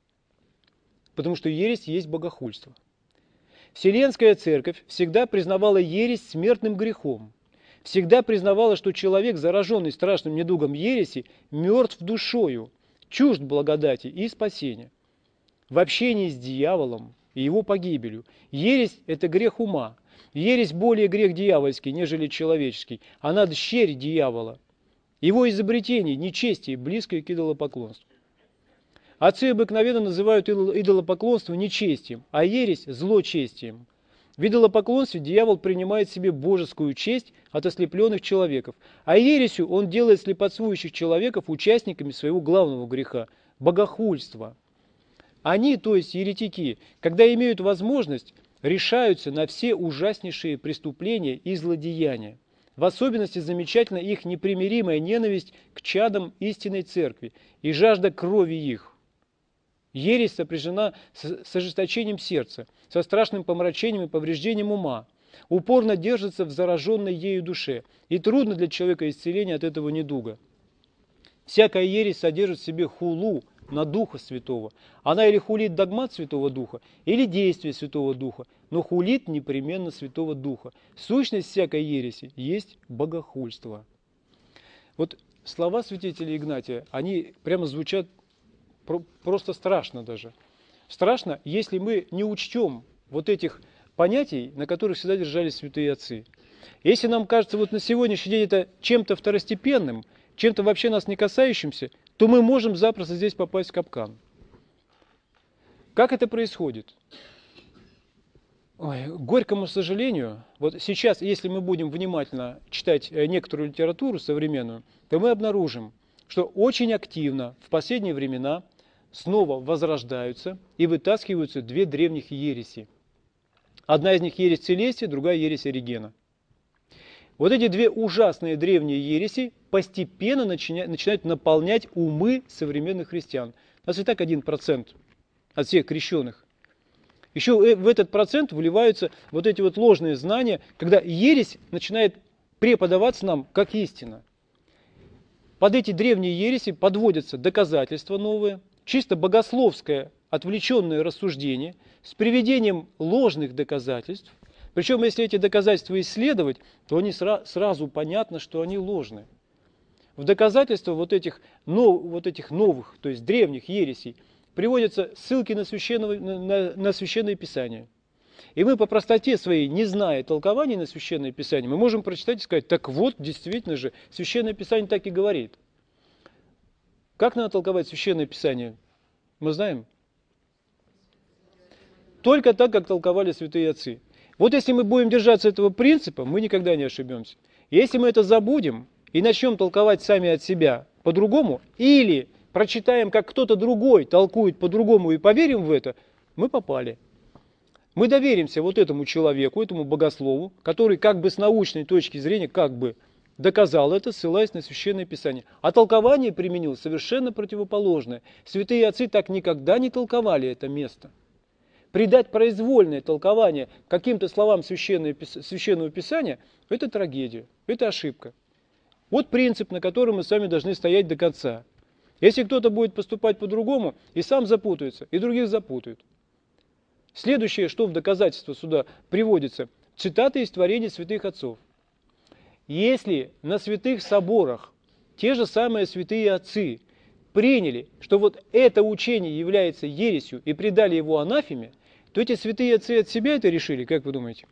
Потому что ересь есть богохульство. Вселенская церковь всегда признавала ересь смертным грехом. Всегда признавала, что человек, зараженный страшным недугом ереси, мертв душою, чужд благодати и спасения. В общении с дьяволом и его погибелью. Ересь – это грех ума. Ересь более грех дьявольский, нежели человеческий. Она дщерь дьявола. Его изобретение, нечестие, близкое к идолопоклонству. Отцы обыкновенно называют идолопоклонство нечестием, а ересь – злочестием. В идолопоклонстве дьявол принимает себе божескую честь от ослепленных человеков, а ересью он делает слепотствующих человеков участниками своего главного греха – богохульства. Они, то есть еретики, когда имеют возможность, решаются на все ужаснейшие преступления и злодеяния. В особенности замечательна их непримиримая ненависть к чадам истинной церкви и жажда крови их. Ересь сопряжена с ожесточением сердца, со страшным помрачением и повреждением ума, упорно держится в зараженной ею душе, и трудно для человека исцеление от этого недуга. Всякая ересь содержит в себе хулу на Духа Святого. Она или хулит догмат Святого Духа, или действие Святого Духа, но хулит непременно Святого Духа. Сущность всякой ереси есть богохульство. Вот слова святителя Игнатия, они прямо звучат просто страшно даже. Страшно, если мы не учтем вот этих понятий, на которых всегда держались святые отцы. Если нам кажется вот на сегодняшний день это чем-то второстепенным, чем-то вообще нас не касающимся, то мы можем запросто здесь попасть в капкан. Как это происходит? Ой, к горькому сожалению, вот сейчас, если мы будем внимательно читать некоторую литературу современную, то мы обнаружим, что очень активно в последние времена снова возрождаются и вытаскиваются две древних ереси. Одна из них ересь Целестия, другая ересь Оригена. Вот эти две ужасные древние ереси постепенно начинают, начинают наполнять умы современных христиан. У нас и так один процент от всех крещенных. Еще в этот процент вливаются вот эти вот ложные знания, когда ересь начинает преподаваться нам как истина. Под эти древние ереси подводятся доказательства новые, чисто богословское отвлеченное рассуждение с приведением ложных доказательств. Причем, если эти доказательства исследовать, то они сра- сразу понятно, что они ложны. В доказательство вот этих, нов, вот этих новых, то есть древних ересей, приводятся ссылки на священное, на, на священное Писание. И мы по простоте своей, не зная толкований на Священное Писание, мы можем прочитать и сказать, так вот, действительно же, Священное Писание так и говорит. Как надо толковать Священное Писание? Мы знаем? Только так, как толковали святые отцы. Вот если мы будем держаться этого принципа, мы никогда не ошибемся. Если мы это забудем и начнем толковать сами от себя по-другому, или прочитаем, как кто-то другой толкует по-другому и поверим в это, мы попали. Мы доверимся вот этому человеку, этому богослову, который как бы с научной точки зрения, как бы доказал это, ссылаясь на Священное Писание. А толкование применил совершенно противоположное. Святые отцы так никогда не толковали это место. Придать произвольное толкование каким-то словам Священного Писания – это трагедия, это ошибка. Вот принцип, на котором мы с вами должны стоять до конца. Если кто-то будет поступать по-другому, и сам запутается, и других запутают. Следующее, что в доказательство сюда приводится, цитаты из творений святых отцов. Если на святых соборах те же самые святые отцы приняли, что вот это учение является ересью и предали его анафеме, то эти святые отцы от себя это решили, как вы думаете?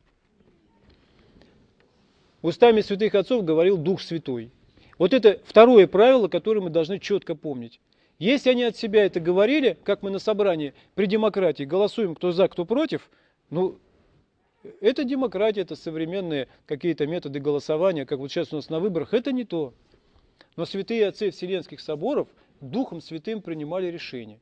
Устами святых отцов говорил Дух Святой. Вот это второе правило, которое мы должны четко помнить. Если они от себя это говорили, как мы на собрании при демократии голосуем, кто за, кто против, ну, это демократия, это современные какие-то методы голосования, как вот сейчас у нас на выборах, это не то. Но святые отцы Вселенских соборов Духом Святым принимали решения.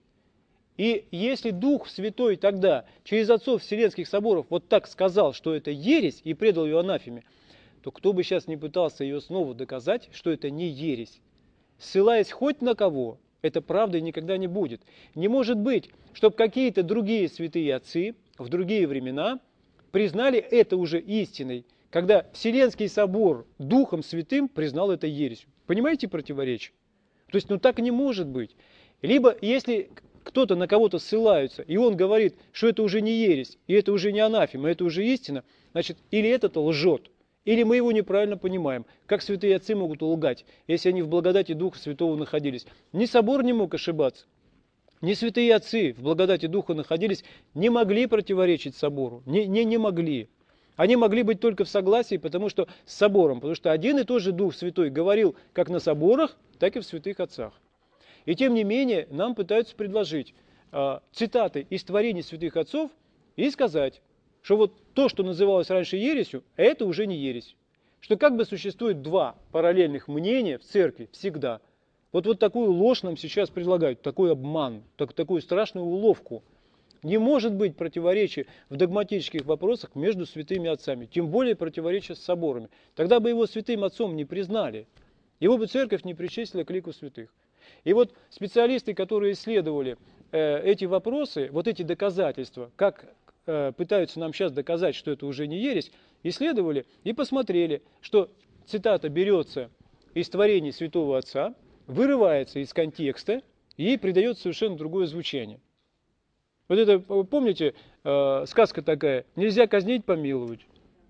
И если Дух Святой тогда через отцов Вселенских соборов вот так сказал, что это ересь, и предал ее анафеме, то кто бы сейчас не пытался ее снова доказать, что это не ересь, ссылаясь хоть на кого, это правдой никогда не будет. Не может быть, чтобы какие-то другие святые отцы в другие времена признали это уже истиной, когда Вселенский собор Духом Святым признал это ересью. Понимаете противоречие? То есть, ну так не может быть. Либо, если кто-то на кого-то ссылается, и он говорит, что это уже не ересь, и это уже не анафема, это уже истина, значит, или этот лжет, или мы его неправильно понимаем. Как святые отцы могут лгать, если они в благодати Духа Святого находились? Ни собор не мог ошибаться, ни святые отцы в благодати Духа находились, не могли противоречить собору, не, не, не могли. Они могли быть только в согласии, потому что с собором, потому что один и тот же Дух Святой говорил как на соборах, так и в святых отцах. И тем не менее нам пытаются предложить э, цитаты из творений святых отцов и сказать, что вот то, что называлось раньше ересью, это уже не ересь. Что как бы существует два параллельных мнения в церкви всегда. Вот, вот такую ложь нам сейчас предлагают, такой обман, так, такую страшную уловку. Не может быть противоречия в догматических вопросах между святыми отцами, тем более противоречия с соборами. Тогда бы его святым отцом не признали, его бы церковь не причислила к лику святых. И вот специалисты, которые исследовали э, эти вопросы, вот эти доказательства, как э, пытаются нам сейчас доказать, что это уже не ересь, исследовали и посмотрели, что цитата берется из творений святого отца, вырывается из контекста и ей придает совершенно другое звучание. Вот это, помните, э, сказка такая, нельзя казнить, помиловать.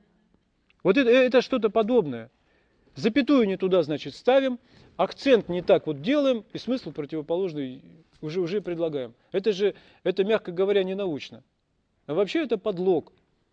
Вот это, это что-то подобное. Запятую не туда, значит, ставим, акцент не так вот делаем, и смысл противоположный уже, уже предлагаем. Это же, это, мягко говоря, не научно. А вообще это подлог.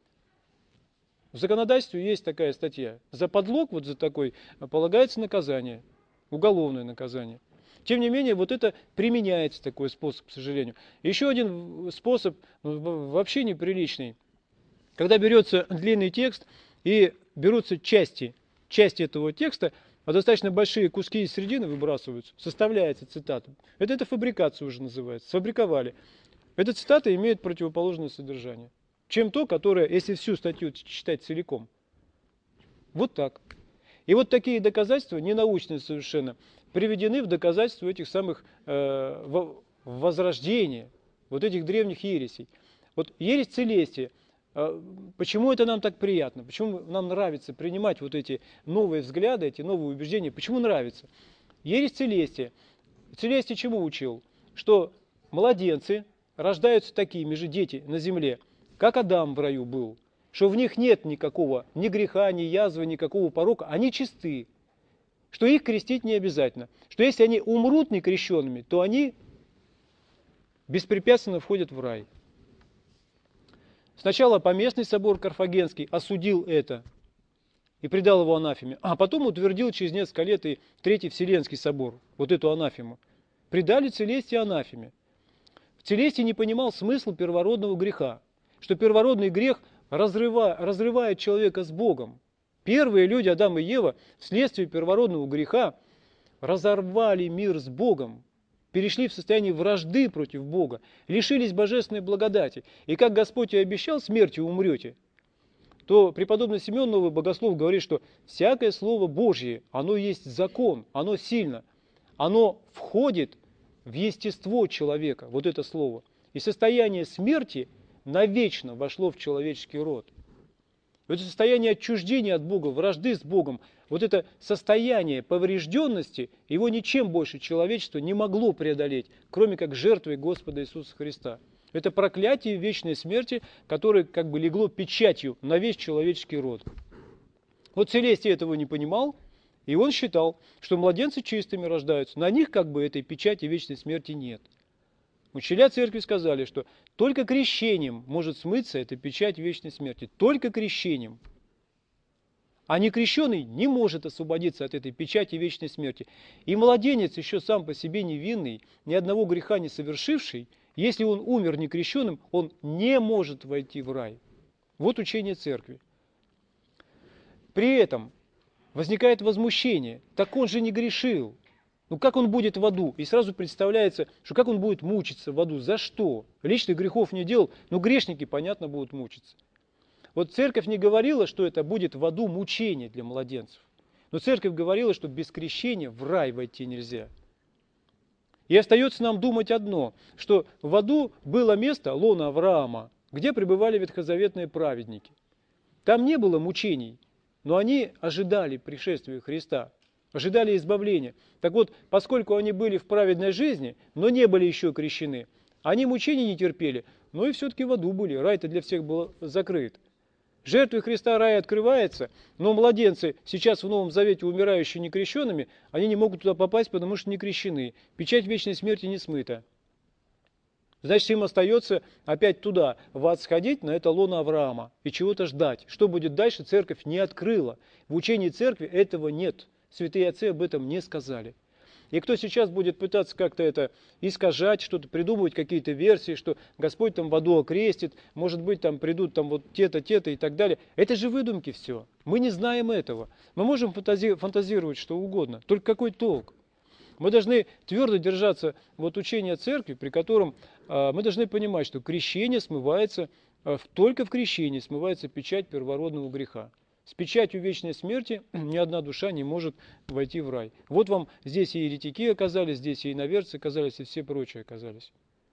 В законодательстве есть такая статья. За подлог, вот за такой, полагается наказание, уголовное наказание. Тем не менее, вот это применяется, такой способ, к сожалению. Еще один способ, вообще неприличный. Когда берется длинный текст и берутся части, части этого текста, а достаточно большие куски из середины выбрасываются, составляется цитата. Это, это фабрикация уже называется, сфабриковали. Эта цитата имеет противоположное содержание, чем то, которое, если всю статью читать целиком. Вот так. И вот такие доказательства, ненаучные совершенно, приведены в доказательство этих самых э, возрождения, вот этих древних ересей. Вот ересь целестия. Э, почему это нам так приятно? Почему нам нравится принимать вот эти новые взгляды, эти новые убеждения? Почему нравится? Ересь целестия. Целестий чему учил? Что младенцы рождаются такими же, дети на земле, как Адам в раю был. Что в них нет никакого ни греха, ни язвы, никакого порока. Они чисты. Что их крестить не обязательно. Что если они умрут некрещенными, то они беспрепятственно входят в рай. Сначала Поместный собор Карфагенский осудил это и предал его анафеме, а потом утвердил через несколько лет и Третий Вселенский собор, вот эту анафему. Предали Целестии анафеме. Целестий не понимал смысла первородного греха, что первородный грех разрывает, разрывает человека с Богом. Первые люди, Адам и Ева, вследствие первородного греха разорвали мир с Богом, перешли в состояние вражды против Бога, лишились божественной благодати. И как Господь и обещал, смертью умрете, то преподобный Симеон, новый богослов, говорит, что всякое слово Божье, оно есть закон, оно сильно, оно входит в естество человека, вот это слово. И состояние смерти навечно вошло в человеческий род. Это состояние отчуждения от Бога, вражды с Богом, вот это состояние поврежденности, его ничем больше человечество не могло преодолеть, кроме как жертвой Господа Иисуса Христа. Это проклятие вечной смерти, которое как бы легло печатью на весь человеческий род. Вот Целестий этого не понимал, и он считал, что младенцы чистыми рождаются, на них как бы этой печати вечной смерти нет. Учителя церкви сказали, что только крещением может смыться эта печать вечной смерти. Только крещением. А некрещенный не может освободиться от этой печати вечной смерти. И младенец, еще сам по себе невинный, ни одного греха не совершивший, если он умер некрещенным, он не может войти в рай. Вот учение церкви. При этом возникает возмущение. Так он же не грешил. Ну как он будет в аду? И сразу представляется, что как он будет мучиться в аду? За что? Личных грехов не делал, но грешники, понятно, будут мучиться. Вот церковь не говорила, что это будет в аду мучение для младенцев. Но церковь говорила, что без крещения в рай войти нельзя. И остается нам думать одно, что в аду было место, лона Авраама, где пребывали ветхозаветные праведники. Там не было мучений, но они ожидали пришествия Христа. Ожидали избавления. Так вот, поскольку они были в праведной жизни, но не были еще крещены, они мучений не терпели, но и все-таки в аду были. Рай-то для всех был закрыт. Жертвой Христа рай открывается, но младенцы, сейчас в Новом Завете умирающие некрещенными, они не могут туда попасть, потому что не крещены. Печать вечной смерти не смыта. Значит, им остается опять туда, в ад сходить, на это лоно Авраама, и чего-то ждать. Что будет дальше, церковь не открыла. В учении церкви этого нет. Святые отцы об этом не сказали. И кто сейчас будет пытаться как-то это искажать, что-то придумывать, какие-то версии, что Господь там в аду окрестит, может быть, там придут там вот те-то, те-то и так далее. Это же выдумки все. Мы не знаем этого. Мы можем фантази- фантазировать что угодно. Только какой толк? Мы должны твердо держаться вот учения церкви, при котором э, мы должны понимать, что крещение смывается, э, только в крещении смывается печать первородного греха. С печатью вечной смерти ни одна душа не может войти в рай. Вот вам здесь и еретики оказались, здесь и иноверцы оказались, и все прочие оказались.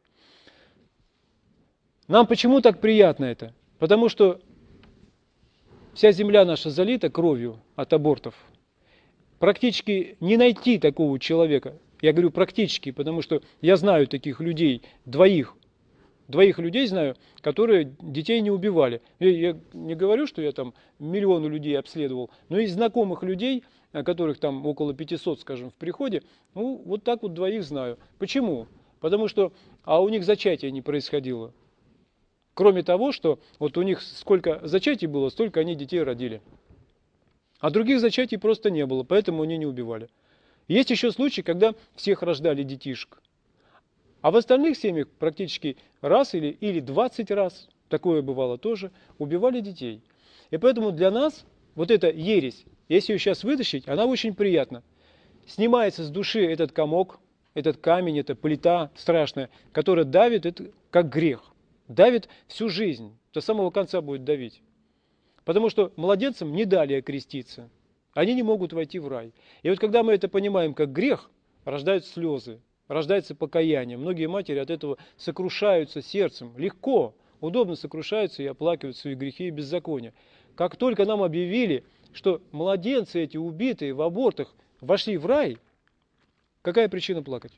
Нам почему так приятно это? Потому что вся земля наша залита кровью от абортов. Практически не найти такого человека. Я говорю практически, потому что я знаю таких людей, двоих. Двоих людей знаю, которые детей не убивали. Я не говорю, что я там миллионы людей обследовал, но из знакомых людей, которых там около пятисот, скажем, в приходе, ну, вот так вот двоих знаю. Почему? Потому что, а у них зачатие не происходило. Кроме того, что вот у них сколько зачатий было, столько они детей родили. А других зачатий просто не было, поэтому они не убивали. Есть еще случаи, когда всех рождали детишек. А в остальных семьях практически раз или, или двадцать раз, такое бывало тоже, убивали детей. И поэтому для нас вот эта ересь, если ее сейчас вытащить, она очень приятна. Снимается с души этот комок, этот камень, эта плита страшная, которая давит, это как грех. Давит всю жизнь, до самого конца будет давить. Потому что младенцам не дали окреститься. Они не могут войти в рай. И вот когда мы это понимаем как грех, рождаются слезы. Рождается покаяние. Многие матери от этого сокрушаются сердцем. Легко, удобно сокрушаются и оплакивают свои грехи и беззакония. Как только нам объявили, что младенцы эти убитые в абортах вошли в рай, какая причина плакать?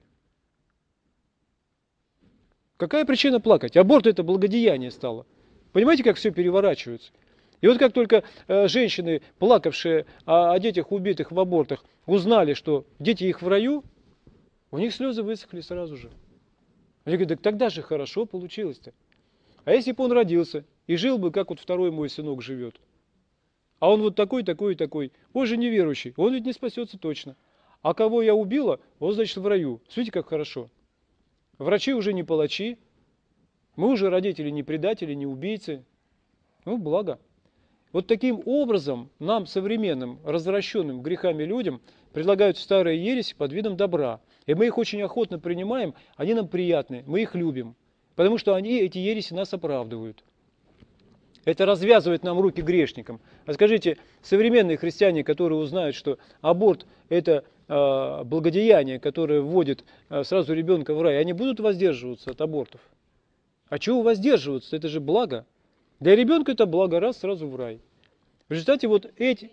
Какая причина плакать? Аборт это благодеяние стало. Понимаете, как все переворачивается? И вот как только э, женщины, плакавшие о, о детях убитых в абортах, узнали, что дети их в раю, у них слезы высохли сразу же. Они говорят, так тогда же хорошо получилось-то. А если бы он родился, и жил бы, как вот второй мой сынок живет. А он вот такой, такой, такой. Он же неверующий, он ведь не спасется точно. А кого я убила, он, значит, в раю. Смотрите, как хорошо. Врачи уже не палачи, мы уже родители не предатели, не убийцы. Ну, благо. Вот таким образом нам, современным, развращенным грехами людям, предлагают старые ереси под видом добра. И мы их очень охотно принимаем, они нам приятны, мы их любим. Потому что они, эти ереси, нас оправдывают. Это развязывает нам руки грешникам. А скажите, современные христиане, которые узнают, что аборт – это э, благодеяние, которое вводит э, сразу ребенка в рай, они будут воздерживаться от абортов? А чего воздерживаться? Это же благо. Для ребенка это благо, раз, сразу в рай. В результате вот эти...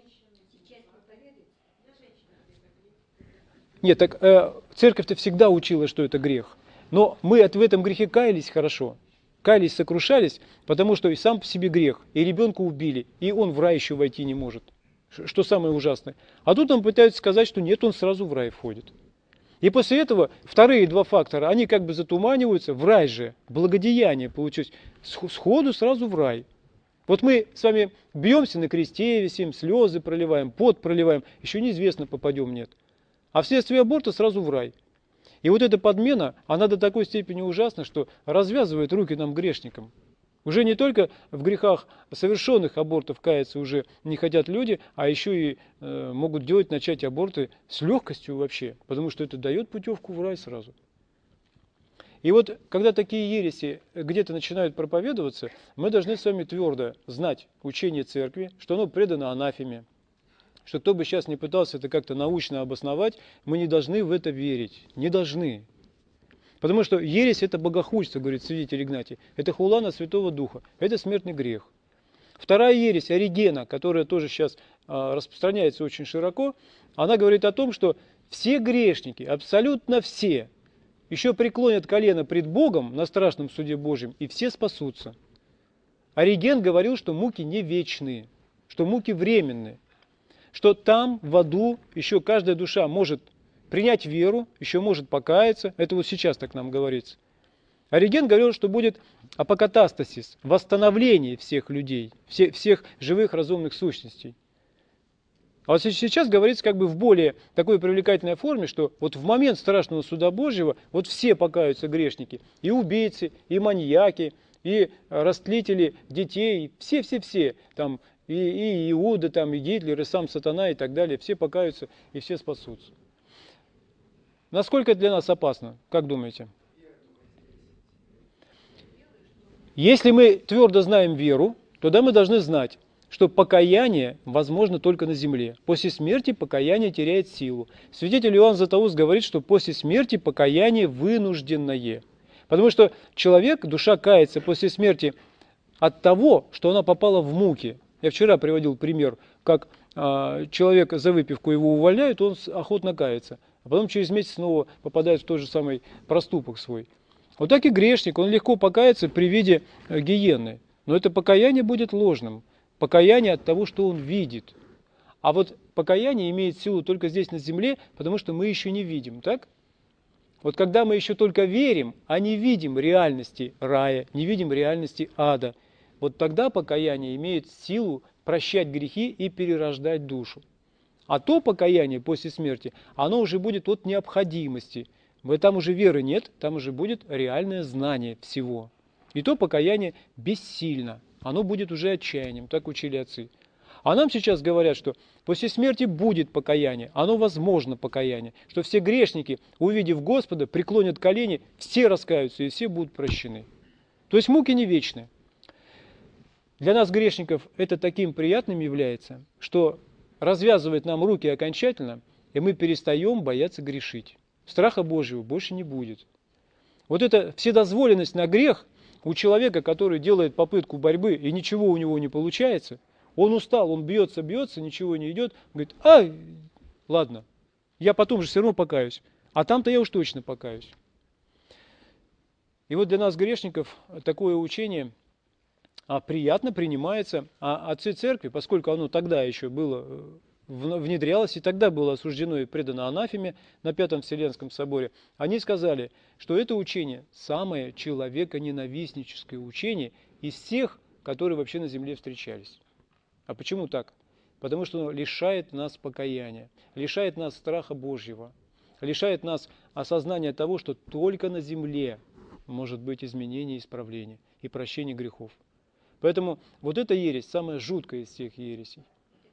Нет, так э, церковь-то всегда учила, что это грех. Но мы от, в этом грехе каялись хорошо. Каялись, сокрушались, потому что и сам по себе грех, и ребенка убили, и он в рай еще войти не может. Что самое ужасное. А тут нам пытаются сказать, что нет, он сразу в рай входит. И после этого вторые два фактора, они как бы затуманиваются, в рай же, благодеяние получилось, сходу сразу в рай. Вот мы с вами бьемся на кресте, висим, слезы проливаем, пот проливаем, еще неизвестно, попадем, нет. А вследствие аборта сразу в рай. И вот эта подмена, она до такой степени ужасна, что развязывает руки нам грешникам. Уже не только в грехах совершенных абортов каяться уже не хотят люди, а еще и э, могут делать, начать аборты с легкостью вообще, потому что это дает путевку в рай сразу. И вот, когда такие ереси где-то начинают проповедоваться, мы должны с вами твердо знать учение церкви, что оно предано анафеме, что кто бы сейчас не пытался это как-то научно обосновать, мы не должны в это верить, не должны. Потому что ересь – это богохульство, говорит святитель Игнатий, это хула на Святого Духа, это смертный грех. Вторая ересь, Оригена, которая тоже сейчас а, распространяется очень широко, она говорит о том, что все грешники, абсолютно все, еще преклонят колено пред Богом на страшном суде Божьем, и все спасутся. Ориген говорил, что муки не вечные, что муки временные, что там, в аду, еще каждая душа может принять веру, еще может покаяться. Это вот сейчас так нам говорится. Ориген говорил, что будет апокатастасис, восстановление всех людей, все, всех живых разумных сущностей. А вот сейчас говорится как бы в более такой привлекательной форме, что вот в момент страшного суда Божьего вот все покаются грешники, и убийцы, и маньяки, и растлители детей, все-все-все, там и, и Иуда, там, и Гитлер, и сам сатана и так далее, все покаются и все спасутся. Насколько это для нас опасно, как думаете? Если мы твердо знаем веру, тогда мы должны знать, что покаяние возможно только на земле. После смерти покаяние теряет силу. Святитель Иоанн Златоуст говорит, что после смерти покаяние вынужденное. Потому что человек, душа кается после смерти от того, что она попала в муки. Я вчера приводил пример, как э, человек за выпивку его увольняют, он охотно кается. А потом через месяц снова попадает в тот же самый проступок свой. Вот так и грешник, он легко покается при виде э, гиены. Но это покаяние будет ложным. Покаяние от того, что он видит. А вот покаяние имеет силу только здесь на земле, потому что мы еще не видим, так? Вот когда мы еще только верим, а не видим реальности рая, не видим реальности ада, вот тогда покаяние имеет силу прощать грехи и перерождать душу. А то покаяние после смерти, оно уже будет от необходимости. Там уже веры нет, там уже будет реальное знание всего. И то покаяние бессильно, оно будет уже отчаянием, так учили отцы. А нам сейчас говорят, что после смерти будет покаяние, оно возможно покаяние, что все грешники, увидев Господа, преклонят колени, все раскаются и все будут прощены. То есть муки не вечны. Для нас, грешников, это таким приятным является, что развязывает нам руки окончательно, и мы перестаем бояться грешить. Страха Божьего больше не будет. Вот эта вседозволенность на грех у человека, который делает попытку борьбы, и ничего у него не получается, он устал, он бьется, бьется, ничего не идет, говорит, а, ладно, я потом же все равно покаюсь, а там-то я уж точно покаюсь. И вот для нас, грешников, такое учение приятно принимается, а отцы церкви, поскольку оно тогда еще было, внедрялось, и тогда было осуждено и предано анафеме на Пятом Вселенском соборе, они сказали, что это учение самое человеконенавистническое учение из всех которые вообще на земле встречались. А почему так? Потому что оно лишает нас покаяния, лишает нас страха Божьего, лишает нас осознания того, что только на земле может быть изменение, исправление и прощение грехов. Поэтому вот эта ересь самая жуткая из всех ересей.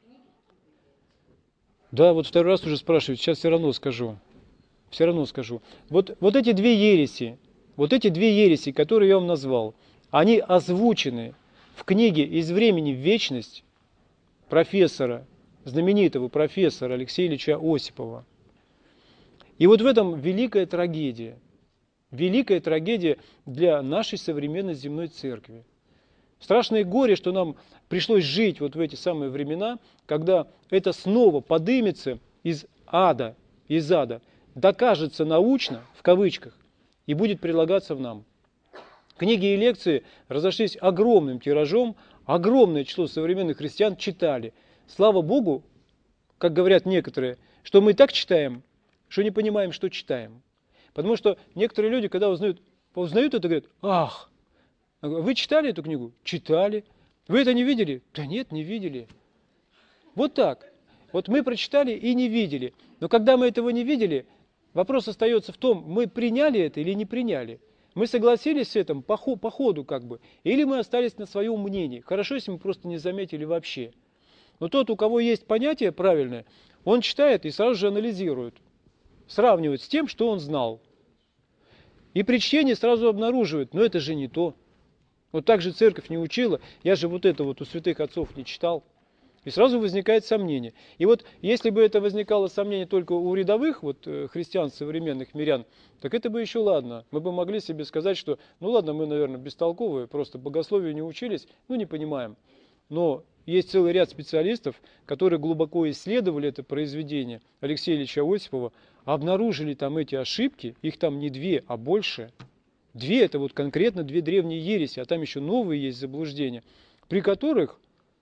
Да, вот второй раз уже спрашивают, сейчас все равно скажу. Все равно скажу. Вот, вот эти две ереси, вот эти две ереси, которые я вам назвал, они озвучены в книге «Из времени в вечность» профессора, знаменитого профессора Алексея Ильича Осипова. И вот в этом великая трагедия. Великая трагедия для нашей современной земной церкви. Страшное горе, что нам пришлось жить вот в эти самые времена, когда это снова подымется из ада, из ада, докажется научно, в кавычках, и будет предлагаться в нам. Книги и лекции разошлись огромным тиражом, огромное число современных христиан читали. Слава Богу, как говорят некоторые, что мы так читаем, что не понимаем, что читаем. Потому что некоторые люди, когда узнают, узнают это, говорят, ах, вы читали эту книгу? Читали. Вы это не видели? Да нет, не видели. Вот так. Вот мы прочитали и не видели. Но когда мы этого не видели, вопрос остается в том, мы приняли это или не приняли. Мы согласились с этим по ходу как бы, или мы остались на своем мнении. Хорошо, если мы просто не заметили вообще. Но тот, у кого есть понятие правильное, он читает и сразу же анализирует. Сравнивает с тем, что он знал. И при чтении сразу обнаруживает, но это же не то. Вот так же церковь не учила, я же вот это вот у святых отцов не читал. И сразу возникает сомнение. И вот если бы это возникало сомнение только у рядовых вот, христиан, современных мирян, так это бы еще ладно. Мы бы могли себе сказать, что ну ладно, мы, наверное, бестолковые, просто богословию не учились, ну не понимаем. Но есть целый ряд специалистов, которые глубоко исследовали это произведение Алексея Ильича Осипова, обнаружили там эти ошибки, их там не две, а больше. Две – это вот конкретно две древние ереси, а там еще новые есть заблуждения, при которых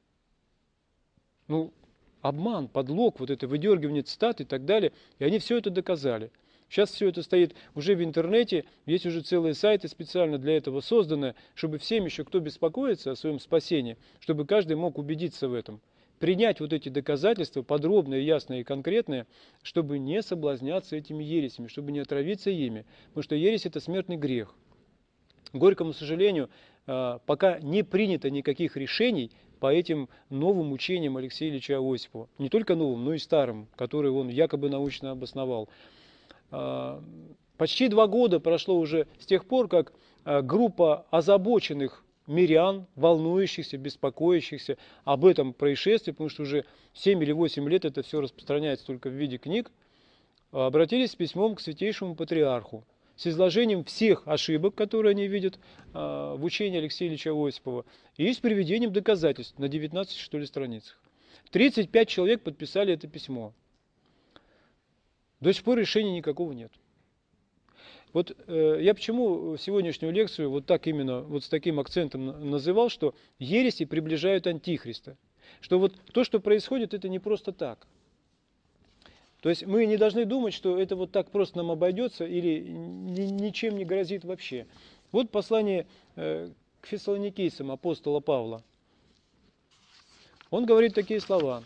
ну, обман, подлог, вот это выдергивание цитат и так далее, и они все это доказали. Сейчас все это стоит уже в интернете, есть уже целые сайты специально для этого созданы, чтобы всем еще, кто беспокоится о своем спасении, чтобы каждый мог убедиться в этом. Принять вот эти доказательства, подробные, ясные и конкретные, чтобы не соблазняться этими ересями, чтобы не отравиться ими. Потому что ересь – это смертный грех. К горькому сожалению, пока не принято никаких решений по этим новым учениям Алексея Ильича Осипова. Не только новым, но и старым, которые он якобы научно обосновал. Почти два года прошло уже с тех пор, как группа озабоченных мирян, волнующихся, беспокоящихся об этом происшествии, потому что уже семь или восемь лет это все распространяется только в виде книг, обратились с письмом к святейшему патриарху с изложением всех ошибок, которые они видят в учении Алексея Ильича Осипова, и с приведением доказательств на девятнадцати, что ли, страницах. тридцать пять человек подписали это письмо. До сих пор решения никакого нет. Вот э, я почему сегодняшнюю лекцию вот так именно, вот с таким акцентом называл, что ереси приближают Антихриста. Что вот то, что происходит, это не просто так. То есть мы не должны думать, что это вот так просто нам обойдется или ни, ничем не грозит вообще. Вот послание э, к фессалоникийцам апостола Павла. Он говорит такие слова.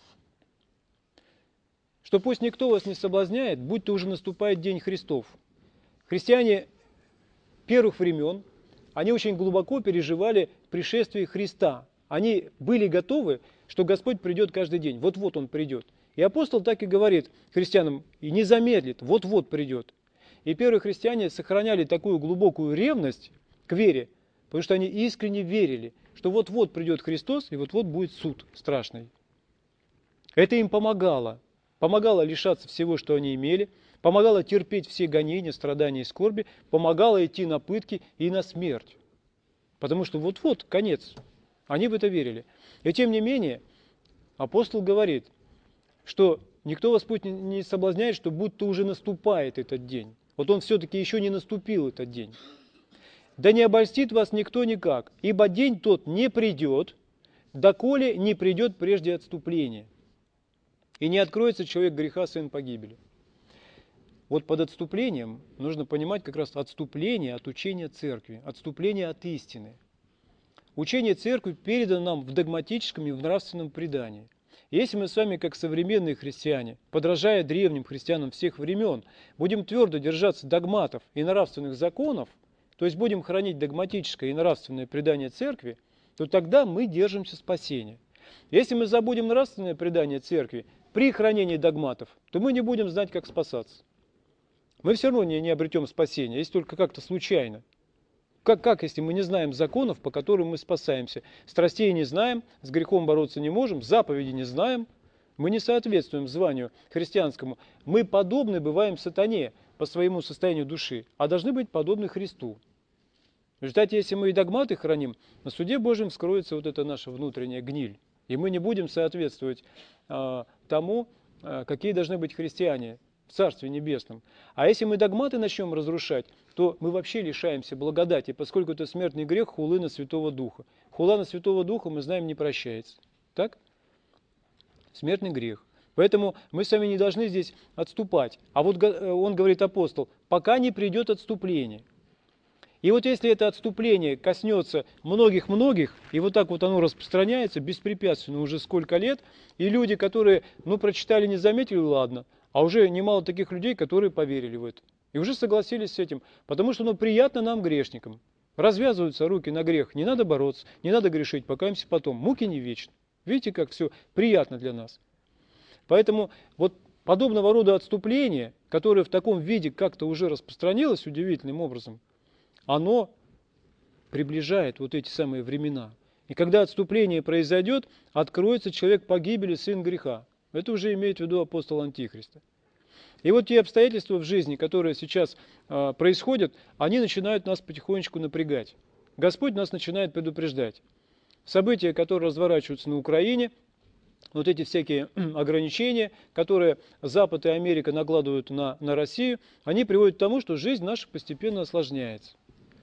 Что пусть никто вас не соблазняет, будь то уже наступает день Христов. Христиане первых времен, они очень глубоко переживали пришествие Христа. Они были готовы, что Господь придет каждый день. Вот-вот Он придет. И апостол так и говорит христианам, и не замедлит, вот-вот придет. И первые христиане сохраняли такую глубокую ревность к вере, потому что они искренне верили, что вот-вот придет Христос, и вот-вот будет суд страшный. Это им помогало. Помогало лишаться всего, что они имели, помогало терпеть все гонения, страдания и скорби, помогало идти на пытки и на смерть. Потому что вот-вот конец. Они в это верили. И тем не менее, апостол говорит, что никто вас путь не соблазняет, что будто уже наступает этот день. Вот он все-таки еще не наступил этот день. Да не обольстит вас никто никак, ибо день тот не придет, доколе не придет прежде отступления. И не откроется человек греха, сын погибели. Вот под отступлением нужно понимать как раз отступление от учения церкви, отступление от истины. Учение Церкви передано нам в догматическом и в нравственном предании. Если мы с вами, как современные христиане, подражая древним христианам всех времен, будем твердо держаться догматов и нравственных законов, то есть будем хранить догматическое и нравственное предание Церкви, то тогда мы держимся спасения. Если мы забудем нравственное предание Церкви при хранении догматов, то мы не будем знать, как спасаться. Мы все равно не, не обретем спасения, если только как-то случайно. Как, как, если мы не знаем законов, по которым мы спасаемся? Страстей не знаем, с грехом бороться не можем, заповеди не знаем. Мы не соответствуем званию христианскому. Мы подобны бываем сатане по своему состоянию души, а должны быть подобны Христу. В результате, если мы и догматы храним, на суде Божьем вскроется вот эта наша внутренняя гниль. И мы не будем соответствовать а, тому, а, какие должны быть христиане в Царстве Небесном. А если мы догматы начнем разрушать, то мы вообще лишаемся благодати, поскольку это смертный грех хулы на Святого Духа. Хула на Святого Духа, мы знаем, не прощается. Так? Смертный грех. Поэтому мы с вами не должны здесь отступать. А вот он говорит, апостол, пока не придет отступление. И вот если это отступление коснется многих-многих, и вот так вот оно распространяется беспрепятственно уже сколько лет, и люди, которые, ну, прочитали, не заметили, ладно, а уже немало таких людей, которые поверили в это. И уже согласились с этим, потому что оно приятно нам, грешникам. Развязываются руки на грех, не надо бороться, не надо грешить, покаемся потом. Муки не вечны. Видите, как все приятно для нас. Поэтому вот подобного рода отступление, которое в таком виде как-то уже распространилось удивительным образом, оно приближает вот эти самые времена. И когда отступление произойдет, откроется человек погибели, сын греха. Это уже имеет в виду апостол Антихриста. И вот те обстоятельства в жизни, которые сейчас э, происходят, они начинают нас потихонечку напрягать. Господь нас начинает предупреждать. События, которые разворачиваются на Украине, вот эти всякие ограничения, которые Запад и Америка накладывают на, на Россию, они приводят к тому, что жизнь наша постепенно осложняется.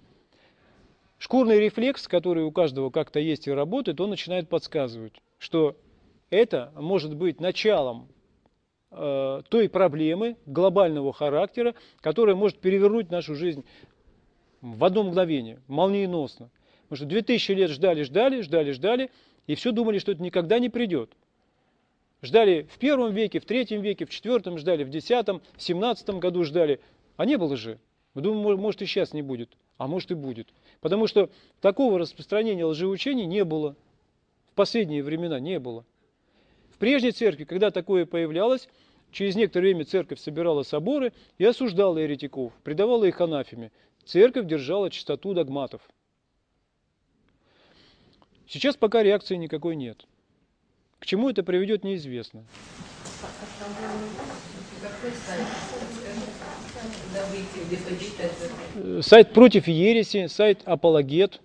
Шкурный рефлекс, который у каждого как-то есть и работает, он начинает подсказывать, что это может быть началом э, той проблемы глобального характера, которая может перевернуть нашу жизнь в одно мгновение, молниеносно. Потому что две тысячи лет ждали, ждали, ждали, ждали, и все думали, что это никогда не придет. Ждали в первом веке, в третьем веке, в четвертом ждали, в десятом, в семнадцатом году ждали, а не было же. Мы думаем, может и сейчас не будет, а может и будет. Потому что такого распространения лжеучений не было. В последние времена не было. В прежней церкви, когда такое появлялось, через некоторое время церковь собирала соборы и осуждала еретиков, предавала их анафеме. Церковь держала чистоту догматов. Сейчас пока реакции никакой нет. К чему это приведет, неизвестно. Сайт «Против ереси», сайт «Апологет».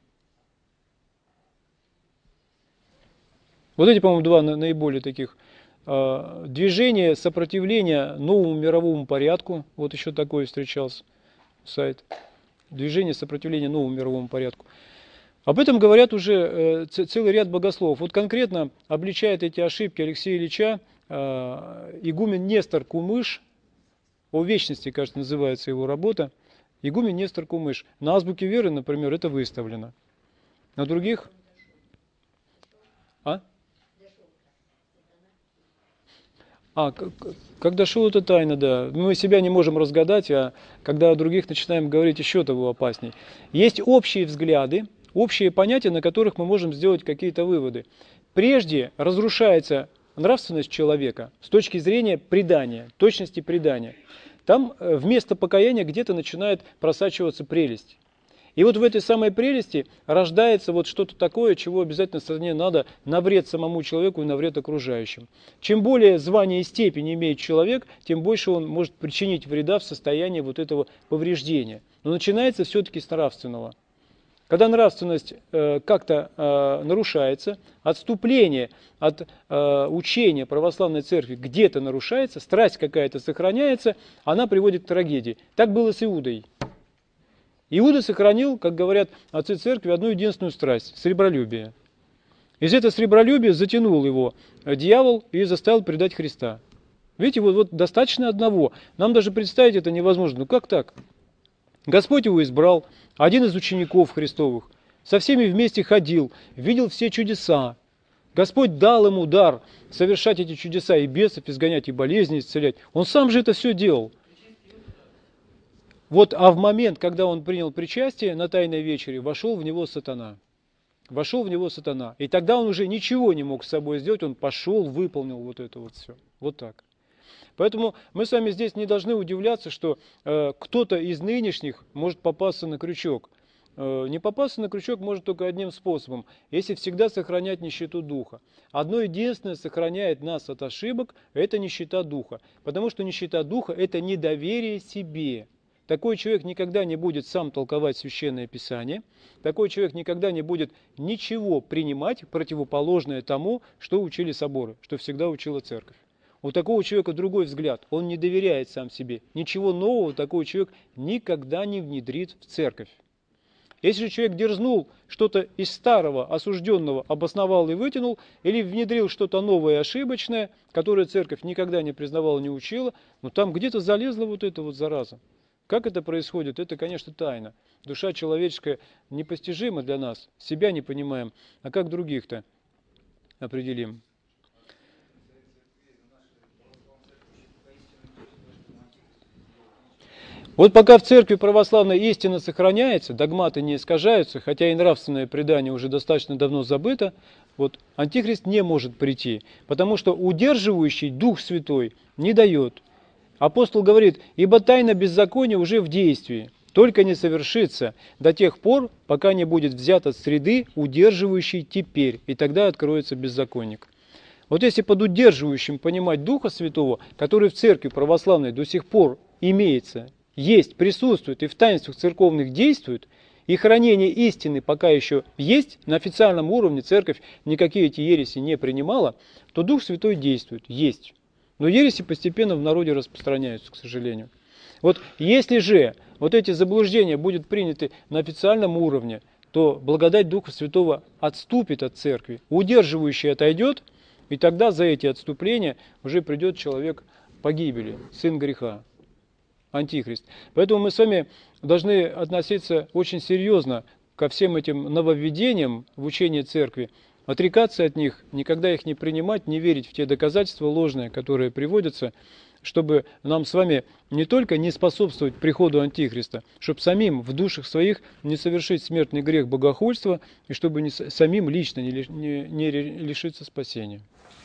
Вот эти, по-моему, два наиболее таких э, движения сопротивления новому мировому порядку. Вот еще такой встречался сайт. Движение сопротивления новому мировому порядку. Об этом говорят уже э, целый ряд богословов. Вот конкретно обличает эти ошибки Алексея Ильича э, игумен Нестор Кумыш. О вечности, кажется, называется его работа. Игумен Нестор Кумыш. На азбуке веры, например, это выставлено. На других... А? А, как дошел, это тайна, да. Мы себя не можем разгадать, а когда о других начинаем говорить, еще того опасней. Есть общие взгляды, общие понятия, на которых мы можем сделать какие-то выводы. Прежде разрушается нравственность человека с точки зрения предания, точности предания. Там вместо покаяния где-то начинает просачиваться прелесть. И вот в этой самой прелести рождается вот что-то такое, чего обязательно стране надо на вред самому человеку и на вред окружающим. Чем более звание и степень имеет человек, тем больше он может причинить вреда в состоянии вот этого повреждения. Но начинается все-таки с нравственного. Когда нравственность э, как-то э, нарушается, отступление от э, учения православной церкви где-то нарушается, страсть какая-то сохраняется, она приводит к трагедии. Так было с Иудой. Иуда сохранил, как говорят отцы церкви, одну единственную страсть – сребролюбие. Из этого сребролюбия затянул его дьявол и заставил предать Христа. Видите, вот, вот достаточно одного. Нам даже представить это невозможно. Ну как так? Господь его избрал, один из учеников Христовых. со всеми вместе ходил, видел все чудеса. Господь дал ему дар совершать эти чудеса, и бесов изгонять, и болезни исцелять. Он сам же это все делал. Вот, а в момент, когда он принял причастие на Тайной вечере, вошел в него сатана. Вошел в него сатана. И тогда он уже ничего не мог с собой сделать, он пошел, выполнил вот это вот все. Вот так. Поэтому мы с вами здесь не должны удивляться, что э, кто-то из нынешних может попасться на крючок. Э, не попасться на крючок может только одним способом, если всегда сохранять нищету духа. Одно единственное сохраняет нас от ошибок, это нищета духа. Потому что нищета духа – это недоверие себе. Такой человек никогда не будет сам толковать Священное Писание. Такой человек никогда не будет ничего принимать противоположное тому, что учили соборы, что всегда учила церковь. У такого человека другой взгляд, он не доверяет сам себе. Ничего нового такой человек никогда не внедрит в церковь. Если же человек дерзнул, что-то из старого, осужденного обосновал и вытянул, или внедрил что-то новое, ошибочное, которое церковь никогда не признавала, не учила, но там где-то залезла вот эта вот зараза. Как это происходит? Это, конечно, тайна. Душа человеческая непостижима для нас, себя не понимаем, а как других-то определим? Вот пока в церкви православной истина сохраняется, догматы не искажаются, хотя и нравственное предание уже достаточно давно забыто, вот антихрист не может прийти, потому что удерживающий Дух Святой не дает. Апостол говорит, ибо тайна беззакония уже в действии, только не совершится до тех пор, пока не будет взят от среды, удерживающий теперь, и тогда откроется беззаконник. Вот если под удерживающим понимать Духа Святого, который в церкви православной до сих пор имеется, есть, присутствует и в таинствах церковных действует, и хранение истины пока еще есть, на официальном уровне церковь никакие эти ереси не принимала, то Дух Святой действует, есть. Но ереси постепенно в народе распространяются, к сожалению. Вот если же вот эти заблуждения будут приняты на официальном уровне, то благодать Духа Святого отступит от церкви, удерживающий отойдет, и тогда за эти отступления уже придет человек погибели, сын греха. Антихрист. Поэтому мы с вами должны относиться очень серьезно ко всем этим нововведениям в учении церкви, отрекаться от них, никогда их не принимать, не верить в те доказательства ложные, которые приводятся, чтобы нам с вами не только не способствовать приходу Антихриста, чтобы самим в душах своих не совершить смертный грех богохульства, и чтобы не, самим лично не, не, не лишиться спасения.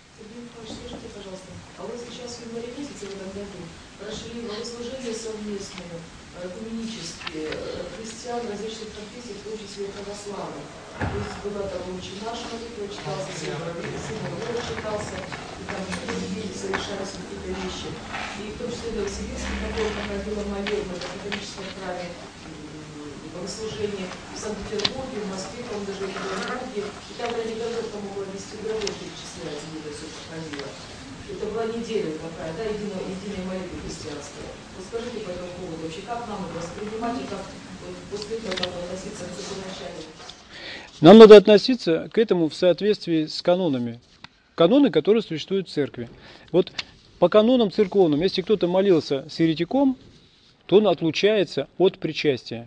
Совместные, экуменические, христиан различных конфессий, в том числе православных. То есть была там очень наша молитва, читался, Симон Лев читался, и там видели, совершались какие-то вещи. И в том числе Новосибирский такой проходила молитва в католическом храме, богослужение в Санкт-Петербурге, в Москве, там даже в Петербурге. И там я недавно, по-моему, десятиградов перечисляется, где это все проходило. Это была неделя такая, да, единая, единая молитва христианская. Вот скажите по этому поводу вообще, как нам это воспринимать и как после этого относиться к законодательству? Нам надо относиться к этому в соответствии с канонами. Каноны, которые существуют в церкви. Вот по канонам церковным, если кто-то молился с еретиком, то он отлучается от причастия.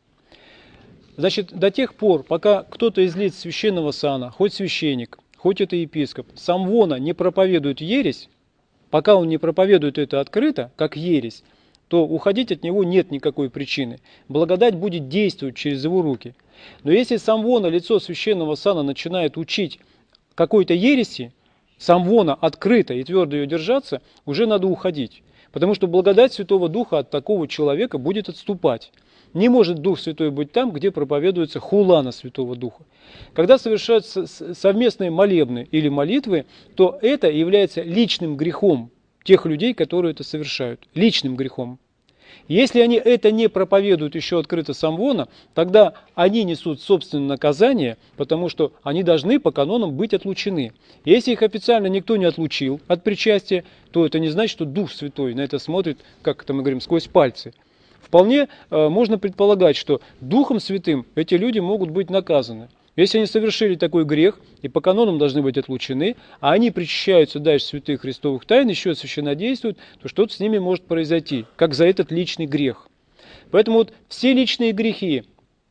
Значит, до тех пор, пока кто-то из лиц священного сана, хоть священник, хоть это епископ, самвона не проповедует ересь, пока он не проповедует это открыто, как ересь, то уходить от него нет никакой причины. Благодать будет действовать через его руки. Но если самвона, лицо священного сана, начинает учить какой-то ереси, самвона открыто и твердо ее держаться, уже надо уходить. Потому что благодать Святого Духа от такого человека будет отступать. Не может Дух Святой быть там, где проповедуется хула на Святого Духа. Когда совершаются совместные молебны или молитвы, то это является личным грехом тех людей, которые это совершают. Личным грехом. Если они это не проповедуют еще открыто самвона, тогда они несут собственное наказание, потому что они должны по канонам быть отлучены. Если их официально никто не отлучил от причастия, то это не значит, что Дух Святой на это смотрит, как это мы говорим, сквозь пальцы. Вполне э, можно предполагать, что Духом Святым эти люди могут быть наказаны. Если они совершили такой грех и по канонам должны быть отлучены, а они причащаются дальше святых христовых тайн, еще священнодействуют, то что-то с ними может произойти, как за этот личный грех. Поэтому вот все личные грехи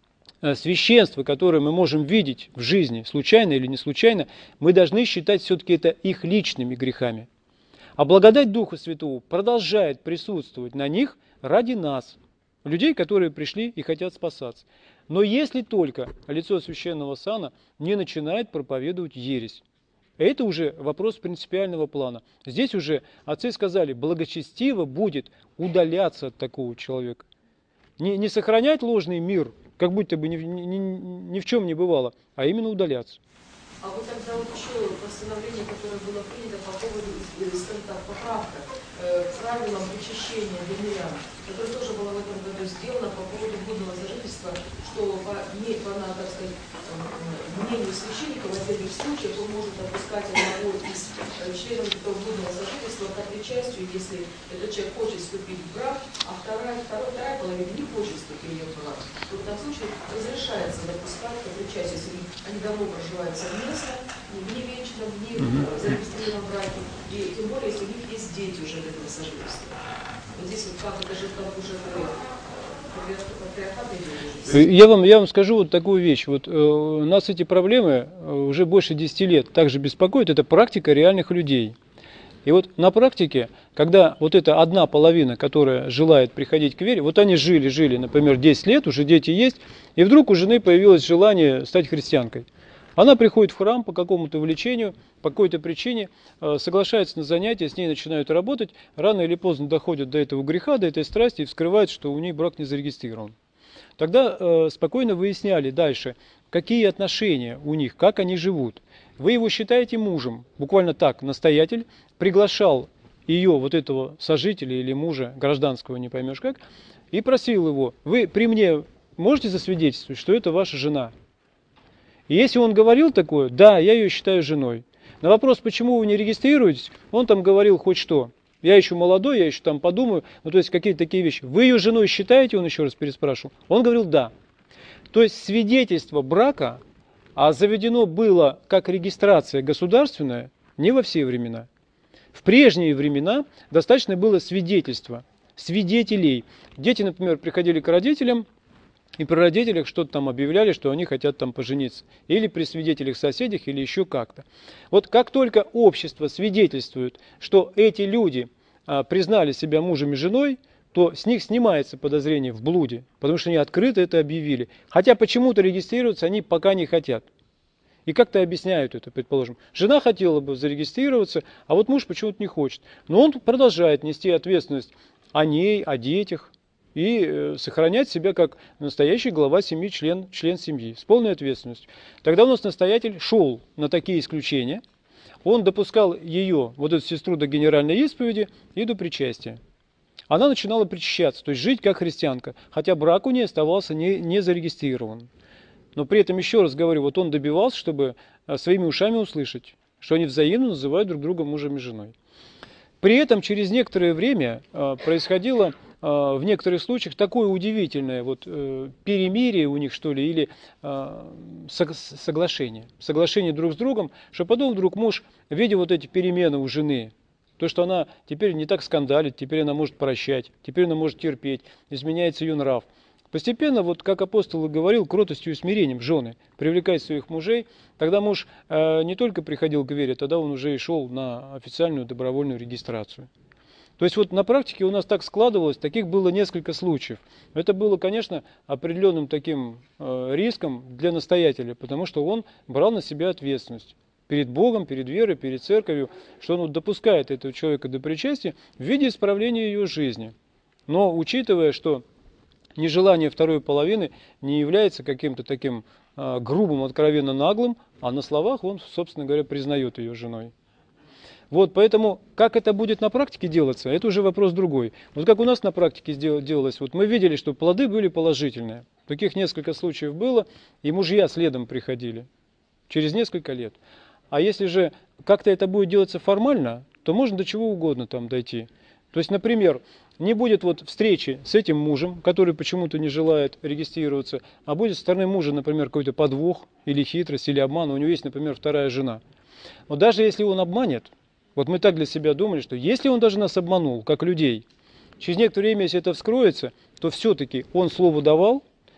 священство, которое мы можем видеть в жизни, случайно или не случайно, мы должны считать все-таки это их личными грехами. А благодать Духа Святого продолжает присутствовать на них ради нас, людей, которые пришли и хотят спасаться. Но если только лицо священного сана не начинает проповедовать ересь. Это уже вопрос принципиального плана. Здесь уже отцы сказали, благочестиво будет удаляться от такого человека. Не, не сохранять ложный мир, как будто бы ни, ни, ни в чем не бывало, а именно удаляться. А вот тогда вот еще постановление, которое было принято по поводу, скажем так, поправка э, к правилам причащения вермиян, которое тоже было в этом году сделано по поводу блудного сожительства, что по, не, по на, так сказать, мнению священника в отдельных случаях он может допускать одного из членов этого блудного сожительства к причастию, если этот человек хочет вступить в брак, а вторая, вторая, вторая половина не хочет вступления в брак. То в этом случае разрешается допускать к причастию, если они давно проживают совместно, не венчанном, не в зарегистрированном браке, и тем более, если у них есть дети уже в этом сожительстве. Вот здесь вот как это же там уже патриархат идет. Я вам, я вам скажу вот такую вещь. Вот, э, нас эти проблемы уже больше десяти лет также беспокоят. Это практика реальных людей. И вот на практике, когда вот эта одна половина, которая желает приходить к вере, вот они жили, жили, например, десять лет, уже дети есть, и вдруг у жены появилось желание стать христианкой. Она приходит в храм по какому-то влечению, по какой-то причине, соглашается на занятия, с ней начинают работать, рано или поздно доходят до этого греха, до этой страсти и вскрывают, что у них брак не зарегистрирован. Тогда э, спокойно выясняли дальше, какие отношения у них, как они живут. Вы его считаете мужем, буквально так, настоятель приглашал ее, вот этого сожителя или мужа, гражданского, не поймешь как, и просил его, вы при мне можете засвидетельствовать, что это ваша жена? И если он говорил такое, да, я ее считаю женой. На вопрос, почему вы не регистрируетесь, он там говорил хоть что. Я еще молодой, я еще там подумаю, ну то есть какие-то такие вещи. Вы ее женой считаете, он еще раз переспрашивал. Он говорил да. То есть свидетельство брака, а заведено было как регистрация государственная, не во все времена. В прежние времена достаточно было свидетельства, свидетелей. Дети, например, приходили к родителям, и при родителях что-то там объявляли, что они хотят там пожениться. Или при свидетелях соседях, или еще как-то. Вот как только общество свидетельствует, что эти люди а, признали себя мужем и женой, то с них снимается подозрение в блуде, потому что они открыто это объявили. Хотя почему-то регистрироваться они пока не хотят. И как-то объясняют это, предположим. Жена хотела бы зарегистрироваться, а вот муж почему-то не хочет. Но он продолжает нести ответственность о ней, о детях. И сохранять себя как настоящий глава семьи, член, член семьи, с полной ответственностью. Тогда у нас настоятель шел на такие исключения, он допускал ее, вот эту сестру, до генеральной исповеди и до причастия. Она начинала причащаться, то есть жить как христианка, хотя брак у нее оставался не, не зарегистрирован. Но при этом, еще раз говорю, вот он добивался, чтобы своими ушами услышать, что они взаимно называют друг друга мужем и женой. При этом через некоторое время происходило в некоторых случаях такое удивительное вот, э, перемирие у них, что ли, или э, соглашение. Соглашение друг с другом, что потом вдруг муж, видя вот эти перемены у жены, то, что она теперь не так скандалит, теперь она может прощать, теперь она может терпеть, изменяется ее нрав. Постепенно, вот как апостол и говорил, кротостью и смирением жены привлекать своих мужей, тогда муж э, не только приходил к вере, тогда он уже и шел на официальную добровольную регистрацию. То есть вот на практике у нас так складывалось, таких было несколько случаев. Это было, конечно, определенным таким э, риском для настоятеля, потому что он брал на себя ответственность перед Богом, перед верой, перед церковью, что он вот допускает этого человека до причастия в виде исправления ее жизни. Но учитывая, что нежелание второй половины не является каким-то таким э, грубым, откровенно наглым, а на словах он, собственно говоря, признает ее женой. Вот, поэтому, как это будет на практике делаться, это уже вопрос другой. Вот как у нас на практике делалось, вот мы видели, что плоды были положительные. Таких несколько случаев было, и мужья следом приходили через несколько лет. А если же как-то это будет делаться формально, то можно до чего угодно там дойти. То есть, например, не будет вот встречи с этим мужем, который почему-то не желает регистрироваться, а будет со стороны мужа, например, какой-то подвох, или хитрость, или обман, у него есть, например, вторая жена. Но даже если он обманет, вот мы так для себя думали, что если он даже нас обманул, как людей, через некоторое время, если это вскроется, то все-таки он слово давал,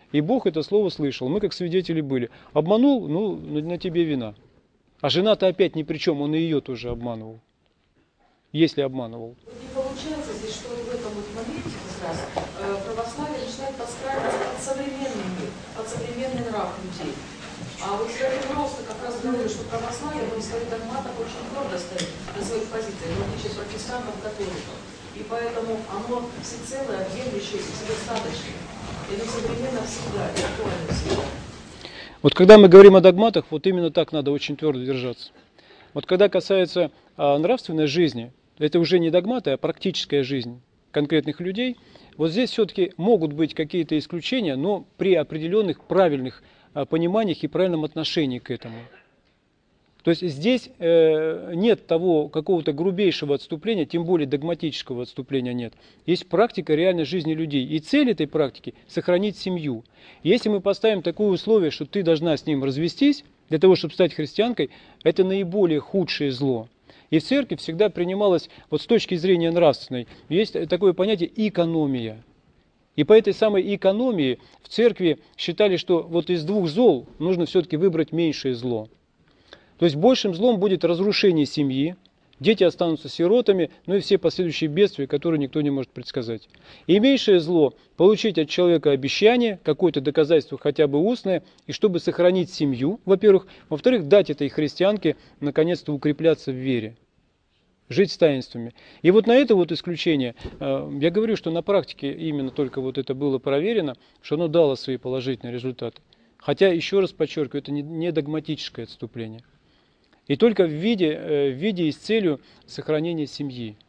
И Бог это слово слышал, мы как свидетели были. Обманул, ну, на тебе вина. А жена-то опять ни при чем, он и ее тоже обманывал. Если обманывал. Не получается здесь, что в этом вот моменте как раз э, православие начинает подстраиваться под современный мир, под современный нрав людей. А вот Святой Просто как раз говорил, что православие в своих догматах очень твердо стоит на своих позициях, в отличие от протестантов, католиков. И поэтому оно всецело, объемлющее и вседостаточное. И оно современно всегда, и актуально всегда. Вот когда мы говорим о догматах, вот именно так надо очень твердо держаться. Вот когда касается а, нравственной жизни, это уже не догматы, а практическая жизнь конкретных людей, вот здесь все-таки могут быть какие-то исключения, но при определенных правильных а, пониманиях и правильном отношении к этому. То есть здесь э, нет того какого-то грубейшего отступления, тем более догматического отступления нет. Есть практика реальной жизни людей. И цель этой практики – сохранить семью. Если мы поставим такое условие, что ты должна с ним развестись, для того, чтобы стать христианкой, это наиболее худшее зло. И в церкви всегда принималось, вот с точки зрения нравственной, есть такое понятие экономия. И по этой самой экономии в церкви считали, что вот из двух зол нужно все-таки выбрать меньшее зло. То есть большим злом будет разрушение семьи, дети останутся сиротами, ну и все последующие бедствия, которые никто не может предсказать. И меньшее зло – получить от человека обещание, какое-то доказательство хотя бы устное, и чтобы сохранить семью, во-первых, во-вторых, дать этой христианке наконец-то укрепляться в вере, жить с таинствами. И вот на это вот исключение, я говорю, что на практике именно только вот это было проверено, что оно дало свои положительные результаты. Хотя, еще раз подчеркиваю, это не догматическое отступление. И только в виде, в виде и с целью сохранения семьи,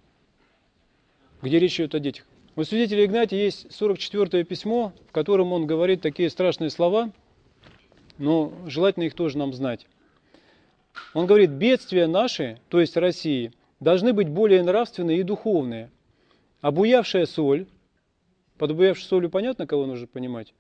где речь идет о детях. У святителя Игнатия есть сорок четвёртое письмо, в котором он говорит такие страшные слова, но желательно их тоже нам знать. Он говорит, бедствия наши, то есть России, должны быть более нравственные и духовные. Обуявшая соль, под обуявшей солью понятно, кого нужно понимать?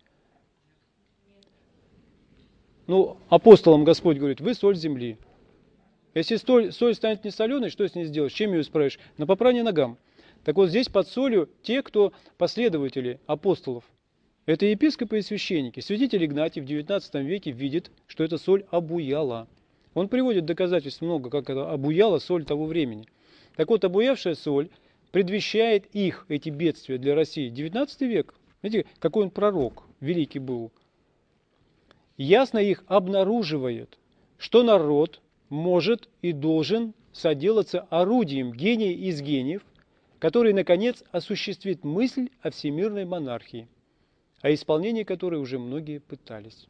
Ну, апостолам Господь говорит, вы соль земли. Если соль, соль станет не соленой, что с ней сделаешь? Чем ее исправишь? На попрание ногам. Так вот здесь под солью те, кто последователи апостолов. Это епископы и священники. Святитель Игнатий в девятнадцатом веке видит, что эта соль обуяла. Он приводит доказательств много, как это обуяла соль того времени. Так вот, обуявшая соль предвещает их, эти бедствия для России. девятнадцатый век. Видите, какой он пророк великий был. Ясно их обнаруживает, что народ может и должен соделаться орудием гения из гениев, который, наконец, осуществит мысль о всемирной монархии, о исполнении которой уже многие пытались.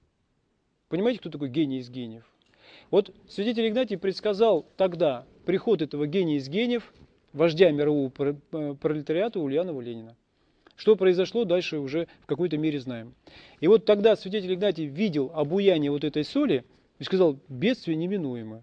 Понимаете, кто такой гений из гениев? Вот святитель Игнатий предсказал тогда приход этого гения из гениев, вождя мирового пролетариата Ульянова Ленина. Что произошло, дальше уже в какой-то мере знаем. И вот тогда святитель Игнатий видел обуяние вот этой соли и сказал, бедствие неминуемо.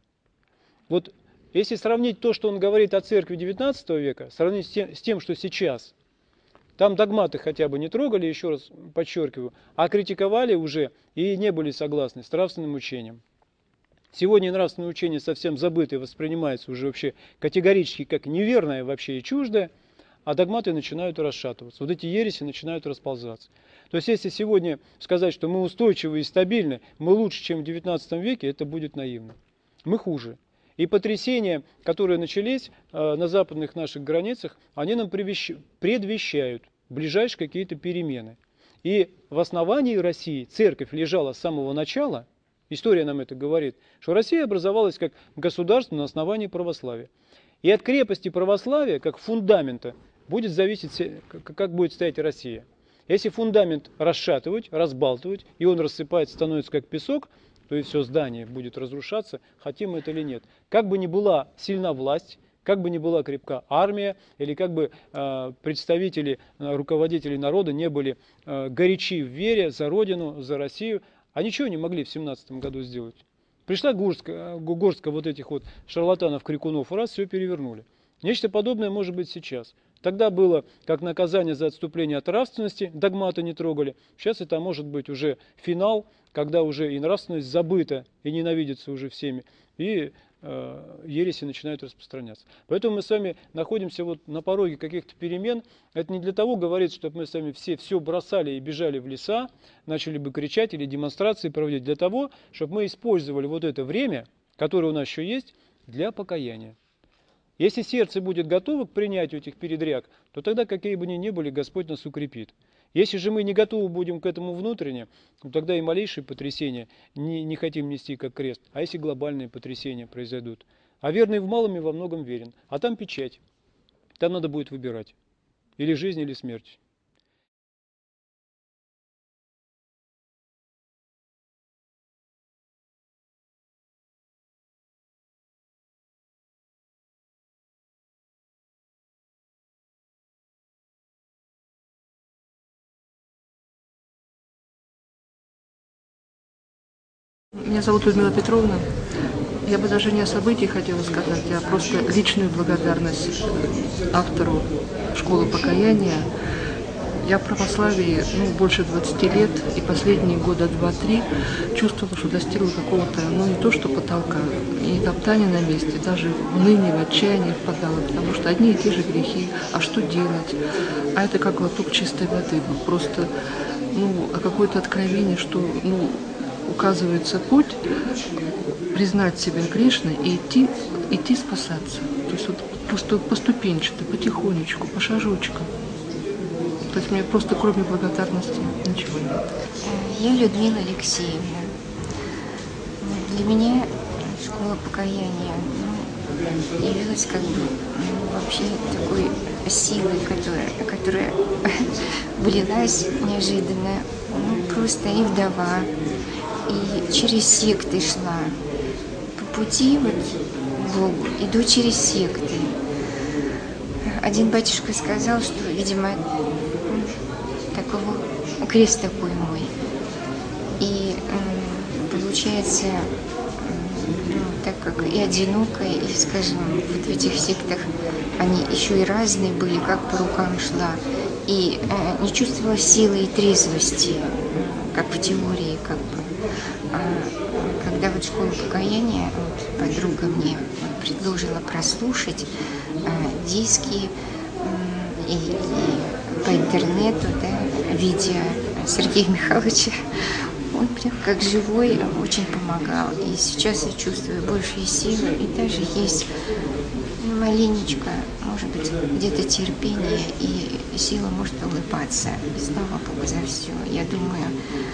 Вот если сравнить то, что он говорит о церкви девятнадцатого века, сравнить с тем, с тем, что сейчас, там догматы хотя бы не трогали, еще раз подчеркиваю, а критиковали уже и не были согласны с нравственным учением. Сегодня нравственное учение совсем забыто и воспринимается уже вообще категорически как неверное вообще и чуждое, а догматы начинают расшатываться. Вот эти ереси начинают расползаться. То есть, если сегодня сказать, что мы устойчивы и стабильны, мы лучше, чем в девятнадцатом веке, это будет наивно. Мы хуже. И потрясения, которые начались э, на западных наших границах, они нам предвещают ближайшие какие-то перемены. И в основании России церковь лежала с самого начала, история нам это говорит, что Россия образовалась как государство на основании православия. И от крепости православия, как фундамента, будет зависеть, как будет стоять Россия. Если фундамент расшатывать, разбалтывать, и он рассыпается, становится как песок, то и все здание будет разрушаться, хотим мы это или нет. Как бы ни была сильна власть, как бы ни была крепка армия, или как бы э, представители, э, руководители народа не были э, горячи в вере за Родину, за Россию, они ничего не могли в семнадцатом году сделать. Пришла горстка, горстка вот этих вот шарлатанов-крикунов, раз, все перевернули. Нечто подобное может быть сейчас. Тогда было как наказание за отступление от нравственности, догматы не трогали. Сейчас это может быть уже финал, когда уже и нравственность забыта и ненавидится уже всеми. И ереси начинают распространяться. Поэтому мы с вами находимся вот на пороге каких-то перемен. Это не для того говорится, чтобы мы с вами все все бросали и бежали в леса, начали бы кричать или демонстрации проводить, для того, чтобы мы использовали вот это время, которое у нас еще есть, для покаяния. Если сердце будет готово к принятию этих передряг, то тогда, какие бы они ни были, Господь нас укрепит. Если же мы не готовы будем к этому внутренне, то тогда и малейшие потрясения не, не хотим нести как крест. А если глобальные потрясения произойдут? А верный в малом и во многом верен. А там печать. Там надо будет выбирать. Или жизнь, или смерть. Меня зовут Людмила Петровна. Я бы даже не о событии хотела сказать, а просто личную благодарность автору «Школы покаяния». Я в православии ну, больше двадцати лет, и последние года два-три чувствовала, что достигла какого-то, ну не то что потолка, не топтания на месте, даже в уныние, в отчаяние впадала, потому что одни и те же грехи, а что делать? А это как глоток чистой воды, просто ну, какое-то откровение, что ну, указывается путь, признать себя грешной и идти, идти спасаться. То есть вот поступенчато, потихонечку, по шажочкам. То есть мне просто кроме благодарности ничего нет. Я Людмила Алексеевна. Для меня школа покаяния ну, явилась как бы ну, вообще такой силой, которая, которая влилась неожиданно. Ну, просто и вдова, и через секты шла. По пути вот к Богу иду через секты. Один батюшка сказал, что, видимо, такого, крест такой мой. И получается, ну, так как и одинокая, и, скажем, вот в этих сектах они еще и разные были, как по рукам шла, и э, не чувствовала силы и трезвости, как в теории, как бы. А когда вот школа покаяния, вот, подруга мне предложила прослушать э, диски э, и, и по интернету, да, видео Сергея Михайловича, он прям как живой очень помогал. И сейчас я чувствую большие силы, и даже есть маленечко, может быть, где-то терпение и сила может улыбаться. И слава Богу за все. Я думаю,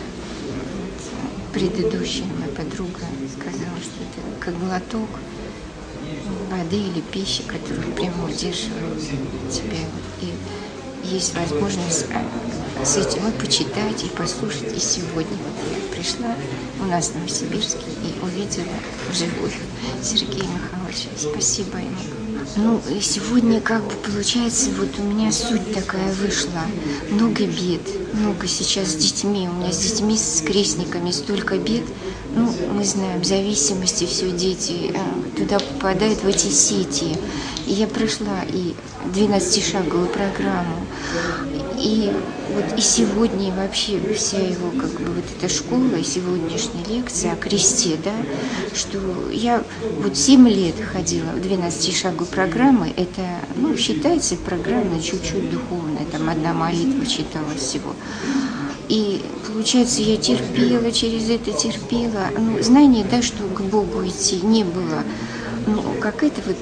вот, предыдущая моя подруга сказала, что это как глоток воды или пищи, которая прямо удерживает тебя. И есть возможность с этим и почитать, и послушать. И сегодня вот я пришла у нас в Новосибирске и увидела вживую Сергея Михайловича. Спасибо ему. Ну, и сегодня как бы получается, вот у меня суть такая вышла. Много бед, много сейчас с детьми. У меня с детьми, с крестниками столько бед. Ну, мы знаем, зависимости, все дети туда попадают, в эти сети. И я прошла и двенадцатишаговую программу, и вот и сегодня, и вообще вся его, как бы, вот эта школа, и сегодняшняя лекция о кресте, да, что я вот семь лет ходила в двенадцатишаговую программу, это, ну, считается программа чуть-чуть духовная, там одна молитва читалась всего. И, получается, я терпела, через это терпела. Ну, знание, да, что к Богу идти не было. Ну, какая-то вот,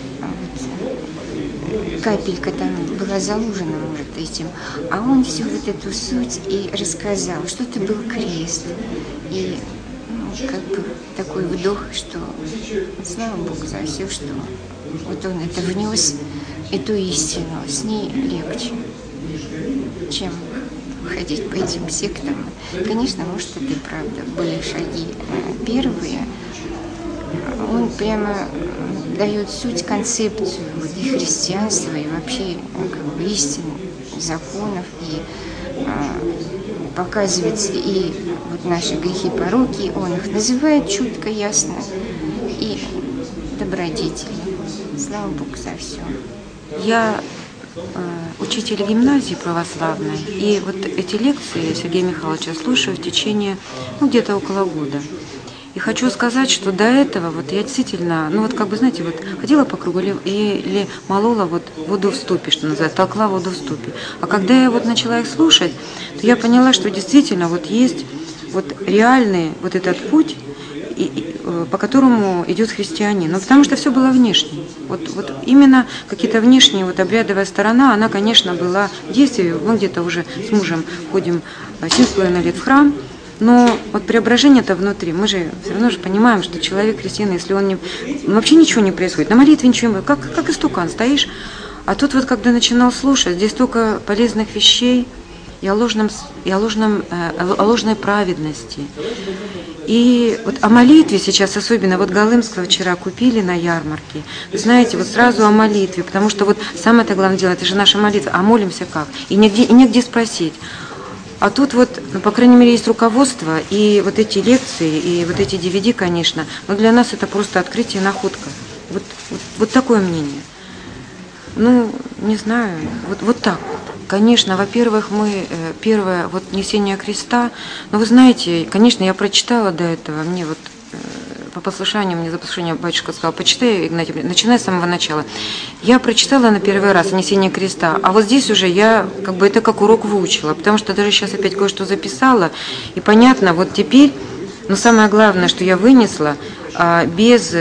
вот капелька там была заложена, может, этим. А он всю вот эту суть и рассказал, что это был крест. И, ну, как бы такой вдох, что слава Богу за все, что вот он это внес, эту истину. С ней легче, чем ходить по этим сектам. Конечно, может, это и правда. Были шаги первые. Он прямо дает суть, концепцию вот, и христианства, и вообще как бы, истин, законов, и а, показывает и вот наши грехи, пороки, он их называет чутко, ясно, и добродетели. Слава Богу за все. Я учитель гимназии православной, и вот эти лекции Сергея Михайловича слушаю в течение, ну, где-то около года. И хочу сказать, что до этого вот я действительно, ну вот как бы, знаете, вот ходила по кругу или, или молола вот воду в ступе, что называется, толкла воду в ступе. А когда я вот начала их слушать, то я поняла, что действительно вот есть вот реальный вот этот путь, и, и, по которому идет христианин. Ну, потому что все было внешне. Вот, вот именно какие-то внешние, вот обрядовая сторона, она, конечно, была в действии. Мы где-то уже с мужем ходим семь с половиной лет в храм, но вот преображение-то внутри. Мы же все равно же понимаем, что человек христианин, если он не, ну, вообще ничего не происходит, на молитве ничего не, как, как истукан стоишь. А тут вот, когда начинал слушать, здесь столько полезных вещей, и о, ложном, и о, ложном, о ложной праведности. И вот о молитве сейчас особенно, вот Галымского вчера купили на ярмарке, вы знаете, вот сразу о молитве, потому что вот самое-то главное дело, это же наша молитва, а молимся как? И негде, и негде спросить. А тут вот, ну, по крайней мере, есть руководство, и вот эти лекции, и вот эти ди ви ди, конечно, но для нас это просто открытие, находка. Вот, вот, вот такое мнение. Ну, не знаю, вот, вот так вот. Конечно, во-первых, мы, первое, вот несение креста, но вы знаете, конечно, я прочитала до этого, мне вот по послушанию, мне за послушание батюшка сказал, почитай, Игнатий, начинай с самого начала. Я прочитала на первый раз несение креста, а вот здесь уже я, как бы, это как урок выучила, потому что даже сейчас опять кое-что записала, и понятно, вот теперь, но самое главное, что я вынесла, без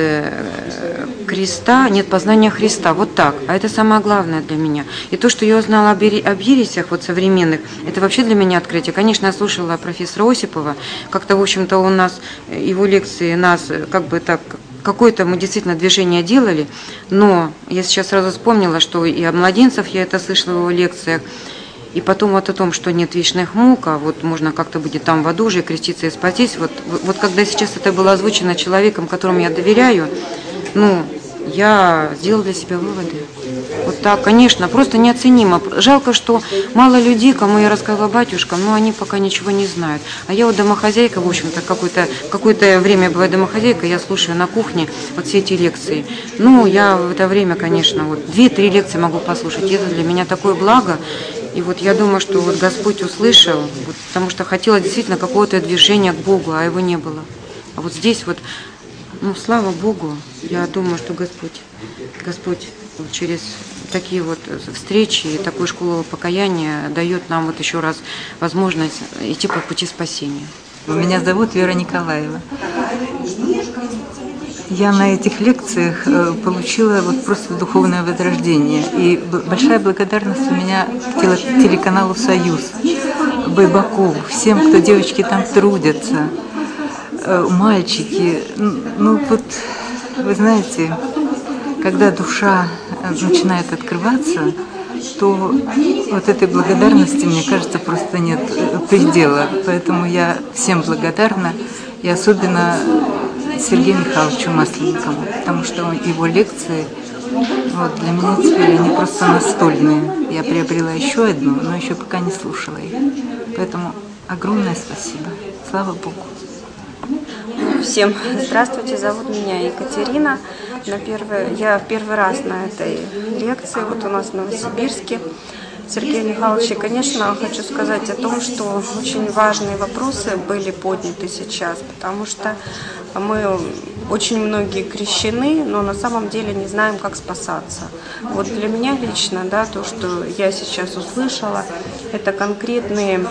креста нет познания Христа. Вот так. А это самое главное для меня. И то, что я узнала об ересях вот современных, это вообще для меня открытие. Конечно, я слушала профессора Осипова. Как-то, в общем-то, у нас, его лекции, нас как бы так, какое-то мы действительно движение делали. Но я сейчас сразу вспомнила, что и о младенцах я это слышала в его лекциях. И потом вот о том, что нет вечных мук, а вот можно как-то будет там в аду уже креститься и спастись. Вот, вот когда сейчас это было озвучено человеком, которому я доверяю, ну, я сделала для себя выводы. Вот так, конечно, просто неоценимо. Жалко, что мало людей, кому я рассказала батюшкам, но они пока ничего не знают. А я вот домохозяйка, в общем-то, какое-то какое-то время бывает домохозяйка, я слушаю на кухне вот все эти лекции. Ну, я в это время, конечно, вот две-три лекции могу послушать. И это для меня такое благо. И вот я думаю, что вот Господь услышал, вот, потому что хотела действительно какого-то движения к Богу, а его не было. А вот здесь вот, ну, слава Богу, я думаю, что Господь, Господь вот через такие вот встречи и такую школу покаяния дает нам вот еще раз возможность идти по пути спасения. Меня зовут Вера Николаева. Я на этих лекциях получила вот просто духовное возрождение. И большая благодарность у меня к телеканалу «Союз», Байбакову, всем, кто, девочки, там трудятся, мальчики. Ну вот, вы знаете, когда душа начинает открываться, то вот этой благодарности, мне кажется, просто нет предела. Поэтому я всем благодарна, и особенно Сергею Михайловичу Масленникову, потому что его лекции, вот, для меня теперь они просто настольные. Я приобрела еще одну, но еще пока не слушала их. Поэтому огромное спасибо. Слава Богу. Всем здравствуйте, зовут меня Екатерина. На первый, я первый раз на этой лекции, вот у нас в Новосибирске. Сергей Михайлович, и, конечно, хочу сказать о том, что очень важные вопросы были подняты сейчас, потому что мы очень многие крещены, но на самом деле не знаем, как спасаться. Вот для меня лично, да, то, что я сейчас услышала, это конкретные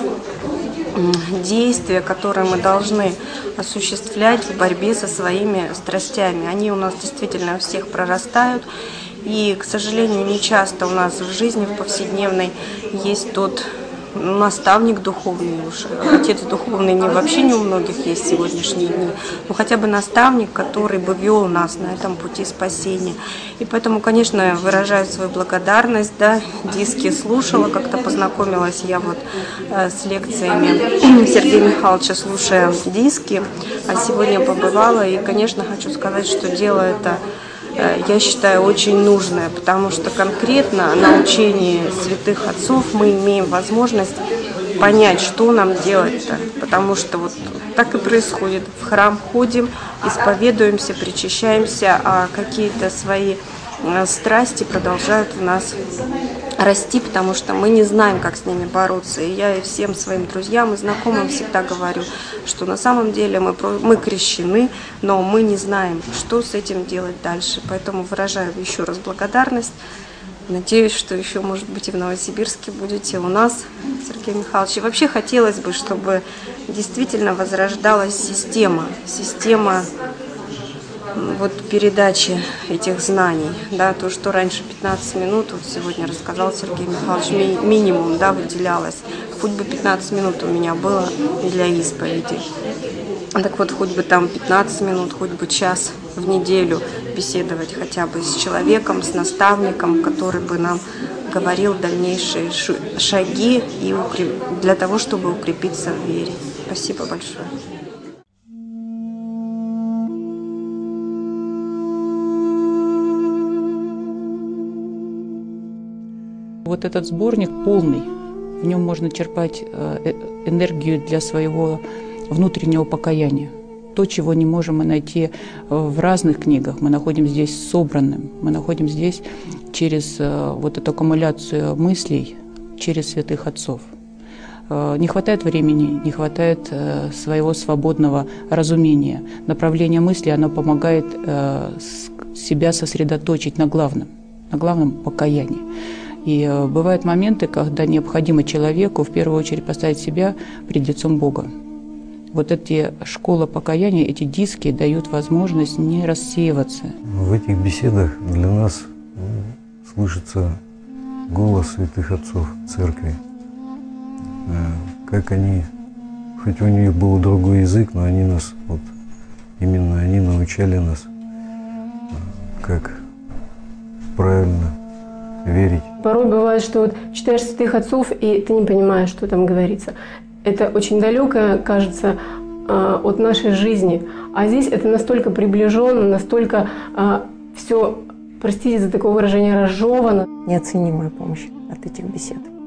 действия, которые мы должны осуществлять в борьбе со своими страстями. Они у нас действительно у всех прорастают. И, к сожалению, не часто у нас в жизни, в повседневной, есть тот наставник духовный, уж отец духовный не вообще не у многих есть в сегодняшние дни, но хотя бы наставник, который бы вел нас на этом пути спасения. И поэтому, конечно, выражаю свою благодарность, да, диски слушала, как-то познакомилась я вот э, с лекциями Сергея Михайловича, слушая диски, а сегодня побывала, и, конечно, хочу сказать, что дело это, я считаю, очень нужное, потому что конкретно на учении святых отцов мы имеем возможность понять, что нам делать-то, потому что вот так и происходит. В храм ходим, исповедуемся, причащаемся, а какие-то свои страсти продолжают в нас расти, потому что мы не знаем, как с ними бороться. И я и всем своим друзьям и знакомым всегда говорю, что на самом деле мы, мы крещены, но мы не знаем, что с этим делать дальше. Поэтому выражаю еще раз благодарность. Надеюсь, что еще, может быть, и в Новосибирске будете у нас, Сергей Михайлович. И вообще хотелось бы, чтобы действительно возрождалась система, система вот передачи этих знаний, да, то, что раньше пятнадцать минут, вот сегодня рассказал Сергей Михайлович, ми минимум, да, выделялось, хоть бы пятнадцать минут у меня было для исповеди, так вот, хоть бы там пятнадцать минут, хоть бы час в неделю беседовать хотя бы с человеком, с наставником, который бы нам говорил дальнейшие шаги и укреп... для того, чтобы укрепиться в вере. Спасибо большое. Вот этот сборник полный, в нем можно черпать энергию для своего внутреннего покаяния. То, чего не можем мы найти в разных книгах, мы находим здесь собранным, мы находим здесь через вот эту аккумуляцию мыслей, через святых отцов. Не хватает времени, не хватает своего свободного разумения. Направление мысли, оно помогает себя сосредоточить на главном, на главном покаянии. И бывают моменты, когда необходимо человеку в первую очередь поставить себя пред лицом Бога. Вот эти школа покаяния, эти диски дают возможность не рассеиваться. В этих беседах для нас слышится голос святых отцов церкви. Как они, хоть у них был другой язык, но они нас, вот именно они научали нас, как правильно верить. Порой бывает, что вот читаешь святых отцов, и ты не понимаешь, что там говорится. Это очень далекое, кажется, от нашей жизни. А здесь это настолько приближенно, настолько все, простите за такое выражение, разжевано. Неоценимая помощь от этих бесед.